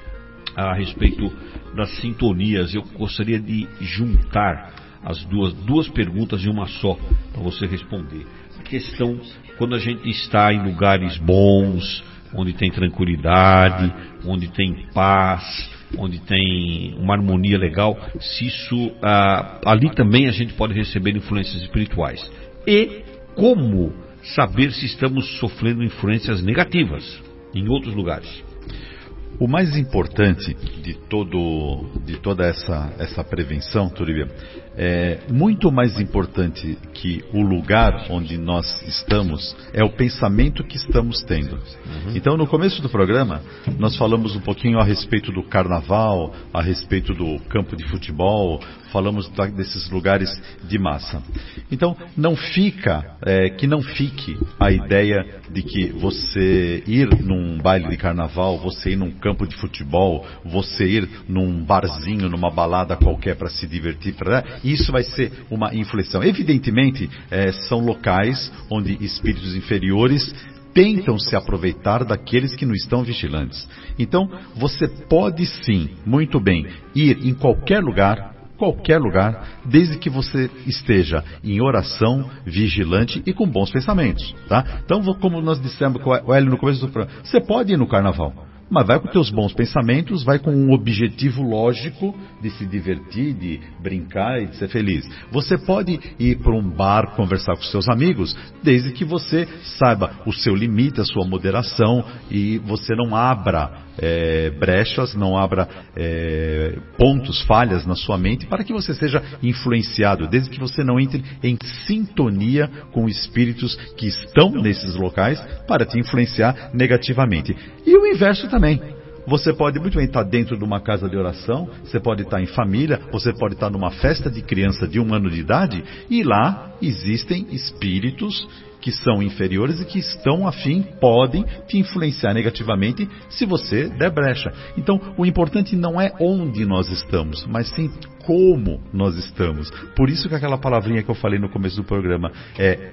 a respeito das sintonias. Eu gostaria de juntar as duas, duas perguntas em uma só, para você responder. A questão, quando a gente está em lugares bons, onde tem tranquilidade, onde tem paz, onde tem uma harmonia legal, se isso, ah, ali também a gente pode receber influências espirituais. E como saber se estamos sofrendo influências negativas em outros lugares? O mais importante de, todo, de toda essa, essa prevenção, Turibia, é muito mais importante que o lugar onde nós estamos é o pensamento que estamos tendo. Uhum. Então, no começo do programa, nós falamos um pouquinho a respeito do carnaval, a respeito do campo de futebol, falamos da, desses lugares de massa. Então, não fica, é, que não fique a ideia de que você ir num baile de carnaval, você ir num campo de futebol, você ir num barzinho, numa balada qualquer para se divertir, pra, isso vai ser uma influência. Evidentemente, é, são locais onde espíritos inferiores tentam se aproveitar daqueles que não estão vigilantes. Então, você pode sim, muito bem, ir em qualquer lugar, qualquer lugar, desde que você esteja em oração, vigilante e com bons pensamentos, tá? Então, como nós dissemos com o Hélio no começo do programa, você pode ir no carnaval, mas vai com teus bons pensamentos, vai com um objetivo lógico de se divertir, de brincar e de ser feliz. Você pode ir para um bar conversar com seus amigos, desde que você saiba o seu limite, a sua moderação e você não abra é, brechas, não abra é, pontos, falhas na sua mente para que você seja influenciado, desde que você não entre em sintonia com espíritos que estão nesses locais para te influenciar negativamente. E o inverso também. Também. Você pode muito bem estar dentro de uma casa de oração, você pode estar em família, você pode estar numa festa de criança de um ano de idade e lá existem espíritos que são inferiores e que estão afim, podem te influenciar negativamente se você der brecha. Então, o importante não é onde nós estamos, mas sim como nós estamos. Por isso que aquela palavrinha que eu falei no começo do programa é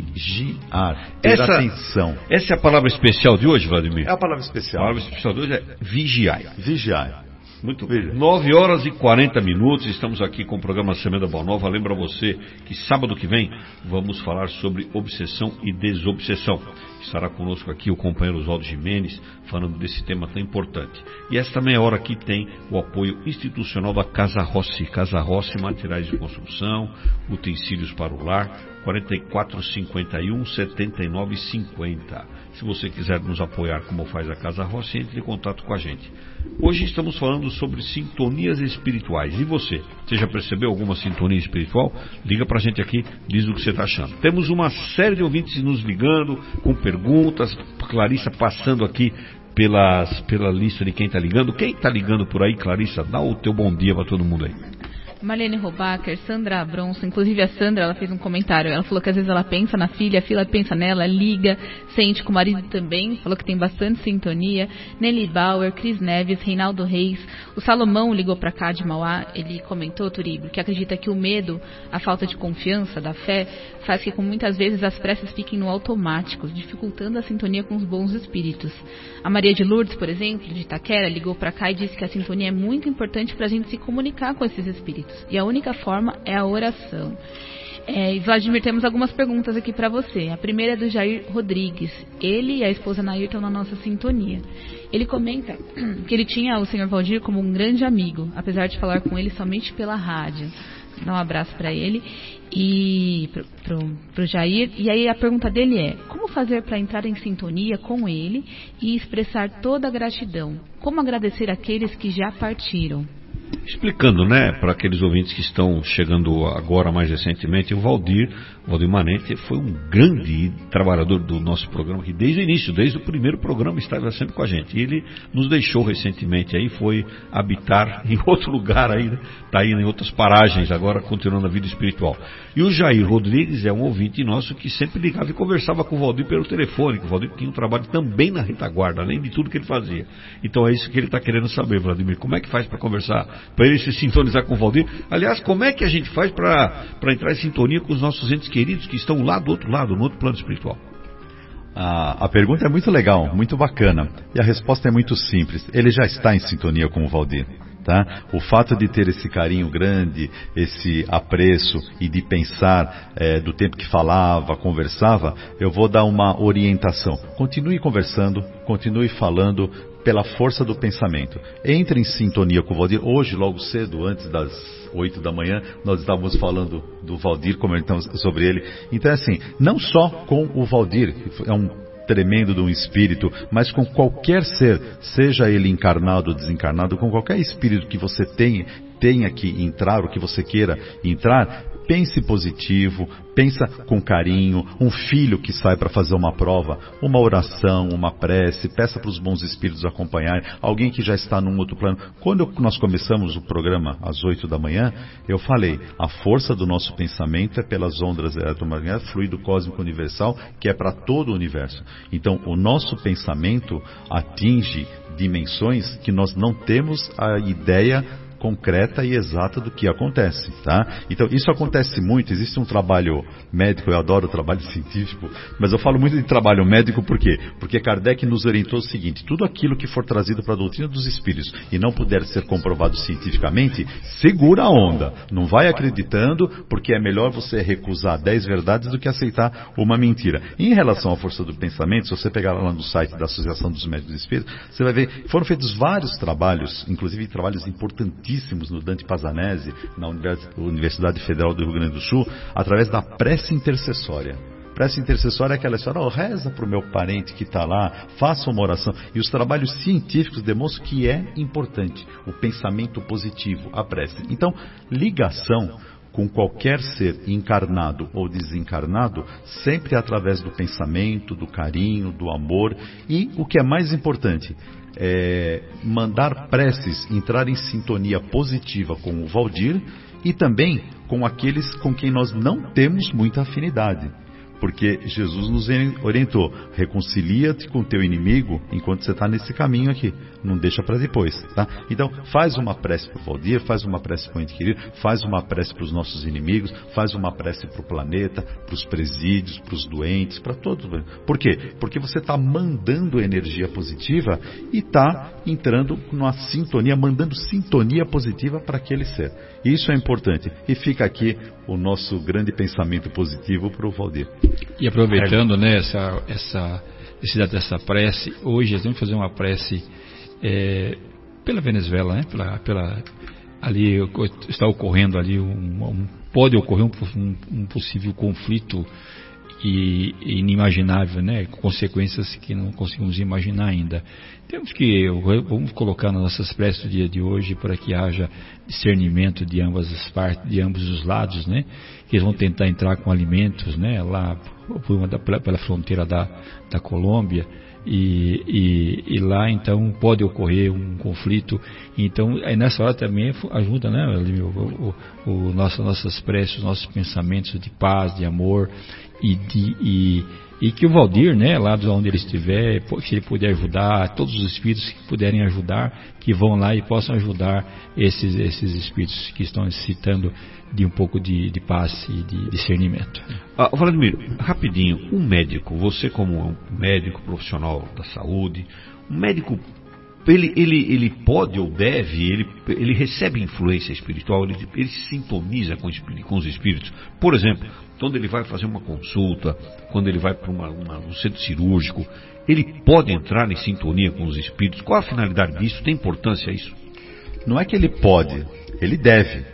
vigiar, ter essa, atenção. Essa é a palavra especial de hoje, Vladimir? É a palavra especial. A palavra especial de hoje é vigiar. Vigiar. Muito bem. nove horas e quarenta minutos, estamos aqui com o programa Semeando a Boa Nova. Lembra você que sábado que vem vamos falar sobre obsessão e desobsessão. Estará conosco aqui o companheiro Oswaldo Jimenez, falando desse tema tão importante. E essa também é a hora que tem o apoio institucional da Casa Rossi. Casa Rossi, materiais de construção, utensílios para o lar, quarenta e quatro, cinquenta e um, setenta e nove, cinquenta. Se você quiser nos apoiar como faz a Casa Rossi, entre em contato com a gente. Hoje estamos falando sobre sintonias espirituais. E você? Você já percebeu alguma sintonia espiritual? Liga pra gente aqui, diz o que você está achando. Temos uma série de ouvintes nos ligando, com perguntas. Clarissa passando aqui pelas, pela lista de quem está ligando. Quem está ligando por aí, Clarissa? Dá o teu bom dia para todo mundo aí. Marlene Robacher, Sandra Bronson, inclusive a Sandra, ela fez um comentário, ela falou que às vezes ela pensa na filha, a filha pensa nela, liga, sente com o marido também, falou que tem bastante sintonia. Nelly Bauer, Cris Neves, Reinaldo Reis, o Salomão ligou pra cá de Mauá, ele comentou, Turíbio, que acredita que o medo, a falta de confiança, da fé, faz que com muitas vezes as preces fiquem no automático, dificultando a sintonia com os bons espíritos. A Maria de Lourdes, por exemplo, de Itaquera, ligou pra cá e disse que a sintonia é muito importante pra gente se comunicar com esses espíritos. E a única forma é a oração. É, e Vladimir, temos algumas perguntas aqui para você. A primeira é do Jair Rodrigues. Ele e a esposa Nair estão na nossa sintonia. Ele comenta que ele tinha o senhor Valdir como um grande amigo, apesar de falar com ele somente pela rádio. Dá um abraço para ele e pro, pro, pro Jair. E aí a pergunta dele é: como fazer para entrar em sintonia com ele e expressar toda a gratidão? Como agradecer aqueles que já partiram? Explicando, né, para aqueles ouvintes que estão chegando agora mais recentemente, o Valdir, o Valdir Manente foi um grande trabalhador do nosso programa, que desde o início, desde o primeiro programa estava sempre com a gente. E ele nos deixou recentemente aí, foi habitar em outro lugar aí, né? Está aí em outras paragens agora, continuando a vida espiritual. E o Jair Rodrigues é um ouvinte nosso que sempre ligava e conversava com o Valdir pelo telefone, que o Valdir tinha um trabalho também na retaguarda, além de tudo que ele fazia. Então é isso que ele está querendo saber, Vladimir, como é que faz para conversar, para ele se sintonizar com o Valdir? Aliás, como é que a gente faz para entrar em sintonia com os nossos entes queridos que estão lá do outro lado, no outro plano espiritual? A, a pergunta é muito legal, muito bacana. E a resposta é muito simples. Ele já está em sintonia com o Valdir. Tá? O fato de ter esse carinho grande, esse apreço e de pensar é, do tempo que falava, conversava, eu vou dar uma orientação. Continue conversando, continue falando pela força do pensamento. Entre em sintonia com o Valdir. Hoje, logo cedo, antes das oito da manhã, nós estávamos falando do Valdir, comentamos sobre ele. Então, assim, não só com o Valdir, é um tremendo de um espírito, mas com qualquer ser, seja ele encarnado ou desencarnado, com qualquer espírito que você tenha, tenha que entrar, ou que você queira entrar, pense positivo, pensa com carinho, um filho que sai para fazer uma prova, uma oração, uma prece, peça para os bons espíritos acompanharem, alguém que já está num outro plano. Quando nós começamos o programa às oito da manhã, eu falei, a força do nosso pensamento é pelas ondas eletromagnéticas, fluido cósmico universal, que é para todo o universo. Então, o nosso pensamento atinge dimensões que nós não temos a ideia concreta e exata do que acontece, tá? Então, isso acontece muito, existe um trabalho médico, eu adoro o trabalho científico, mas eu falo muito de trabalho médico por quê? Porque Kardec nos orientou o seguinte, tudo aquilo que for trazido para a doutrina dos espíritos e não puder ser comprovado cientificamente, segura a onda, não vai acreditando, porque é melhor você recusar dez verdades do que aceitar uma mentira. Em relação à força do pensamento, se você pegar lá no site da Associação dos Médicos Espíritos, você vai ver, foram feitos vários trabalhos, inclusive trabalhos importantíssimos no Dante Pazanese, na Universidade Federal do Rio Grande do Sul, através da prece intercessória. Prece intercessória é aquela história, oh, reza para o meu parente que está lá, faça uma oração. E os trabalhos científicos demonstram que é importante o pensamento positivo, a prece. Então, ligação com qualquer ser encarnado ou desencarnado, sempre através do pensamento, do carinho, do amor e, o que é mais importante, é mandar preces, entrar em sintonia positiva com o Valdir e também com aqueles com quem nós não temos muita afinidade. Porque Jesus nos orientou, reconcilia-te com o teu inimigo enquanto você está nesse caminho aqui, não deixa para depois, tá? Então, faz uma prece para o Valdir, faz uma prece para o ente querido, faz uma prece para os nossos inimigos, faz uma prece para o planeta, para os presídios, para os doentes, para todos. Por quê? Porque você está mandando energia positiva e está entrando numa sintonia, mandando sintonia positiva para aquele ser. Isso é importante. E fica aqui o nosso grande pensamento positivo para o Valdir. E aproveitando, né, essa, essa necessidade dessa prece, hoje nós vamos fazer uma prece é, pela Venezuela, né, pela, pela, ali está ocorrendo ali, um, um, pode ocorrer um, um, um possível conflito e inimaginável, né? Consequências que não conseguimos imaginar ainda. Temos que, vamos colocar nas nossas preces do dia de hoje para que haja discernimento de ambas as partes, de ambos os lados, né? Que eles vão tentar entrar com alimentos, né? Lá por uma da, pela fronteira da, da Colômbia. E, e, e lá então pode ocorrer um conflito. Então aí nessa hora também ajuda, né, o, o, o nosso, nossas preces, nossos pensamentos de paz, de amor e, de, e, e que o Valdir, né, lá de onde ele estiver, se ele puder ajudar, todos os espíritos que puderem ajudar, que vão lá e possam ajudar esses, esses espíritos que estão necessitando de um pouco de, de paz e de discernimento. Ah, Vladimir, rapidinho, um médico, você como um médico profissional da saúde, um médico, ele, ele, ele pode ou deve, ele, ele recebe influência espiritual, ele, ele se sintoniza com, com os espíritos. Por exemplo, quando ele vai fazer uma consulta, quando ele vai para uma, uma, um centro cirúrgico, ele pode entrar em sintonia com os espíritos. Qual a finalidade disso? Tem importância isso? Não é que ele pode, ele deve.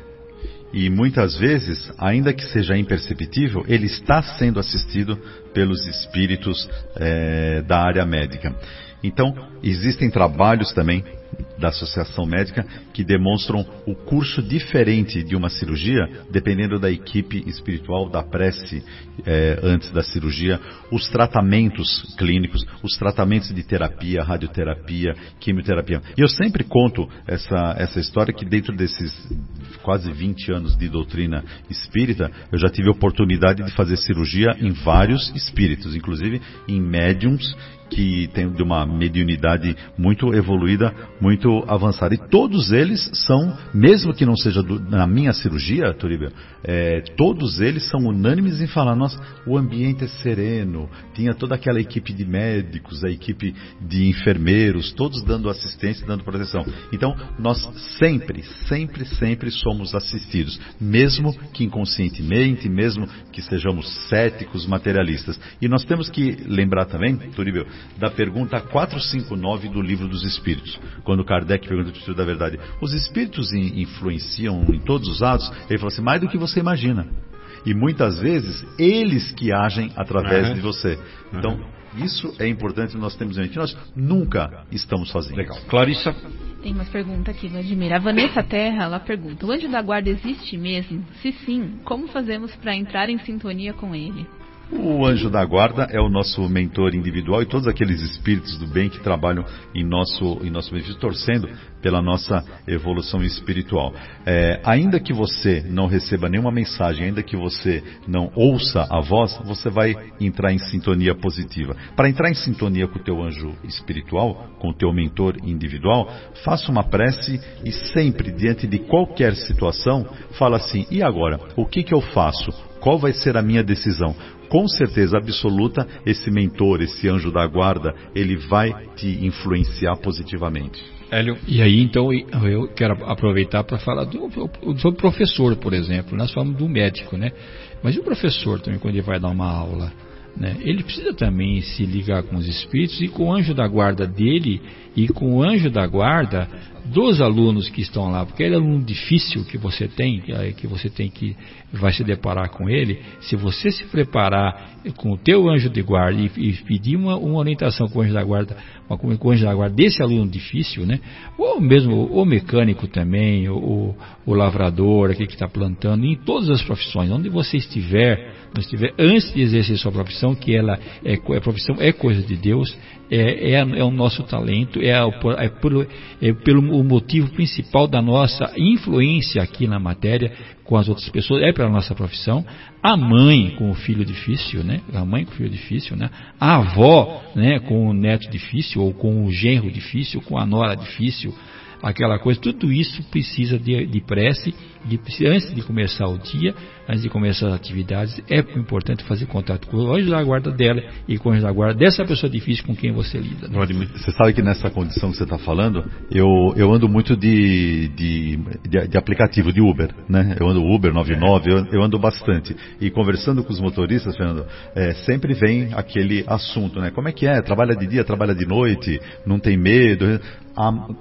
E muitas vezes, ainda que seja imperceptível, ele está sendo assistido pelos espíritos é, da área médica. Então, existem trabalhos também da Associação Médica que demonstram o curso diferente de uma cirurgia, dependendo da equipe espiritual, da prece eh, antes da cirurgia, os tratamentos clínicos, os tratamentos de terapia, radioterapia, quimioterapia. E eu sempre conto essa, essa história que dentro desses quase vinte anos de doutrina espírita, eu já tive a oportunidade de fazer cirurgia em vários espíritos, inclusive em médiums que têm de uma mediunidade muito evoluída, muito avançada. E todos eles são, mesmo que não seja do, na minha cirurgia, Turíbio, é, todos eles são unânimes em falar, nossa, o ambiente é sereno, tinha toda aquela equipe de médicos, a equipe de enfermeiros, todos dando assistência, dando proteção. Então, nós sempre, sempre, sempre somos assistidos, mesmo que inconscientemente, mesmo que sejamos céticos, materialistas. E nós temos que lembrar também, Turíbio, da pergunta quatrocentos e cinquenta e nove do Livro dos Espíritos, quando Kardec pergunta o Espírito da Verdade, os espíritos influenciam em todos os atos? Ele falou assim, mais do que você imagina. E muitas vezes, eles que agem através uhum. de você. Então, uhum. isso é importante, nós temos em mente, nós nunca estamos sozinhos. Legal. Clarissa? Tem umas perguntas aqui, Vladimir. A Vanessa Terra, ela pergunta, o anjo da guarda existe mesmo? Se sim, como fazemos para entrar em sintonia com ele? O anjo da guarda é o nosso mentor individual e todos aqueles espíritos do bem que trabalham em nosso, em nosso benefício, torcendo pela nossa evolução espiritual. É, ainda que você não receba nenhuma mensagem, ainda que você não ouça a voz, você vai entrar em sintonia positiva. Para entrar em sintonia com o teu anjo espiritual, com o teu mentor individual, faça uma prece e sempre, diante de qualquer situação, fala assim, e agora? O que que eu faço? Qual vai ser a minha decisão? Com certeza absoluta, esse mentor, esse anjo da guarda, ele vai te influenciar positivamente. Hélio. E aí, então, eu quero aproveitar para falar do, sobre o professor, por exemplo. Nós falamos do médico, né? Mas e o professor também, quando ele vai dar uma aula, né? Ele precisa também se ligar com os espíritos e com o anjo da guarda dele e com o anjo da guarda dos alunos que estão lá, porque aquele aluno difícil que você tem, que você tem que vai se deparar com ele, se você se preparar com o teu anjo de guarda e, e pedir uma, uma orientação com o anjo da guarda, uma, com o anjo da guarda desse aluno difícil, né? Ou mesmo o mecânico também, o, o lavrador, aquele que está plantando, em todas as profissões, onde você estiver, estiver antes de exercer sua profissão, que ela é, a profissão é coisa de Deus, é, é, é o nosso talento, é, é, pelo, é pelo o motivo principal da nossa influência aqui na matéria com as outras pessoas, é pela nossa profissão. A mãe com o filho difícil, né? A mãe com o filho difícil, né? A avó, né? Com o neto difícil, ou com o genro difícil, com a nora difícil, aquela coisa, tudo isso precisa de, de prece, de, antes de começar o dia, antes de começar as atividades, é importante fazer contato com o anjo da guarda dela e com o anjo da guarda dessa pessoa difícil com quem você lida. Né? Você sabe que nessa condição que você está falando, eu, eu ando muito de, de, de, de aplicativo, de Uber, né? Eu ando Uber noventa e nove, eu, eu ando bastante. E conversando com os motoristas, Fernando, é, sempre vem aquele assunto, né? Como é que é? Trabalha de dia, trabalha de noite, não tem medo? A,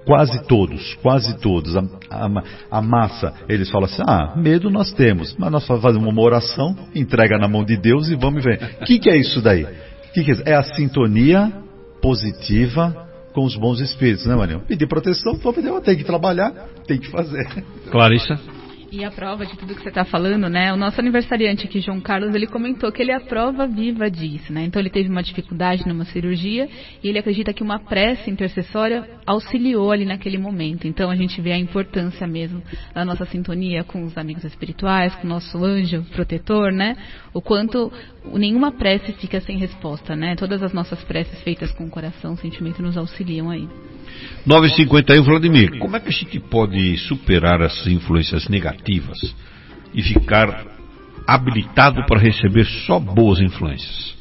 quase todos, quase todos, a, a, a massa, eles falam assim, ah, medo nós temos, mas nós fazemos uma oração, entrega na mão de Deus e vamos ver. O que, que é isso daí? Que que é? é a sintonia positiva com os bons espíritos, né, Marinho? Pedir proteção, tem que trabalhar, tem que fazer. Clarissa? E a prova de tudo que você está falando, né? O nosso aniversariante aqui, João Carlos, ele comentou que ele é a prova viva disso, né? Então ele teve uma dificuldade numa cirurgia e ele acredita que uma prece intercessória auxiliou ali naquele momento. Então a gente vê a importância mesmo da nossa sintonia com os amigos espirituais, com o nosso anjo protetor, né? O quanto nenhuma prece fica sem resposta, né? Todas as nossas preces feitas com o coração, o sentimento nos auxiliam aí. nove e cinquenta e um, Vladimir, como é que a gente pode superar essas influências negativas e ficar habilitado para receber só boas influências?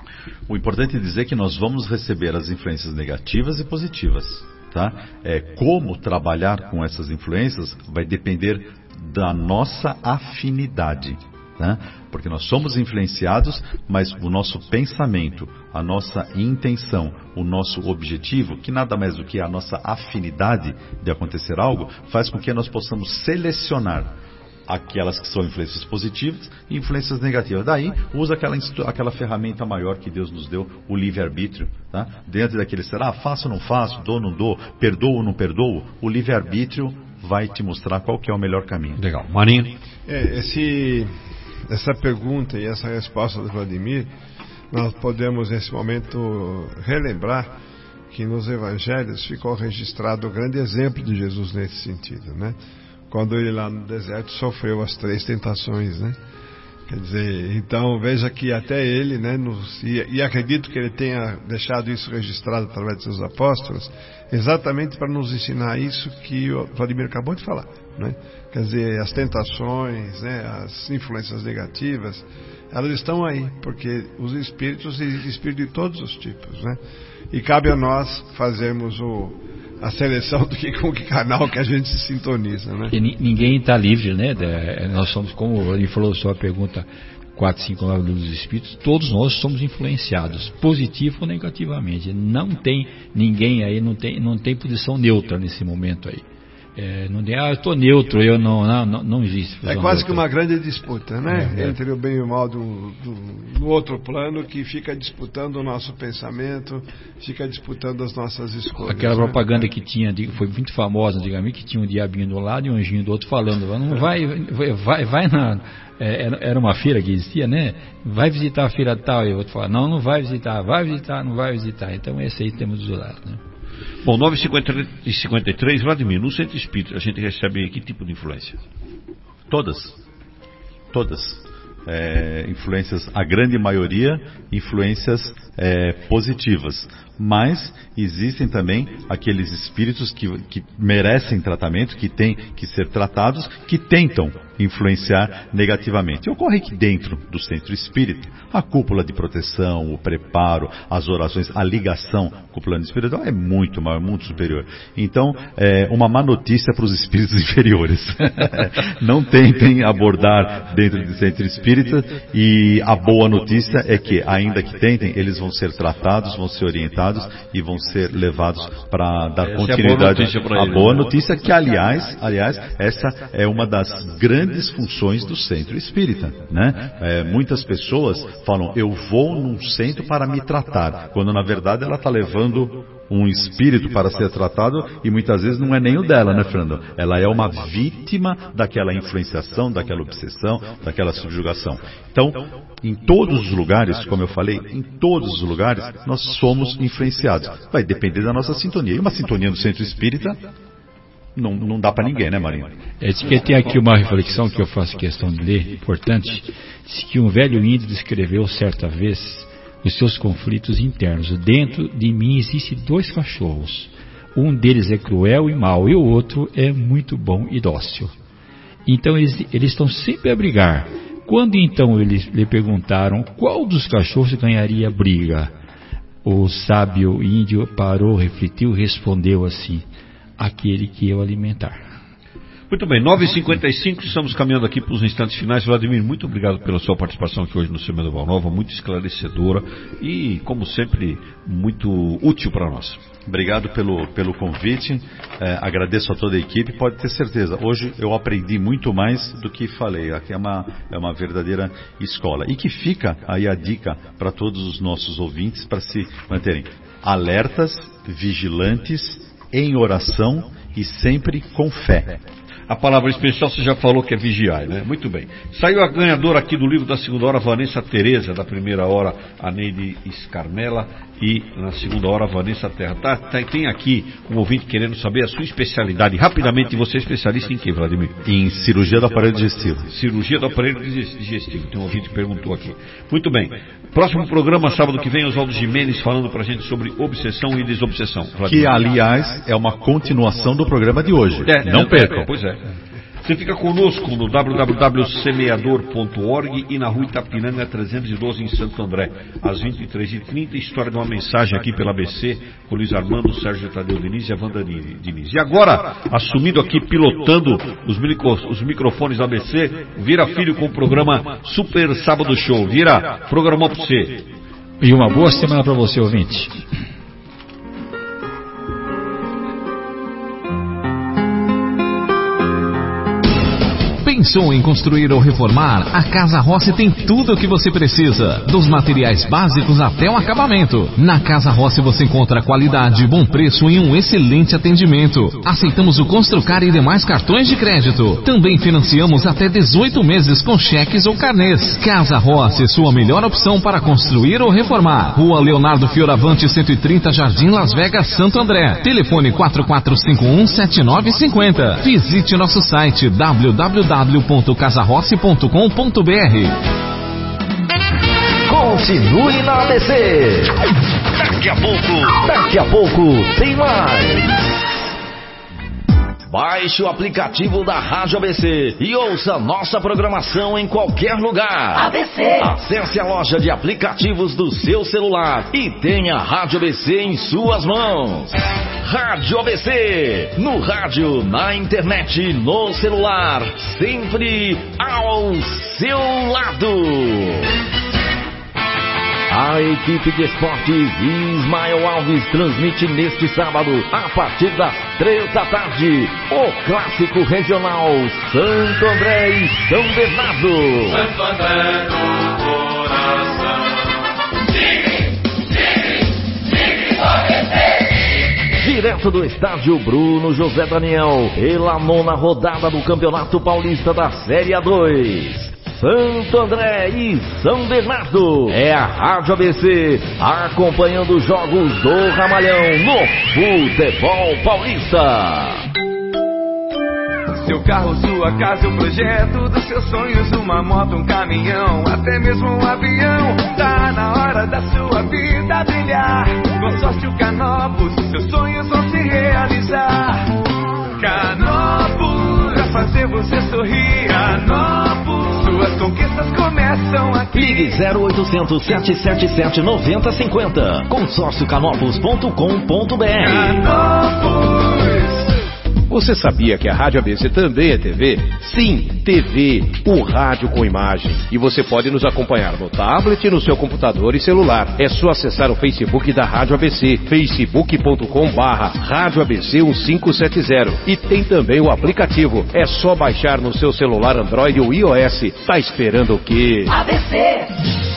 O importante é dizer que nós vamos receber as influências negativas e positivas, tá? É, como trabalhar com essas influências vai depender da nossa afinidade. Né? Porque nós somos influenciados, mas o nosso pensamento, a nossa intenção, o nosso objetivo, que nada mais do que a nossa afinidade de acontecer algo, faz com que nós possamos selecionar aquelas que são influências positivas e influências negativas. Daí, usa aquela, aquela ferramenta maior que Deus nos deu, o livre-arbítrio. Tá? Dentro daquele, será, faço ou não faço, dou ou não dou, perdoo ou não perdoo, o livre-arbítrio vai te mostrar qual que é o melhor caminho. Legal. Marinho? É, esse... Essa pergunta e essa resposta do Vladimir, nós podemos nesse momento relembrar que nos evangelhos ficou registrado o grande exemplo de Jesus nesse sentido, né? Quando ele lá no deserto sofreu as três tentações, né? Quer dizer, então veja que até ele, né, nos, e, e acredito que ele tenha deixado isso registrado através de seus apóstolos, exatamente para nos ensinar isso que o Vladimir acabou de falar, né? Quer dizer, as tentações, né, as influências negativas, elas estão aí, porque os espíritos existem espíritos de todos os tipos, né? E cabe a nós fazermos o, a seleção do que, com que canal que a gente se sintoniza, né? E ninguém está livre, né? De, nós somos, como ele falou, sua pergunta quatro, cinco, nove dos espíritos, todos nós somos influenciados, positivo ou negativamente. Não tem ninguém aí, não tem, não tem posição neutra nesse momento aí. É, não tem, ah, eu estou neutro, eu não, não, não, não existe. É quase neutra. Que uma grande disputa, né? É, é. Entre o bem e o mal do, do, do outro plano, que fica disputando o nosso pensamento, fica disputando as nossas escolhas. Aquela né? propaganda que tinha, foi muito famosa antigamente, que tinha um diabinho do lado e um anjinho do outro falando, não vai, vai, vai na... Era uma feira que existia, né? Vai visitar a feira tal, e o outro fala, não, não vai visitar, vai visitar, não vai visitar. Então esse aí temos do lado, né? Bom, nove e cinquenta e três, Vladimir, no centro espírita a gente recebe que tipo de influência? Todas. Todas. É, influências, a grande maioria, influências é, positivas. Mas existem também aqueles espíritos que, que merecem tratamento, que têm que ser tratados, que tentam influenciar negativamente. E ocorre que dentro do centro espírita, a cúpula de proteção, o preparo, as orações, a ligação com o plano espiritual é muito maior, muito superior. Então, é uma má notícia para os espíritos inferiores. Não tentem abordar dentro do centro espírita, e a boa notícia é que, ainda que tentem, eles vão ser tratados, vão ser orientados e vão ser levados para dar essa continuidade. É a boa notícia, a ele, boa né? notícia é que, aliás, aliás, essa é uma das grandes funções do centro espírita, né? É, muitas pessoas falam, eu vou num centro para me tratar, quando na verdade ela está levando um espírito para ser tratado e muitas vezes não é nem o dela, né, Fernando? Ela é uma vítima daquela influenciação, daquela obsessão, daquela subjugação. Então, em todos os lugares, como eu falei, em todos os lugares, nós somos influenciados. Vai depender da nossa sintonia. E uma sintonia no centro espírita não, não dá para ninguém, né, Marinho? É, que tem aqui uma reflexão que eu faço questão de ler, importante. Diz que um velho índio descreveu certa vez os seus conflitos internos. Dentro de mim existem dois cachorros. Um deles é cruel e mau, e o outro é muito bom e dócil. Então eles, eles estão sempre a brigar. Quando então eles lhe perguntaram qual dos cachorros ganharia a briga, o sábio índio parou, refletiu e respondeu assim: aquele que eu alimentar. Muito bem, nove e cinquenta e cinco, estamos caminhando aqui para os instantes finais. Vladimir, muito obrigado pela sua participação aqui hoje no Semeando a Boa Nova, muito esclarecedora e, como sempre, muito útil para nós. Obrigado pelo, pelo convite, é, agradeço a toda a equipe, pode ter certeza, hoje eu aprendi muito mais do que falei, aqui é uma, é uma verdadeira escola. E que fica aí a dica para todos os nossos ouvintes para se manterem alertas, vigilantes, em oração e sempre com fé. A palavra especial você já falou que é vigiar, né? Muito bem. Saiu a ganhadora aqui do livro da segunda hora, Vanessa Tereza, da primeira hora, a Neide Scarmella, e na segunda hora, Vanessa Terra. Tá, tá, tem aqui um ouvinte querendo saber a sua especialidade. Rapidamente, você é especialista em que, Vladimir? Em cirurgia do aparelho digestivo. Cirurgia do aparelho digestivo. Tem um ouvinte que perguntou aqui. Muito bem. Próximo programa, sábado que vem, Oswaldo Gimenez falando pra gente sobre obsessão e desobsessão. Vladimir. Que, aliás, é uma continuação do programa de hoje. É, Não é, percam. É, pois é. Você fica conosco no w w w ponto semeador ponto org e na rua Itapiranga trezentos e doze em Santo André, às vinte e três e trinta, história de uma mensagem aqui pela A B C, com o Luiz Armando, o Sérgio Tadeu Diniz e a Wanda Diniz. E agora, assumindo aqui, pilotando os, micro, os microfones da A B C, Vira Filho com o programa Super Sábado Show. Vira, programou para você. E uma boa semana para você, ouvinte. Pensou em construir ou reformar? A Casa Rossi tem tudo o que você precisa, dos materiais básicos até o acabamento. Na Casa Rossi você encontra qualidade, bom preço e um excelente atendimento. Aceitamos o Construcar e demais cartões de crédito. Também financiamos até dezoito meses com cheques ou carnês. Casa Rossi, sua melhor opção para construir ou reformar. Rua Leonardo Fioravante, cento e trinta, Jardim Las Vegas, Santo André. Telefone quatro quatro cinco um sete nove cinco zero. Visite nosso site w w w ponto casa rossi ponto com ponto b r. Continue na A B C. Daqui a pouco, daqui a pouco tem mais. Baixe o aplicativo da Rádio A B C e ouça nossa programação em qualquer lugar. A B C. Acesse a loja de aplicativos do seu celular e tenha a Rádio A B C em suas mãos. Rádio A B C, no rádio, na internet, no celular, sempre ao seu lado. A equipe de esportes Ismael Alves transmite neste sábado, a partir das três da tarde, o clássico regional Santo André e São Bernardo. Santo André do coração. Tigre, tigre, tigre, corre, Direto do estádio Bruno José Daniel, pela nona rodada do Campeonato Paulista da Série A dois. Santo André e São Bernardo. É a Rádio A B C acompanhando os jogos do Ramalhão no futebol paulista. Seu carro, sua casa, o projeto dos seus sonhos, uma moto, um caminhão, até mesmo um avião. Tá na hora da sua vida brilhar. Consórcio Canopus, seus sonhos vão se realizar. Canopus, pra fazer você sorrir. Canopus, suas conquistas começam aqui. Ligue zero oitocentos, sete sete sete, nove zero cinco zero. consórcio canopus ponto com ponto b r. Canopus. Você sabia que a Rádio A B C também é T V? Sim, T V, o rádio com imagem. E você pode nos acompanhar no tablet, no seu computador e celular. É só acessar o Facebook da Rádio A B C, facebook ponto com barra rádio A B C um cinco sete zero. E tem também o aplicativo. É só baixar no seu celular Android ou iOS. Tá esperando o quê? A B C.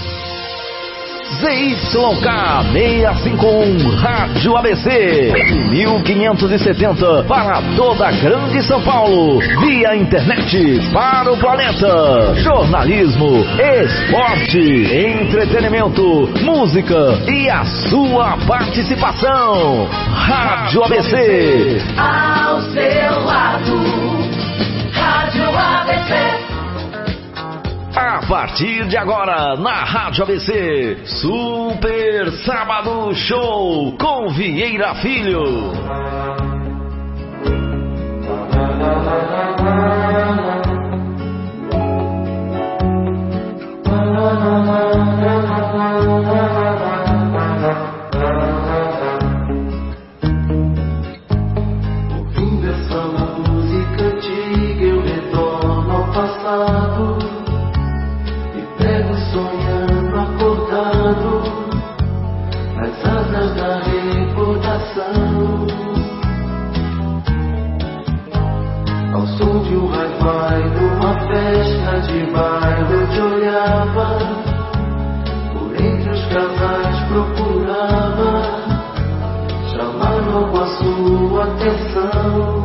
Z Y K seiscentos e cinquenta e um Rádio A B C mil quinhentos e setenta para toda a Grande São Paulo, via internet para o planeta. Jornalismo, esporte, entretenimento, música e a sua participação. Rádio A B C. Ao seu lado, Rádio A B C. A partir de agora, na Rádio A B C, Super Sábado Show com Vieira Filho. Ouvindo essa música antiga, sonhando, acordado, nas asas da recordação. Ao som de um hi-fi, numa festa de baile, eu te olhava, por entre os casais procurava chamar logo a sua atenção.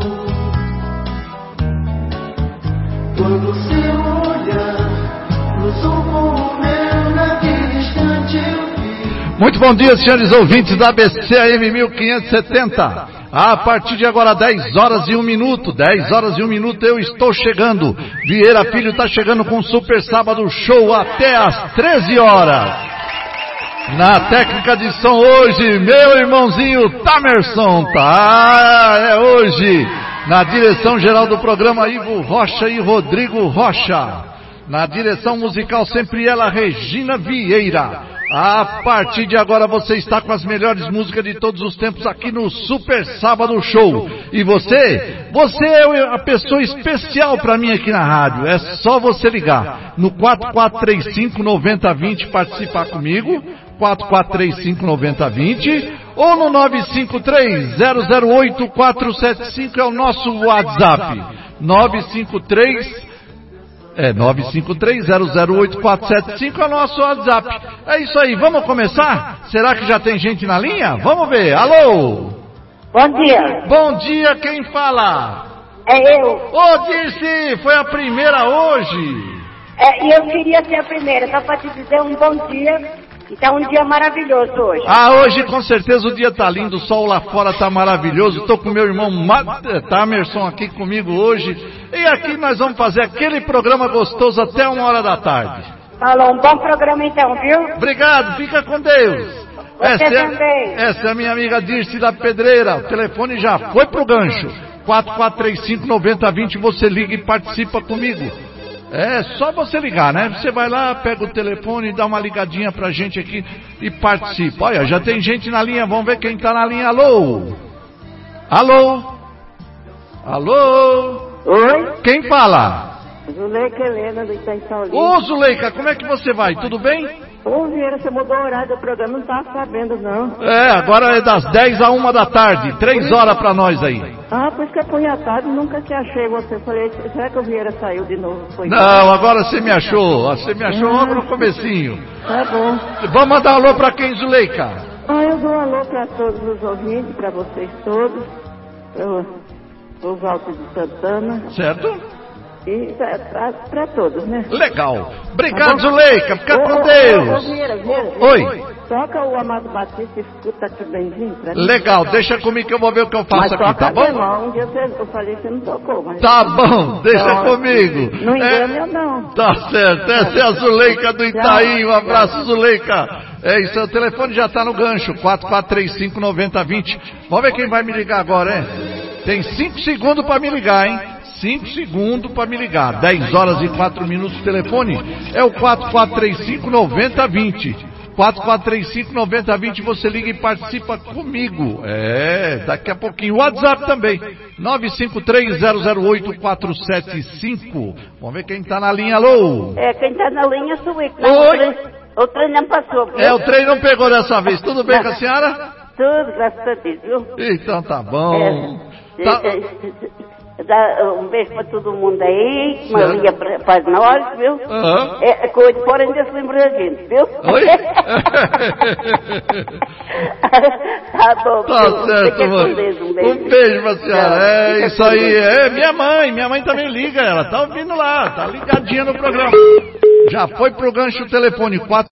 Quando o seu olhar cruzou com o meu, naquele instante eu vi. Muito bom dia, senhores ouvintes da A B C A M mil quinhentos e setenta. A partir de agora, dez horas e um minuto, dez horas e um minuto, eu estou chegando. Vieira Filho está chegando com o Super Sábado Show até às treze horas. Na técnica de som hoje, meu irmãozinho Tamerson, tá? É hoje. Na direção geral do programa, Ivo Rocha e Rodrigo Rocha. Na direção musical, sempre ela, Regina Vieira. A partir de agora você está com as melhores músicas de todos os tempos aqui no Super Sábado Show. E você? Você é a pessoa especial para mim aqui na rádio. É só você ligar no quatro quatro três cinco, nove zero dois zero, participar comigo. quatro quatro três cinco, nove zero dois zero ou no nove cinco três, zero zero oito, quatro sete cinco é o nosso WhatsApp. nove cinco três É, nove cinco três, zero zero oito, quatro sete cinco é o nosso WhatsApp. É isso aí, vamos começar? Será que já tem gente na linha? Vamos ver, alô? Bom dia. Bom dia, quem fala? É eu. Ô, Dirce, foi a primeira hoje? É, e eu queria ser a primeira, só para te dizer um bom dia. Então um dia maravilhoso hoje. Ah, hoje com certeza o dia tá lindo, o sol lá fora tá maravilhoso. Estou com meu irmão Tamerson aqui comigo hoje. E aqui nós vamos fazer aquele programa gostoso até uma hora da tarde. Falou, um bom programa então, viu? Obrigado, fica com Deus. Você essa, também. É, essa é a minha amiga Dirce da Pedreira. O telefone já foi pro gancho. quatro quatro três cinco, nove zero dois zero, você liga e participa comigo. É só você ligar, né? Você vai lá, pega o telefone, dá uma ligadinha pra gente aqui e participa. Olha, já tem gente na linha, vamos ver quem tá na linha. Alô? Alô? Alô? Oi? Quem fala? Zuleika Helena do Itaim Paulista. Ô, Zuleika, como é que você vai? Tudo bem? Ô, Vieira, você mudou o horário do programa, não tava sabendo, não. É, agora é das dez a uma da tarde, três horas pra nós aí. Ah, por isso que eu fui à tarde, nunca te achei você. Falei, será que o Vieira saiu de novo? Foi não, agora você me achou, você me achou logo no comecinho. Tá bom. Vamos mandar um alô pra quem, Zuleika? Ah, eu dou um alô pra todos os ouvintes, pra vocês todos, pro Walter de Santana. Certo? E pra, pra, pra todos, né? Legal. Obrigado, tá Zuleika. Fica ô, com ô, Deus. Ô, ô, Vieira, Vieira, Oi. Vieira. Toca o Amado Batista e escuta que bem-vindo pra mim. Legal, deixa comigo que eu vou ver o que eu faço mas aqui, toca tá bom? Não, um dia eu falei que você não tocou. Mas... Tá bom, deixa então, comigo. Não engana é... eu não. Tá certo, essa é a Zuleika do Itaim. Um abraço, Zuleika. É isso, o telefone já tá no gancho, quatro quatro três cinco, nove zero dois zero. Vamos ver quem vai me ligar agora, é? Tem cinco segundos pra me ligar, hein? cinco segundos para me ligar. dez horas e quatro minutos. O telefone é o quatro quatro três cinco, nove zero dois zero. quatro quatro três cinco, nove zero dois zero. Você liga e participa comigo. É, daqui a pouquinho. O WhatsApp também. nove cinco três, zero zero oito, quatro sete cinco. Vamos ver quem tá na linha. Alô? É, quem tá na linha sou eu. Oi? O trem não passou. Viu? É, o trem não pegou dessa vez. Tudo bem com a senhora? Tudo, graças a Deus, viu? Então tá bom. É, tá... É, é, Dá um beijo pra todo mundo aí, Maria pra, pra nós, viu? Uhum. É, coisa, porém, Deus lembra a gente, viu? Oi? Tá bom, tá viu? certo, mano. Um beijo, um beijo. Um beijo pra senhora. É, é isso aí. É minha mãe, minha mãe também liga, ela tá ouvindo lá, tá ligadinha no programa. Já foi pro gancho o telefone, quatro